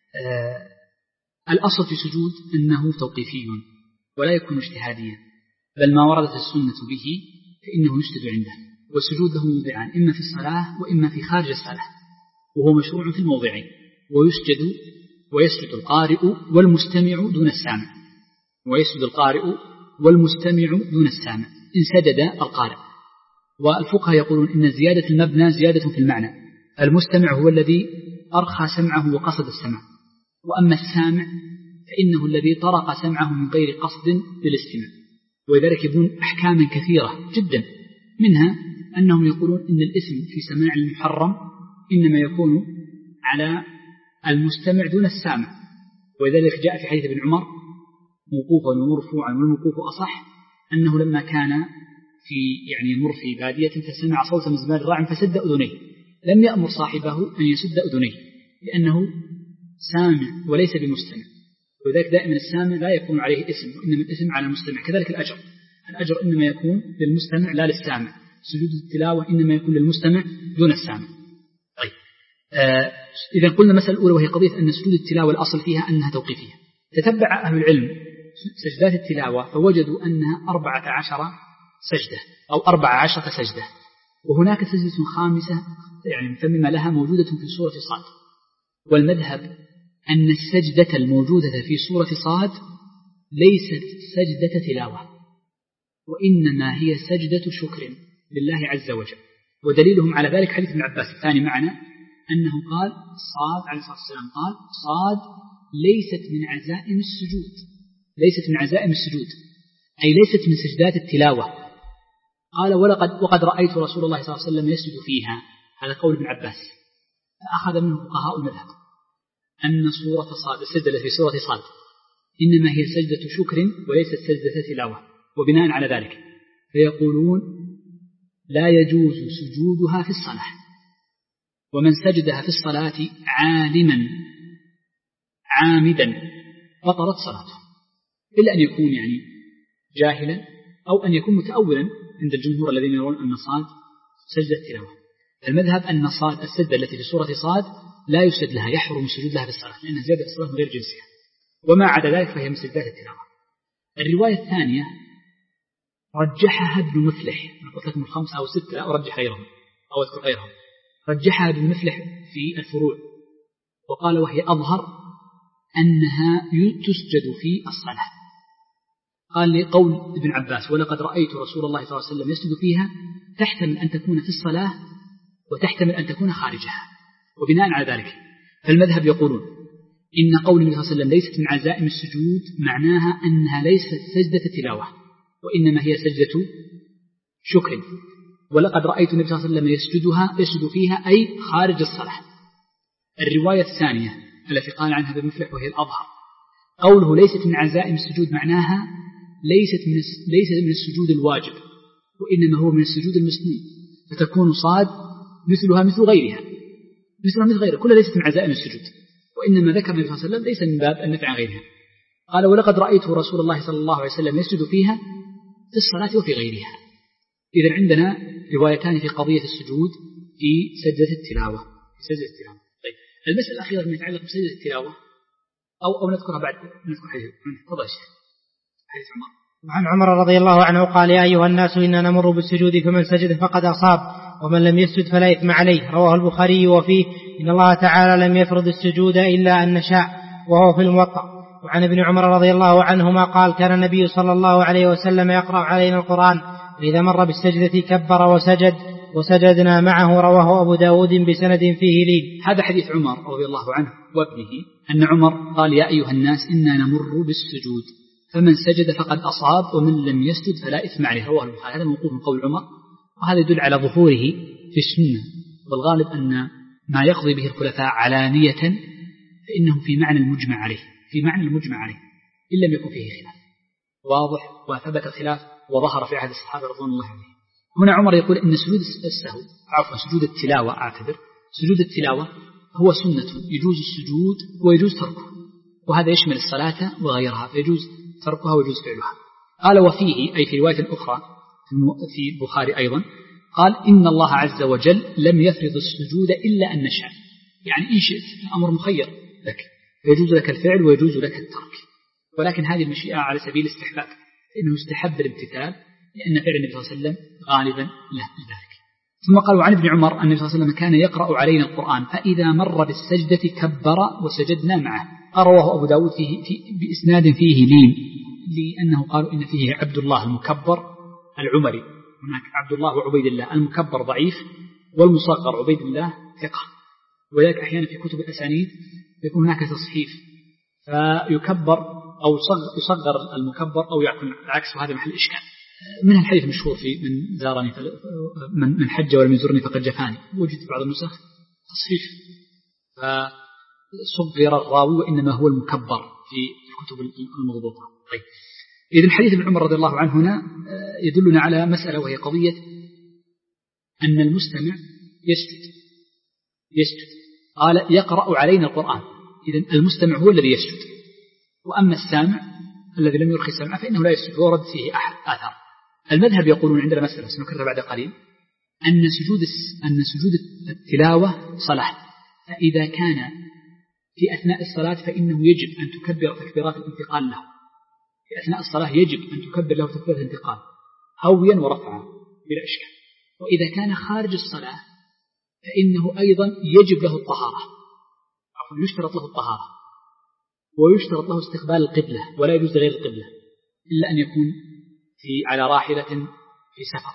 آه الأصل في سجود أنه توقيفي ولا يكون اجتهاديا، بل ما وردت السنة به فإنه يسجد عنده. والسجود له موضعان، إما في الصلاة وإما في خارج الصلاة، وهو مشروع في الموضعين. ويسجد ويسجد القارئ والمستمع دون السامع، ويسجد القارئ والمستمع دون السامع إن سجد القارئ. والفقهاء يقولون إن زيادة المبنى زيادة في المعنى، المستمع هو الذي أرخى سمعه وقصد السمع، وأما السامع فإنه الذي طرق سمعه من غير قصد للاستماع. ولذلك يبنون أحكاما كثيرة جدا، منها أنهم يقولون إن الاسم في سماع المحرم إنما يكون على المستمع دون السامع. ولذلك جاء في حديث ابن عمر موقوفا ومرفوعا، والموقوف أصح، أنه لما كان في يعني يمر في بادية فسمع صوت مزمار راع فسد أذنيه، لم يأمر صاحبه أن يسد أذنيه لأنه سامع وليس بمستمع. وذلك دائما السامع لا يكون عليه اسم، وإنما الاسم على المستمع. كذلك الأجر، الأجر إنما يكون للمستمع لا للسامع. سجود التلاوة إنما يكون للمستمع دون السامع. طيب آه إذا قلنا مسألة الأولى وهي قضية أن سجود التلاوة الأصل فيها أنها توقيفية. تتبع أهل العلم سجدات التلاوة فوجدوا أنها أربعة عشر سجدة أو أربع عشرة سجدة، وهناك سجدة خامسة يعني مفممة لها موجودة في سورة صاد. والمذهب أن السجدة الموجودة في سورة صاد ليست سجدة تلاوة، وإنما هي سجدة شكر لله عز وجل. ودليلهم على ذلك حديث ابن عباس الثاني معنا، أنه قال صاد عليه الصلاة والسلام قال صاد ليست من عزائم السجود، ليست من عزائم السجود أي ليست من سجدات التلاوة. قال ولقد وقد رأيت رسول الله صلى الله عليه وسلم يسجد فيها، هذا قول ابن عباس. فأخذ منه فقهاء المذهب أن سورة صاد السجدة في سورة صاد إنما هي سجدة شكر وليست سجدة تلاوة، وبناء على ذلك فيقولون لا يجوز سجودها في الصلاة، ومن سجدها في الصلاة عالما عامدا بطلت صلاته، إلا أن يكون يعني جاهلا أو أن يكون متأولا عند الجمهور الذين يرون أن صاد سجدة تلاوة. المذهب أن صاد السجدة التي في سورة صاد لا يسجد لها، يحرم السجود لها في الصلاة لأنها زيادة الصلاة من غير جنسها، وما عدا ذلك فهي من سجدات التلاوة. الرواية الثانية رجحها ابن مفلح، أنا قلت لكم الخمسة أو ستة، لا أرجح غيرهم أو أذكر غيرهم. رجحها ابن مفلح في الفروع وقال وهي أظهر أنها تسجد في الصلاة. قال لقول ابن عباس ولقد رأيت رسول الله صلى الله عليه وسلم يسجد فيها تحتمل أن تكون في الصلاة وتحتمل أن تكون خارجها. وبناء على ذلك فالمذهب يقولون إن قول النبي صلى الله عليه وسلم ليست من عزائم السجود معناها أنها ليست سجدة تلاوة، وإنما هي سجدة شكر. ولقد رأيت النبي صلى الله عليه وسلم يسجدها يسجد فيها أي خارج الصلاة. الرواية الثانية التي قال عنها ابن مفلح وهي الأظهر قوله ليست من عزائم السجود، معناها ليست من ليست من السجود الواجب، وإنما هو من السجود المسنون، فتكون صاد مثلها مثل غيرها مثلها مثل غيرها كلها ليست من عزائم السجود، وإنما ذكر النبي صلى الله عليه وسلم ليس من باب النفع عن غيرها. قال ولقد رأيت رسول الله صلى الله عليه وسلم يسجد فيها في الصلاة وفي غيرها. إذن عندنا روايتان في قضية السجود في سجدة التلاوة في سجدة التلاوة. طيب المسألة الأخيرة التي تتعلق بسجدة التلاوة أو أو نذكرها بعد نذكر حديث تفضل حديث عمر. وعن عمر رضي الله عنه قال يا أيها الناس إننا نمر بالسجود فمن سجد فقد أصاب ومن لم يسجد فلا إثم عليه. رواه البخاري وفيه إن الله تعالى لم يفرض السجود إلا أن نشاء، وهو في الموطأ. وعن ابن عمر رضي الله عنهما قال كان النبي صلى الله عليه وسلم يقرأ علينا القرآن إذا مر بالسجدة كبر وسجد وسجدنا معه. رواه أبو داود بسند فيه لين. هذا حديث عمر رضي الله عنه وابنه أن عمر قال يا أيها الناس إنا نمر بالسجود فمن سجد فقد أصاب ومن لم يسجد فلا إثم عليه. رواه البخاري. هذا موقوف من قول عمر، وهذا يدل على ظهوره في السنة، والغالب أن ما يقضي به الخلفاء علانية فإنه في معنى المجمع عليه في معنى المجمع عليه إن لم يكن فيه خلاف واضح وثبت خلاف وظهر في عهد الصحابة رضوان الله عليهم. هنا عمر يقول إن سجود السهو عفوا سجود التلاوة أعتبر سجود التلاوة هو سنة يجوز السجود ويجوز تركه، وهذا يشمل الصلاة وغيرها، فيجوز تركها ويجوز فعلها. قال وفيه أي في رواية أخرى في البخاري أيضا قال إن الله عز وجل لم يفرض السجود إلا أن نشاء، يعني إن شئت الأمر مخير لك، فيجوز لك الفعل ويجوز لك الترك، ولكن هذه المشيئة على سبيل الاستحباب، إنه استحب الامتثال لأن فعل النبي صلى الله عليه وسلم غالبا له ذلك. ثم قال وعن ابن عمر أن النبي صلى الله عليه وسلم كان يقرأ علينا القرآن فإذا مر بالسجدة كبر وسجدنا معه. رواه أبو داود فيه في بإسناد فيه لين، لأنه قالوا إن فيه عبد الله المكبر العمري، هناك عبد الله وعبيد الله، المكبر ضعيف والمصغر عبيد الله ثقة، وذلك أحيانا في كتب الأسانيد يكون هناك تصحيف فيكبر أو يصغر المكبر أو يكون العكس، وهذا محل إشكال. من الحديث المشهور في من زارني من حج ولم يزرني فقد جفاني، وجد في بعض النسخ تصحيف فصغر الراوي وإنما هو المكبر في الكتب المضبوطة. طيب إذن الحديث ابن عمر رضي الله عنه هنا يدلنا على مسألة، وهي قضية أن المستمع يسجد يسجد قال يقرأ علينا القرآن، إذن المستمع هو الذي يسجد، وأما السامع الذي لم يرخي السمع فإنه لا يسجد، ورد فيه أحد آثار. المذهب يقولون عندنا مسألة سنكررها بعد قليل أن سجود أن سجود التلاوة صلاة، فإذا كان في أثناء الصلاة فإنه يجب أن تكبر تكبيرات الانتقال له، في أثناء الصلاة يجب أن تكبر له تكبيرات الانتقال هويا ورفعا بلا إشكال. وإذا كان خارج الصلاة فإنه أيضا يجب له الطهارة، عفوا يشترط له الطهارة ويشترط له استقبال القبلة، ولا يجوز غير القبلة إلا أن يكون في على راحلة في سفر.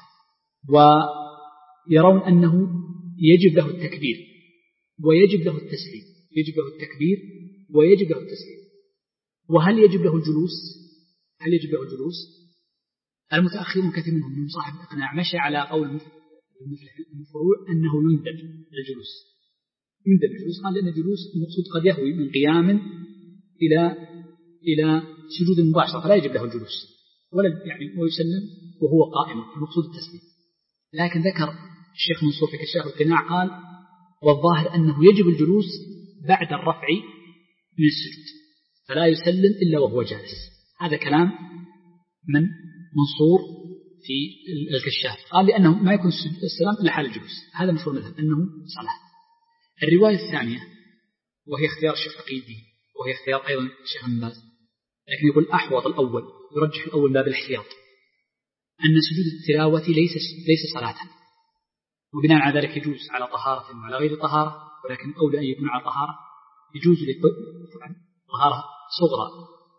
ويرون أنه يجب له التكبير ويجب له التسليم يجب له التكبير ويجب له التسليم. وهل يجب له الجلوس؟ هل يجب له الجلوس؟ المتأخرون كثير منهم من صاحب الإقناع مشى على قول المفروع أنه يندب الجلوس يندب الجلوس قال لأن الجلوس المقصود قد يهوي من قيام إلى إلى سجود مباشر، فلا يجب له الجلوس ولا يعني ويسلم وهو قائم، المقصود التسليم. لكن ذكر الشيخ منصور في كشاف القناع قال والظاهر أنه يجب الجلوس بعد الرفع من السجود، فلا يسلم إلا وهو جالس. هذا كلام من منصور في الكشاف، قال لأنه ما يكون السلام إلا حال الجلوس. هذا مشهور المذهب أنه صلاة. الرواية الثانية وهي اختيار الشيخ تقي الدين وهي اختيار أيضا الشيخ ابن باز، لكن يقول أحوط الأول، يرجح الأول باب الاحتياط، أن سجود التلاوة ليس ليس صلاة، وبناء على ذلك يجوز على طهارة وعلى غير طهارة، ولكن أولى أن يكون على طهارة. يجوز طهارة صغرى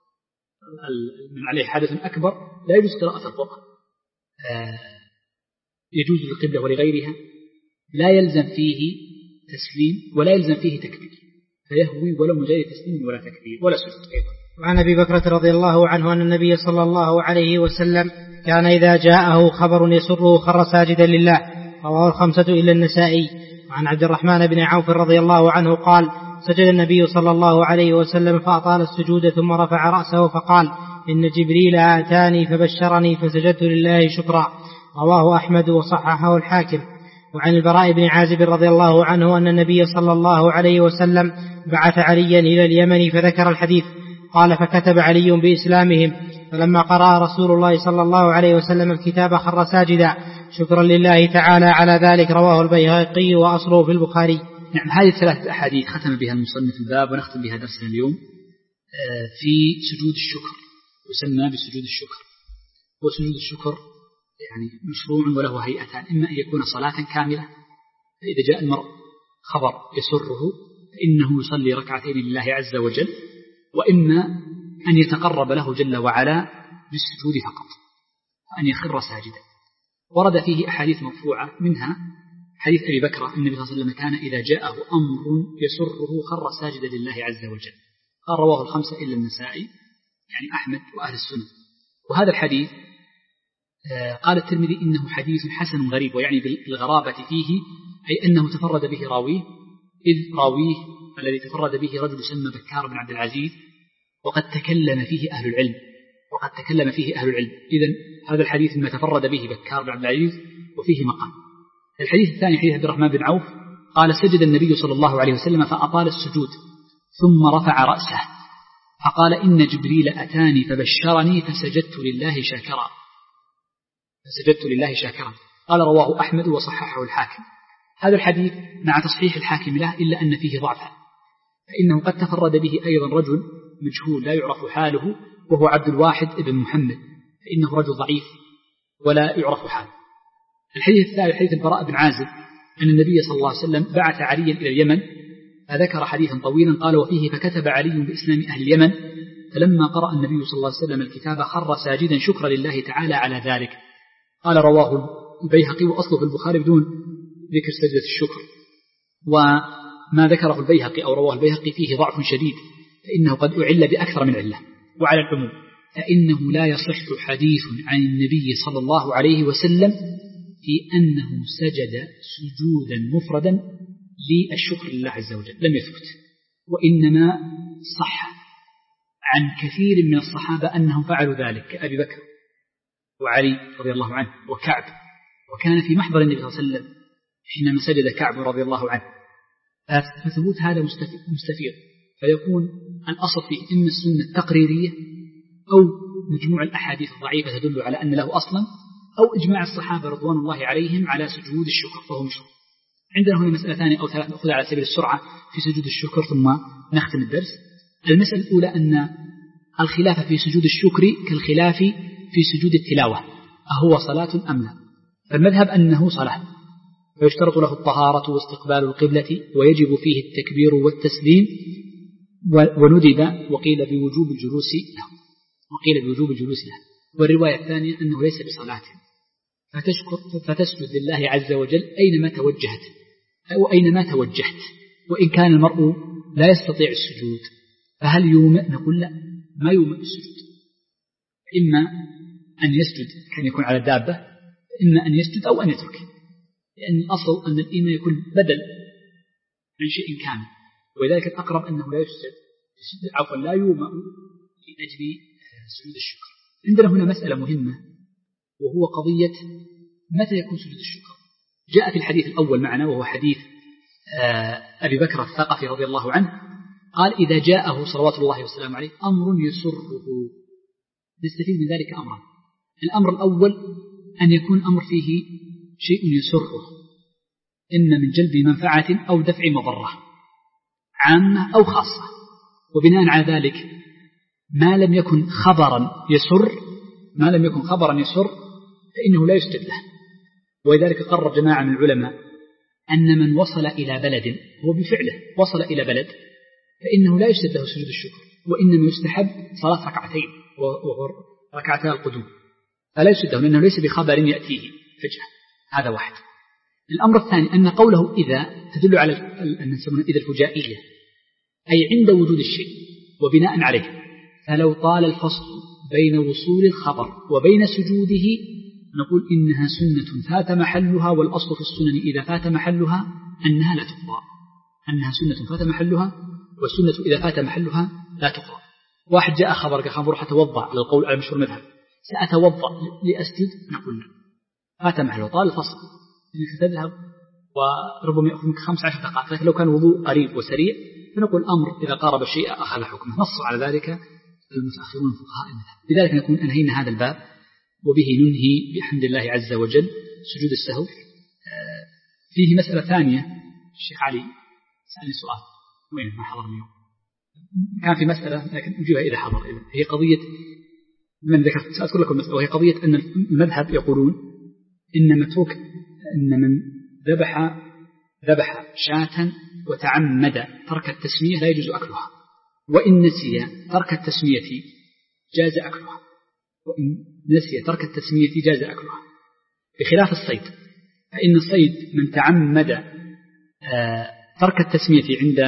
من عليه حدث أكبر لا يجوز قراءة القرآن، يجوز للقبلة ولغيرها، لا يلزم فيه تسليم ولا يلزم فيه تكبير، فيهوي ولو من غير تسليم ولا تكبير ولا سجود أيضا. وعن أبي بكرة رضي الله عنه أن النبي صلى الله عليه وسلم كان إذا جاءه خبر يسره خر ساجدا لله. رواه الخمسة إلا النسائي. وعن عبد الرحمن بن عوف رضي الله عنه قال سجد النبي صلى الله عليه وسلم فأطال السجود ثم رفع رأسه فقال إن جبريل آتاني فبشرني فسجدت لله شكرا. رواه أحمد وصححه الحاكم. وعن البراء بن عازب رضي الله عنه أن النبي صلى الله عليه وسلم بعث عليا إلى اليمن فذكر الحديث. قال فكتب علي بإسلامهم، فلما قرأ رسول الله صلى الله عليه وسلم الكتاب خر ساجدا شكرا لله تعالى على ذلك. رواه البيهقي وأصله في البخاري. نعم، هذه الثلاثة أحاديث ختم بها المصنف الباب ونختم بها درسنا اليوم في سجود الشكر، يسمى بسجود الشكر. وسجود الشكر يعني مشروع وله هيئتان، إما أن يكون صلاة كاملة، فإذا جاء المرء خبر يسره فإنه يصلي ركعتين لله عز وجل، وإما أن يتقرب له جل وعلا بالسجود فقط، وأن يخر ساجدا. ورد فيه أحاديث مرفوعة، منها حديث أبي بكر النبي صلى الله عليه وسلم كان إذا جاءه أمر يسره خر ساجدا لله عز وجل. قال رواه الخمسة إلا النسائي، يعني أحمد وأهل السنة. وهذا الحديث قال الترمذي إنه حديث حسن غريب، ويعني بالغرابة فيه أي أنه تفرد به راويه، إذ راويه الذي تفرد به رجل يسمى بكار بن عبد العزيز، وقد تكلم فيه أهل العلم وقد تكلم فيه أهل العلم إذن هذا الحديث ما تفرد به بكار بن عبد العزيز وفيه مقام. الحديث الثاني حديث عبد الرحمن بن عوف قال سجد النبي صلى الله عليه وسلم فأطال السجود ثم رفع رأسه فقال إن جبريل أتاني فبشرني فسجدت لله شاكرا فسجدت لله شاكرا قال رواه أحمد وصححه الحاكم. هذا الحديث مع تصحيح الحاكم له إلا أن فيه ضعفا، فإنه قد تفرد به أيضا رجل مجهول لا يعرف حاله وهو عبد الواحد ابن محمد، فإنه رجل ضعيف ولا يعرف حاله. الحديث الثالث حديث البراء بن عازب أن النبي صلى الله عليه وسلم بعث عليا إلى اليمن، فذكر حديثا طويلا قال وفيه فكتب علي بإسلام أهل اليمن، فلما قرأ النبي صلى الله عليه وسلم الكتاب خر ساجدا شكرا لله تعالى على ذلك. قال رواه البيهقي وأصله في البخاري بدون ذكر سجدة الشكر، وما ذكره البيهقي أو رواه البيهقي فيه ضعف شديد، فإنه قد أعل بأكثر من علة. وعلى العموم فإنه لا يصح حديث عن النبي صلى الله عليه وسلم في أنه سجد سجودا مفردا للشكر لله عز وجل، لم يثبت. وإنما صح عن كثير من الصحابة أنهم فعلوا ذلك كأبي بكر وعلي رضي الله عنه وكعب، وكان في محضر النبي صلى الله عليه وسلم حينما سجد كعب رضي الله عنه. فثبوت هذا مستفيض، فيكون الأصل فيه إما السنة التقريرية أو مجموع الأحاديث الضعيفة تدل على أن له أصلا، أو إجماع الصحابة رضوان الله عليهم على سجود الشكر فهو مشروع. عندنا هنا مسألة ثانية أو ثلاث نأخذ على سبيل السرعة في سجود الشكر ثم نختم الدرس. المسألة الأولى أن الخلاف في سجود الشكر كالخلاف في سجود التلاوة، أهو صلاة أم لا؟ فالمذهب أنه صلاة، فيشترط له الطهارة واستقبال القبلة، ويجب فيه التكبير والتسليم، وندب وقيل بوجوب الجلوس له وقيل بوجوب الجلوس له والرواية الثانية أنه ليس بصلاة، فتشكر فتسجد لله عز وجل أينما توجهت أو أينما توجهت، وإن كان المرء لا يستطيع السجود فهل يومئ؟ نقول لا، ما يومئ السجود، إما أن يسجد كان يكون على الدابة، إما أن يسجد أو أن يترك، لأن الأصل أن الإيمان يكون بدل من شيء كامل، ولذلك الأقرب أنه لا يسجد عفوا لا يومئ لأجل سجود الشكر. عندنا هنا مسألة مهمة وهو قضية متى يكون سجود الشكر. جاء في الحديث الأول معنا وهو حديث أبي بكر الثقفي رضي الله عنه قال إذا جاءه صلوات الله وسلامه عليه أمر يسره، نستفيد من ذلك أمرا. الأمر الأول أن يكون أمر فيه شيء يسره، إما من جلب منفعة أو دفع مضرة عامة أو خاصة، وبناء على ذلك ما لم يكن خبرا يسر ما لم يكن خبرا يسر فإنه لا يسجد له. ولذلك قرر جماعة من العلماء أن من وصل إلى بلد هو بفعله وصل إلى بلد فإنه لا يسجد له سجود الشكر، وإنما يستحب صلاة ركعتين وهو ركعتا القدوم، فلا يسجد له لأنه ليس بخبر يأتيه فجأة. هذا واحد. الأمر الثاني أن قوله إذا تدل على أن نسمونه إذا الفجائية، أي عند وجود الشيء وبناء عليه، فلو طال الفصل بين وصول الخبر وبين سجوده نقول إنها سنة فات محلها، والأصل في السنن إذا فات محلها أنها لا تقضى، أنها سنة فات محلها، والسنة إذا فات محلها لا تقضى. واحد جاء خبر قال خبر أتوضأ على القول على مشهور المذهب، سأتوضأ لأسجد، نقول لا، فات محله، طال الفصل إنك تذهب وربما يأخذ منك خمس عشر دقائق، لكن لو كان وضوء قريب وسريع فنقول الأمر إذا قارب الشيء أخذ حكمه. نصوا على ذلك المتأخرون فقهاء المذهب. لذلك نكون أنهينا هذا الباب، وبه ننهي بحمد الله عز وجل سجود السهو. فيه مسألة ثانية، الشيخ علي سألني سؤال وين ما حضر اليوم، كان في مسألة لكن أجيبها إذا حضر، هي قضية من ذكرت سأذكر لكم المسألة، وهي قضية أن المذهب يقولون إن متروك إن من ذبح ذبح شاة وتعمد ترك التسمية لا يجوز أكلها، وإن نسي ترك التسمية جاز أكلها، وإن نسي ترك التسمية جاز أكلها، بخلاف الصيد، فإن الصيد من تعمد آه ترك التسمية عند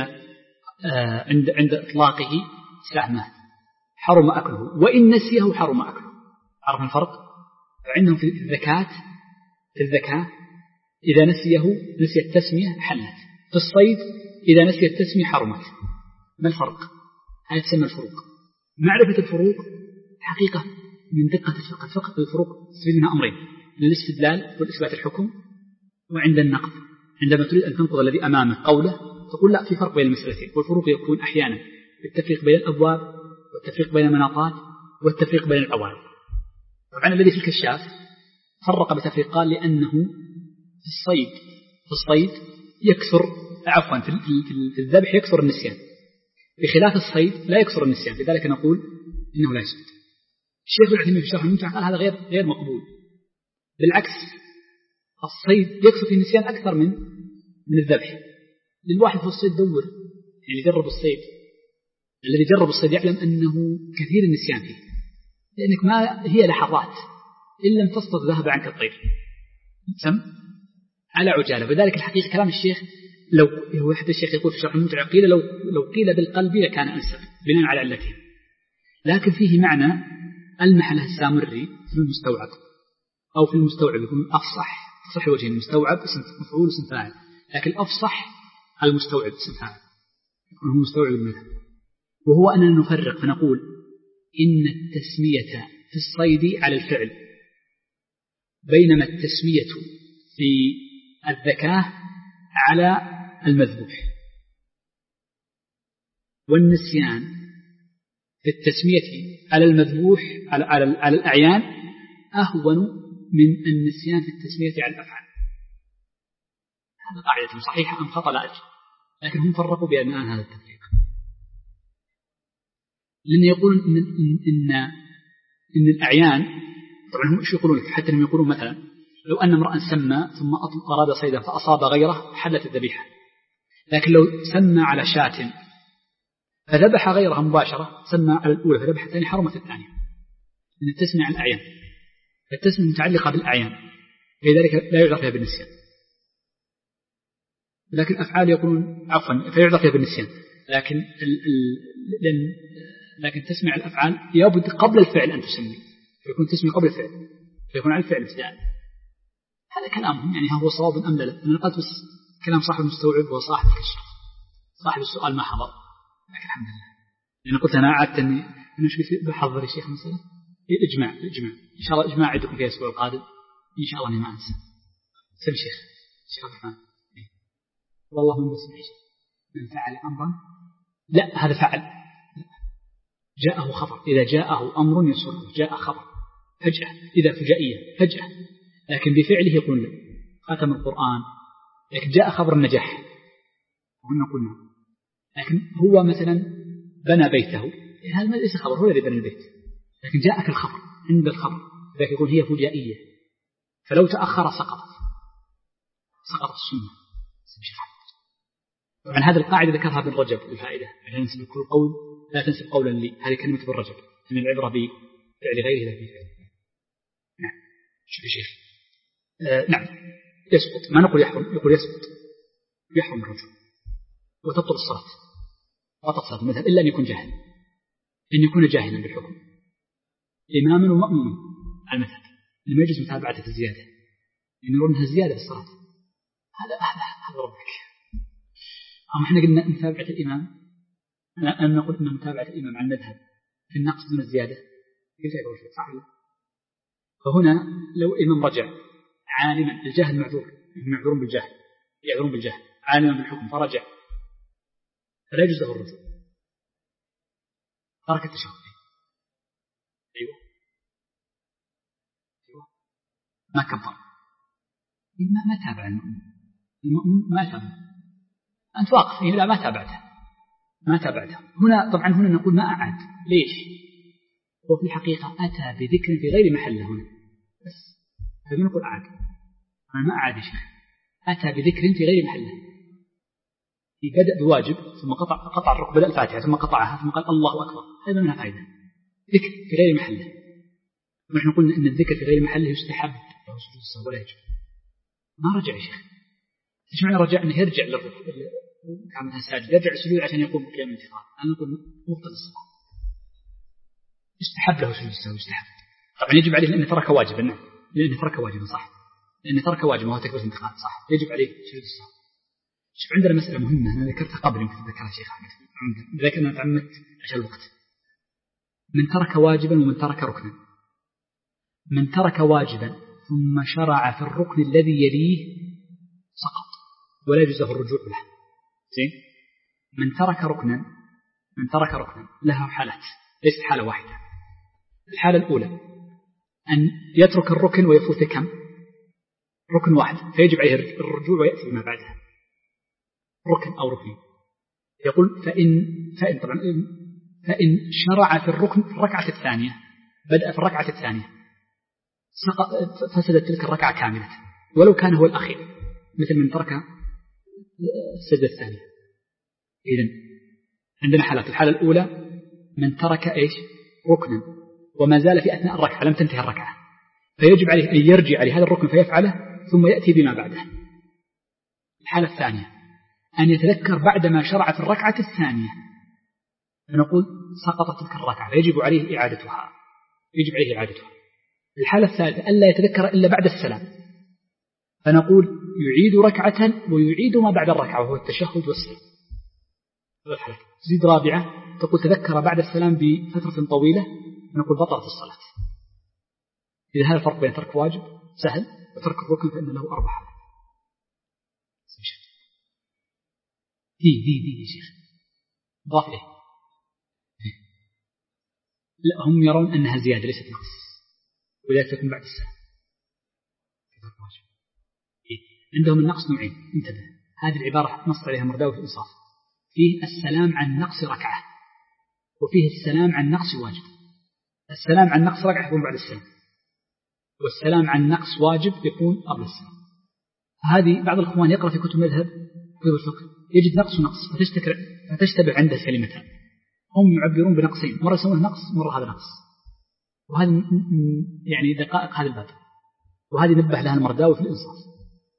آه عند عند إطلاقه سهمه حرم أكله، وإن نسيه حرم أكله. عرف الفرق؟ فعندهم في الزكاة في الزكاة إذا نسيه نسي التسمية حلت، في الصيد إذا نسي التسمية حرمت. ما الفرق؟ هذه تسمى الفروق. معرفة الفروق حقيقة من دقة الفقه. الفقه الفروق تستفيد منها أمرين: الاستدلال والإثبات الحكم، وعند النقد عندما تريد أن تنقض الذي أمامك قوله تقول لا، في فرق بين المسألتين. والفروق يكون أحيانا بالتفريق بين الأبواب، والتفريق بين المناطات، والتفريق بين الأوائل. طبعا الذي في الكشاف فرق بتفريق، قال لأنه في الصيد في الصيد يكثر عفوا في الذبح يكثر النسيان، بخلاف الصيد لا يكثر النسيان، لذلك نقول إنه لا يسجد. الشيخ العثيمين في شرح الممتع قال هذا غير غير مقبول، بالعكس الصيد يكثر في النسيان أكثر من من الذبح. للواحد في الصيد دور، يعني جرب الصيد، الذي جرب الصيد يعلم أنه كثير النسيان فيه، لأنك ما هي لحظات إن لم تصطد ذهب عنك الطير سم على عجالة. وذلك الحقيقة كلام الشيخ لو هو حتى الشيخ يقول في شرح الممتع قيل لو لو قيل بالقلب لكان أنسب بناء على علته، لكن فيه معنى ألمح له السامري في المستوعب أو في المستوعب يكون أفصح، صح وجه المستوعب اسم مفعول اسم فاعل، لكن الأفصح المستوعب اسم فاعل يكون هو مستوعب المذهب، وهو أننا نفرق فنقول إن التسمية في الصيد على الفعل، بينما التسمية في الذكاء على المذبوح، والنسيان في التسمية على المذبوح على, على, على الأعيان أهون من النسيان في التسمية على الأفعال. هذا قاعدة صحيحة أم خطأ لا أدري، لكن هم فرقوا بأن هذا التفريق، لأن يقولون إن, إن, إن, إن الأعيان طبعا هم إيش يقولون، حتى هم يقولون مثلا لو أن امرأ سمى ثم أراد صيدا فأصاب غيره حلت الذبيحة، لكن لو سمى على شاة فذبح غيرها مباشرة، سمى على الأولى فذبح الثانية حرمت الثانية، لأن التسمية على الأعيان، فالتسمية متعلقة بالأعيان لذلك لا يعذر فيها بالنسيان، لكن الأفعال يقولون عفوا فيعذر فيها بالنسيان، لكن ال ال لكن تسمية على الأفعال يابد قبل الفعل أن تسمي، فيكون تسمية قبل الفعل، فيكون على الفعل ابتداء. هذا كلامهم، يعني هو صواب أم لا؟ أنا قلت بس كلام صاحب المستوعب وصاحب الكشف، صاحب السؤال ما حضر، لكن الحمد لله، لأن قلت أنا عادت أني نشبه بحضر الشيخ مثلا الإجماع الإجماع إن شاء الله الإجماع عندكم في الأسبوع القادم إن شاء الله أني ما أنسى. سم شيخ شيخ عبد الرحمن والله من بس من فعل أمرا لا هذا فعل لا. جاءه خبر، إذا جاءه أمر يسره جاء خبر فجأة، إذا فجائية فجأة، لكن بفعله يقول لا ختم القرآن، لكن جاء خبر النجاح وهنا قلنا، لكن هو مثلا بنى بيته هذا ليس خبر، هو الذي بنى البيت، لكن جاءك الخبر عند الخبر ذلك يقول هي فجائية، فلو تأخر سقطت سقطت السنة. طبعا هذه القاعدة ذكرها ابن رجب للفائدة، لا تنسب كل قول لا تنسب قولا لي، هذه كلمة ابن رجب أن العبرة بفعل غيره لا بفعل. نعم شوف يا شيخ آه نعم يسقط، ما نقول يحرم، يقول يسقط يحرم الرجل وتبطل الصلاة وتبطل الصلاة المذهب إلا أن يكون جاهلا، أن يكون جاهلا بالحكم، إماما ومأموما على المذهب، لما يجوز متابعته في الزيادة، إن يرون أنها زيادة في الصلاة. هذا هذا هذا ربك. أما إحنا قلنا متابعة الإمام، أن نقول أن متابعة الإمام على المذهب في النقص دون الزيادة كيف يقول شيء صح؟ فهنا لو إمام رجع عالما، الجهل معذور، معذورون بالجهل، يعذرون بالجهل، عالما بالحكم فرجع، فلا يجوز له الرجوع، ترك التشهد. أيوة أيوة ما كبر، ما ما تابع المؤمن، المؤمن ما تابع، أنت واقف لا ما تابعته، ما تابعته. هنا طبعا هنا نقول ما أعاد، ليش؟ هو في الحقيقة أتى بذكر في غير محله هنا، بس فما نقول أعاد، أنا ما أعاد شيء، أتى بذكر في غير محله، بدأ بواجب ثم قطع قطع الركوع، بدأ الفاتحة ثم قطعها ثم قال الله أكبر، هذا منها فائدة، ذكر في غير محله. ونحن قلنا أن الذكر في غير محله يستحب له سجود السهو ولا يجب. ما رجع يا شيخ، إيش معنى رجع؟ أنه يرجع للركوع كان ساجد، يرجع السجود عشان يقوم بقيام الانتقال. أنا نقول مبطل الصلاة، يستحب له سجود السهو، يستحب. طبعا يجب عليه لأنه ترك واجبا، لأنه ترك واجبا صح، لأنه ترك واجبا وهو تكبيرة الانتقال صح، يجب عليه سجود السهو. شوف عندنا مسألة مهمة أنا ذكرتها قبل، يمكن ذكرها شيخ أحمد، لكن أنا تعمدت عشان الوقت. من ترك واجبا ومن ترك ركنا. من ترك واجبا ثم شرع في الركن الذي يليه سقط ولا يجوز له الرجوع له. زين؟ من ترك ركنا، من ترك ركنا له حالات، ليست حالة واحدة. الحالة الأولى أن يترك الركن ويفوت كم؟ ركن واحد، فيجب عليه الرجوع ويأتي بما بعدها، ركن أو ركن. يقول فإن فإن طبعا فإن شرع في الركن في الركعة الثانية، بدأ في الركعة الثانية، فسدت تلك الركعة كاملة ولو كان هو الأخير، مثل من ترك السجدة الثانية. إذن عندنا حالات. الحالة الأولى من ترك إيش؟ ركنا وما زال في أثناء الركعة لم تنتهي الركعة، فيجب عليه أن يرجع لهذا الركن فيفعله ثم يأتي بما بعده. الحالة الثانية أن يتذكر بعدما شرع في الركعة الثانية، فنقول سقطت تلك الركعة فيجب عليه إعادتها، يجب عليه إعادتها. الحالة الثالثة ألا يتذكر إلا بعد السلام، فنقول يعيد ركعة ويعيد ما بعد الركعة وهو التشهد والسلام. تزيد رابعة تقول تذكر بعد السلام بفترة طويلة، نقول بطلت الصلاة. إذا هذا الفرق بين ترك واجب سهل وترك الركن فإن له أربع حالات. دي دي دي يا شيخ ضاف له. لا هم يرون أنها زيادة ليست نقص، ولا تكون بعد السلام. عندهم النقص نوعين، انتبه، هذه العبارة نص عليها مرداوي في الإنصاف، فيه السلام عن نقص ركعة وفيه السلام عن نقص واجب. السلام عن نقص ركعة يكون بعد السلام، والسلام عن نقص واجب يكون قبل السلام. هذه بعض الإخوان يقرأ في كتب مذهب كتب الفقه يجد نقص ونقص فتشتبه عنده كلمتان، هم يعبرون بنقصين، مرة يسمونه نقص مرة هذا نقص، وهذه يعني دقائق هذا الباب، وهذه نبه لها المرداوي في الإنصاف.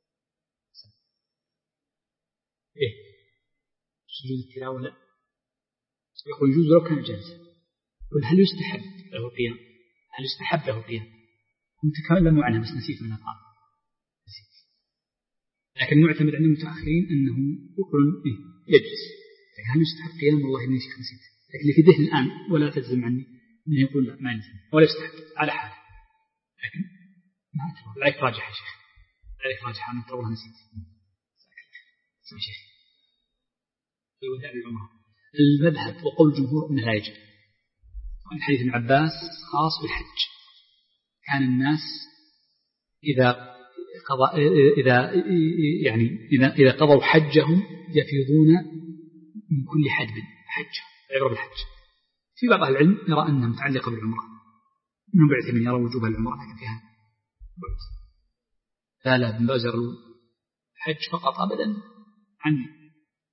إيه سجود التلاوة لا يقول يجوز لو كان جالسا. يقول هل يستحب له القيام؟ هل يستحب له القيام؟ هم تكلموا عنها بس نسيت من قال نسيت، لكن المعتمد عند المتأخرين أنه يقول إيه يجلس. هل يستحب قيام؟ والله إني نسيت، لكن اللي في ذهني الآن ولا تلزم عني أنه يقول لا ما يلزم ولا يستحب على حال، لكن ما أتبع العيك راجح يا شيخ، العيك راجح أنا والله نسيت. سمع شيخ في وداع العمر المذهب وقول الجمهور أنه لا يجب. وعن حديث ابن عباس خاص بالحج، كان الناس إذا قضى إذا يعني إذا إذا قضوا حجهم يفيضون من كل حدب حج، عبر بالحج. في بعض أهل العلم يرى أنها متعلقة بالعمرة، منهم بعث من يرى وجوب العمرة لكن فيها بعد. لا لا ابن باز الحج فقط أبدا عني،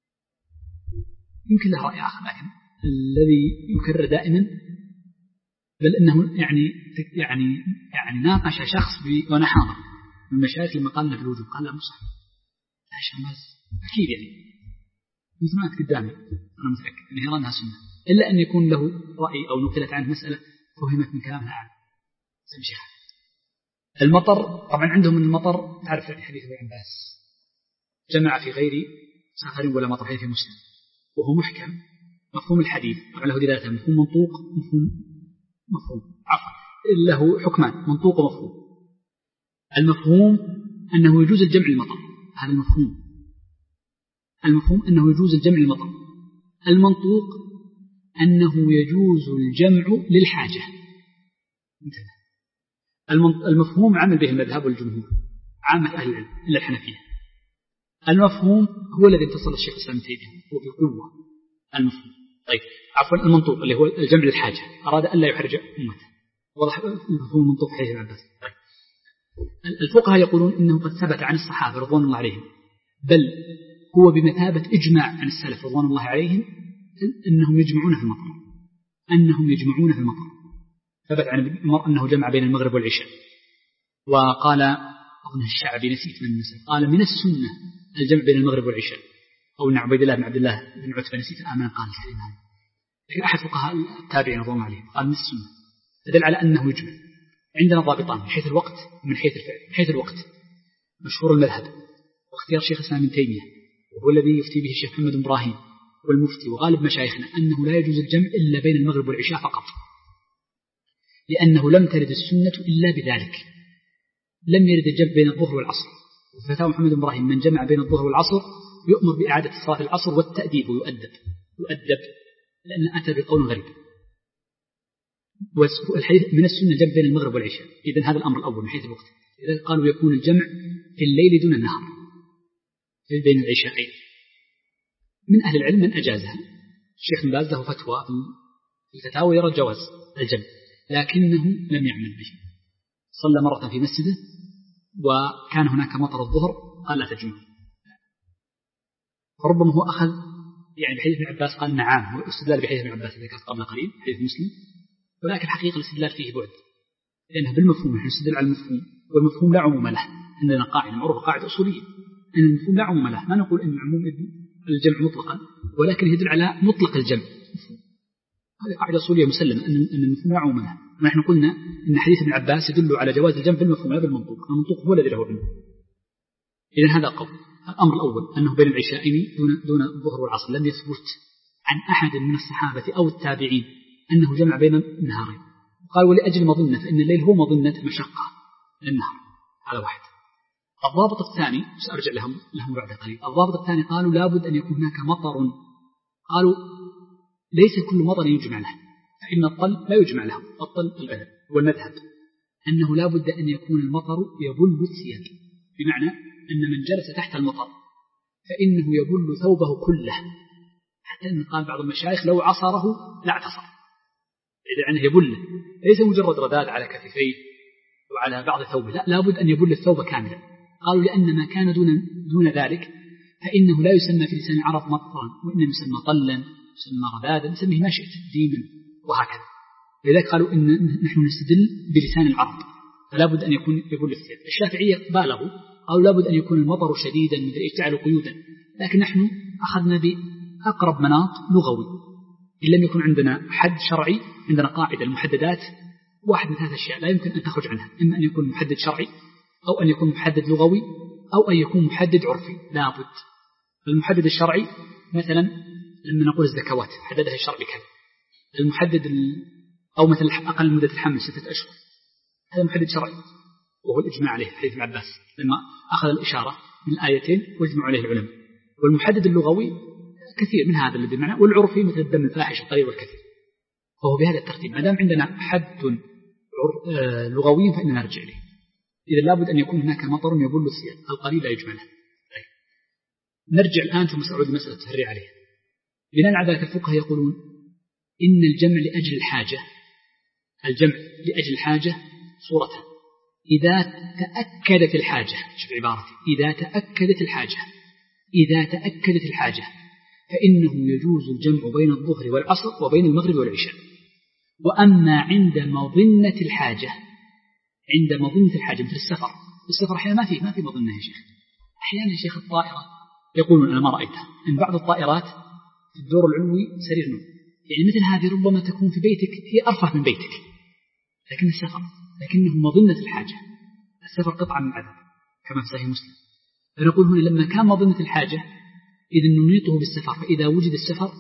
يمكن له رأي آخر، لكن الذي يكرر دائما بل إنه يعني يعني يعني ناقش شخص وأنا حاضر من المشايخ لما قال له بالوجوب قال لا مو صحيح، لا شمس أكيد يعني مثل ما قدامي أنا متأكد أنه يرى أنها سنة، إلا أن يكون له رأي أو نقلت عنه مسألة فهمت من كلامها أعلم. سمي شيخ. المطر طبعا عندهم المطر تعرف حديث ابن عباس جمع في غير سفر ولا مطر في مسلم، وهو محكم مفهوم الحديث طبعا له دلالة مفهوم منطوق مفهوم مفهوم عفوا له حكمان منطوق ومفهوم. المفهوم أنه يجوز الجمع المطر، هذا المفهوم. المفهوم أنه يجوز الجمع المطر. المنطوق أنه يجوز الجمع للحاجة. المفهوم عمل به المذهب والجمهور عامة أهل العلم إلا الحنفية. المفهوم هو الذي اتصل الشيخ الإسلام ابن تيمية هو بقوة المفهوم. طيب عفوا المنطوق اللي هو الجمع للحاجة أراد أن لا يحرج أمته. واضح المفهوم المنطوق حديث ابن عباس. طيب الفقهاء يقولون إنه قد ثبت عن الصحابة رضوان الله عليهم بل هو بمثابة إجماع عن السلف رضوان الله عليهم أنهم يجمعون في المطر أنهم يجمعون في المطر. ثبت عن ابن عمر أنه جمع بين المغرب والعشاء. وقال أظن الشعبي نسيت من النسب قال من السنة الجمع بين المغرب والعشاء، أو أن عبيد الله بن عبد الله بن عتبة نسيت آمن قال الكلمة، لكن أحد فقهاء التابعين رضوان الله عليهم قال من السنة، فدل على أنه يجمع. عندنا ضابطان من حيث الوقت ومن حيث الفعل. من حيث الوقت مشهور المذهب واختيار شيخ الإسلام ابن تيمية وهو الذي يفتي به الشيخ محمد بن إبراهيم والمفتي وغالب مشايخنا أنه لا يجوز الجمع إلا بين المغرب والعشاء فقط، لأنه لم ترد السنة إلا بذلك. لم يرد الجمع بين الظهر والعصر. وفتاوى محمد بن إبراهيم من جمع بين الظهر والعصر يؤمر بإعادة صلاة العصر والتأديب ويؤدب يؤدب لأن أتى بقول غريب. والحديث من السنة الجمع بين المغرب والعشاء. إذن هذا الأمر الأول من حيث الوقت. إذا قالوا يكون الجمع في الليل دون النهار بين العشاءين. من أهل العلم من أجازها. الشيخ بن باز له فتوى في الفتاوى يرى جواز الجمع لكنه لم يعمل به. صلى مرة في مسجده وكان هناك مطر الظهر قال لا تجمع. فربما هو أخذ يعني بحديث ابن عباس قال نعم واستدلال بحديث ابن عباس الذي كان قبل قليل حديث مسلم، ولكن الحقيقة الاستدلال فيه بعد لأنه بالمفهوم نحن نستدل على المفهوم والمفهوم لا عموم له. عندنا قاعدة معروفة قاعدة أصولية أن المفهوم لا عموم له. ما نقول أن عموم الجمع مطلقا ولكن يدل على مطلق الجمع. هذه قاعدة أصولية مسلمة أن المفهوم لا عموم له. ونحن قلنا أن حديث ابن عباس يدل على جواز الجمع بالمفهوم لا بالمنطوق. المنطوق هو الذي له علم. إذن هذا قول. الأمر الأول أنه بين العشاءين دون دون الظهر والعصر لم يثبت عن أحد من الصحابة أو التابعين أنه جمع بين النهارين. قال ولأجل مظنة فإن الليل هو مظنة مشقة للنهار. هذا واحد. الضابط الثاني سأرجع لهم لهم بعد قليل. الضابط الثاني قالوا لابد أن يكون هناك مطر. قالوا ليس كل مطر يجمع له فإن الطل لا يجمع له. الطل البلد والمذهب أنه لابد أن يكون المطر يبل الثياب، بمعنى أن من جلس تحت المطر فإنه يبل ثوبه كله، حتى أن قال بعض المشايخ لو عصره لا اعتصر، إذا أنه يبل ليس مجرد رذاذ على كتفيه وعلى بعض ثوبه، لا لابد أن يبل الثوب كاملا. قالوا لأن ما كان دون, دون ذلك فإنه لا يسمى في لسان العرب مطرا وإنما يسمى طلا يسمى رذاذا نسميه ما شئت ديما وهكذا. لذلك قالوا إن نحن نستدل بلسان العرب فلا بد أن يكون يبل الثياب. الشافعية بالغوا قالوا لابد أن يكون المطر شديدا يجعل قيودا، لكن نحن أخذنا بأقرب مناط لغوي. إن لم يكن عندنا حد شرعي عندنا قاعدة المحددات واحد من ثلاث أشياء لا يمكن أن تخرج عنها، إما أن يكون محدد شرعي أو أن يكون محدد لغوي أو أن يكون محدد عرفي. لابد المحدد الشرعي مثلا لما نقول الزكوات حددها الشرع بكذا، المحدد أو مثلا أقل مدة الحمل ستة أشهر هذا محدد شرعي وهو الإجماع عليه حديث ابن عباس لما أخذ الإشارة من الآيتين واجمعوا عليه العلماء. والمحدد اللغوي كثير من هذا الذي معناه، والعرفي مثل الدم الفاحش القليل والكثير. فهو بهذا الترتيب ما دام عندنا حد لغوي فإننا نرجع إليه. إذا لابد أن يكون هناك مطر يبل الثياب القليل لا يجمع له. طيب. نرجع الآن ثم سأعود مسألة التهري عليه. بناء على ذلك الفقهاء يقولون إن الجمع لأجل الحاجة الجمع لأجل الحاجة صورتان. إذا تأكدت الحاجة شوف عبارتي إذا تأكدت الحاجة إذا تأكدت الحاجة فإنه يجوز الجمع بين الظهر والعصر وبين المغرب والعشاء. وأما عند مظنة الحاجة عند مظنة الحاجة مثل السفر السفر أحيانا ما فيه ما في مظنة يا شيخ. أحيانا يا شيخ الطائرة يقولون أنا ما رأيتها إن بعض الطائرات في الدور العلوي سرير نوم، يعني مثل هذه ربما تكون في بيتك هي أرفع من بيتك لكن السفر لكنه مظنة الحاجة. السفر قطعة من العذاب كما في صحيح مسلم. فنقول هنا لما كان مظنة الحاجة إذن ننيطه بالسفر، فإذا وجد السفر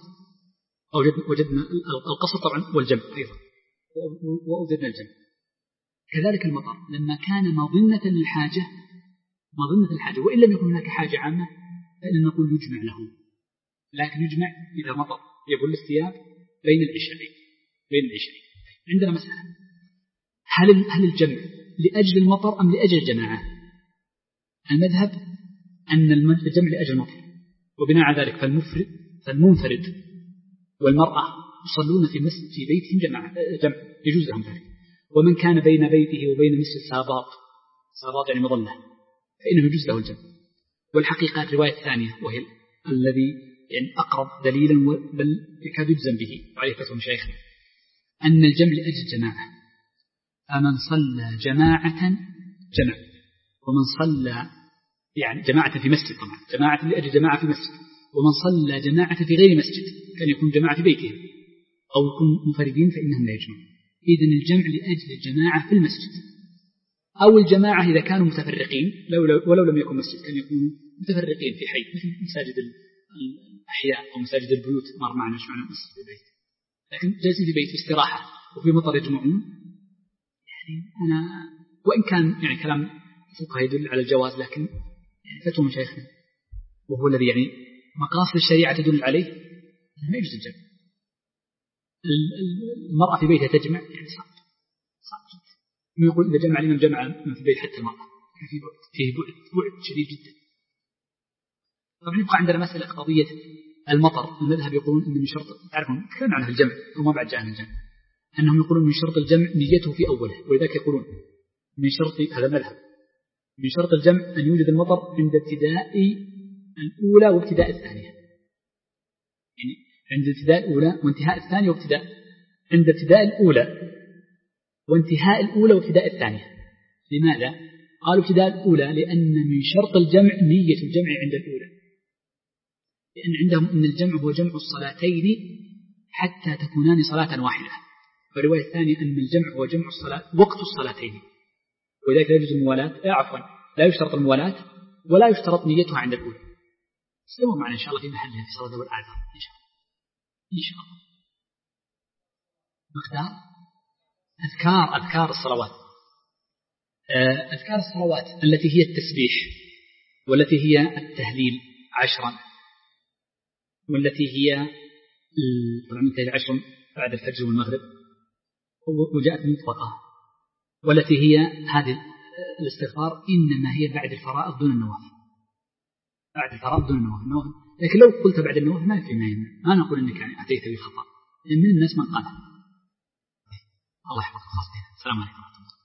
وجدنا القصر طبعا والجمع أيضا ووجدنا الجمع. كذلك المطر لما كان مظنة للحاجة مظنة الحاجة وإن لم يكن هناك حاجة عامة فإن نقول يجمع له، لكن يجمع إذا مطر يبل الثياب بين العشاءين بين العشاءين. عندنا مسألة، هل هل الجمع لأجل المطر أم لأجل الجماعة؟ المذهب أن الجمع لأجل المطر، وبناء على ذلك فالمفرد فالمنفرد والمرأة يصلون في مسجد في بيتهم جماعة جمع يجوز لهم ذلك. ومن كان بين بيته وبين مسجد ساباط ساباط يعني مظلة فإنه يجوز له الجمع. والحقيقة الرواية الثانية وهي الذي يعني أقرب دليلا بل يكاد يجزم به وعليه فتوى مشايخنا أن الجمع لأجل الجماعة. فمن صلى جماعة جمع، ومن صلى يعني جماعة في مسجد طبعا جماعة لأجل جماعة في مسجد، ومن صلى جماعة في غير مسجد كان يكون جماعة في بيتهم أو يكون منفردين فإنهم لا يجمعون. إذن الجمع لأجل الجماعة في المسجد أو الجماعة إذا كانوا متفرقين ولو لم يكن مسجد كان يكونوا متفرقين في حي مثل مساجد الأحياء أو مساجد البيوت مر معنا شو معنى مسجد البيت، لكن جالسين في بيت استراحة وفي مطر يجمعون. يعني أنا وإن كان يعني كلام فقه يدل على الجواز لكن يعني فتوى من شيخنا وهو الذي يعني مقاصد الشريعة تدل عليه ما يجوز الجمع. المرأة في بيتها تجمع يعني صعب صعب جدا. ما يقول إذا جمع الإمام جمع من في البيت حتى المرأة فيه بعد فيه بعد بعد شديد جدا. طبعا يبقى عندنا مسألة قضية المطر. المذهب يقولون إن من شرط تعرفون تكلم عنها الجمع وما بعد جاء الجمع أنهم يقولون من شرط الجمع نيته في أوله، ولذلك يقولون من شرط هذا المذهب من شرط الجمع أن يوجد المطر عند ابتداء الأولى وابتداء الثانية، يعني عند ابتداء الأولى وانتهاء الثانية وابتداء عند ابتداء الأولى وانتهاء الأولى وابتداء الثانية. لماذا؟ قالوا ابتداء الأولى لأن من شرط الجمع نية الجمع عند الأولى، لأن عندهم أن الجمع هو جمع الصلاتين حتى تكونان صلاة واحدة. والرواية الثانية أن الجمع هو جمع الصلاة وقت الصلاتين، ولذلك لا يجوز الموالاة آه عفوا لا يشترط الموالاة ولا يشترط نيتها عند الأولى. سووا معنا إن شاء الله في محلها في صلاة ذوي الأعذار إن شاء الله إن شاء الله. مقدار أذكار أذكار الصلوات أذكار الصلوات التي هي التسبيح والتي هي التهليل عشرا والتي هي طبعا مثل عشر بعد الفجر والمغرب وجاءت مطلقة، والتي هي هذه الاستغفار إنما هي بعد الفرائض دون النوافل بعد الفرائض دون النوافل. لكن لو قلت بعد النوافل ما في ما يمنع، ما نقول إنك يعني أتيت بالخطأ، لأن من الناس من قالها. الله يحفظك. السلام عليكم ورحمة الله.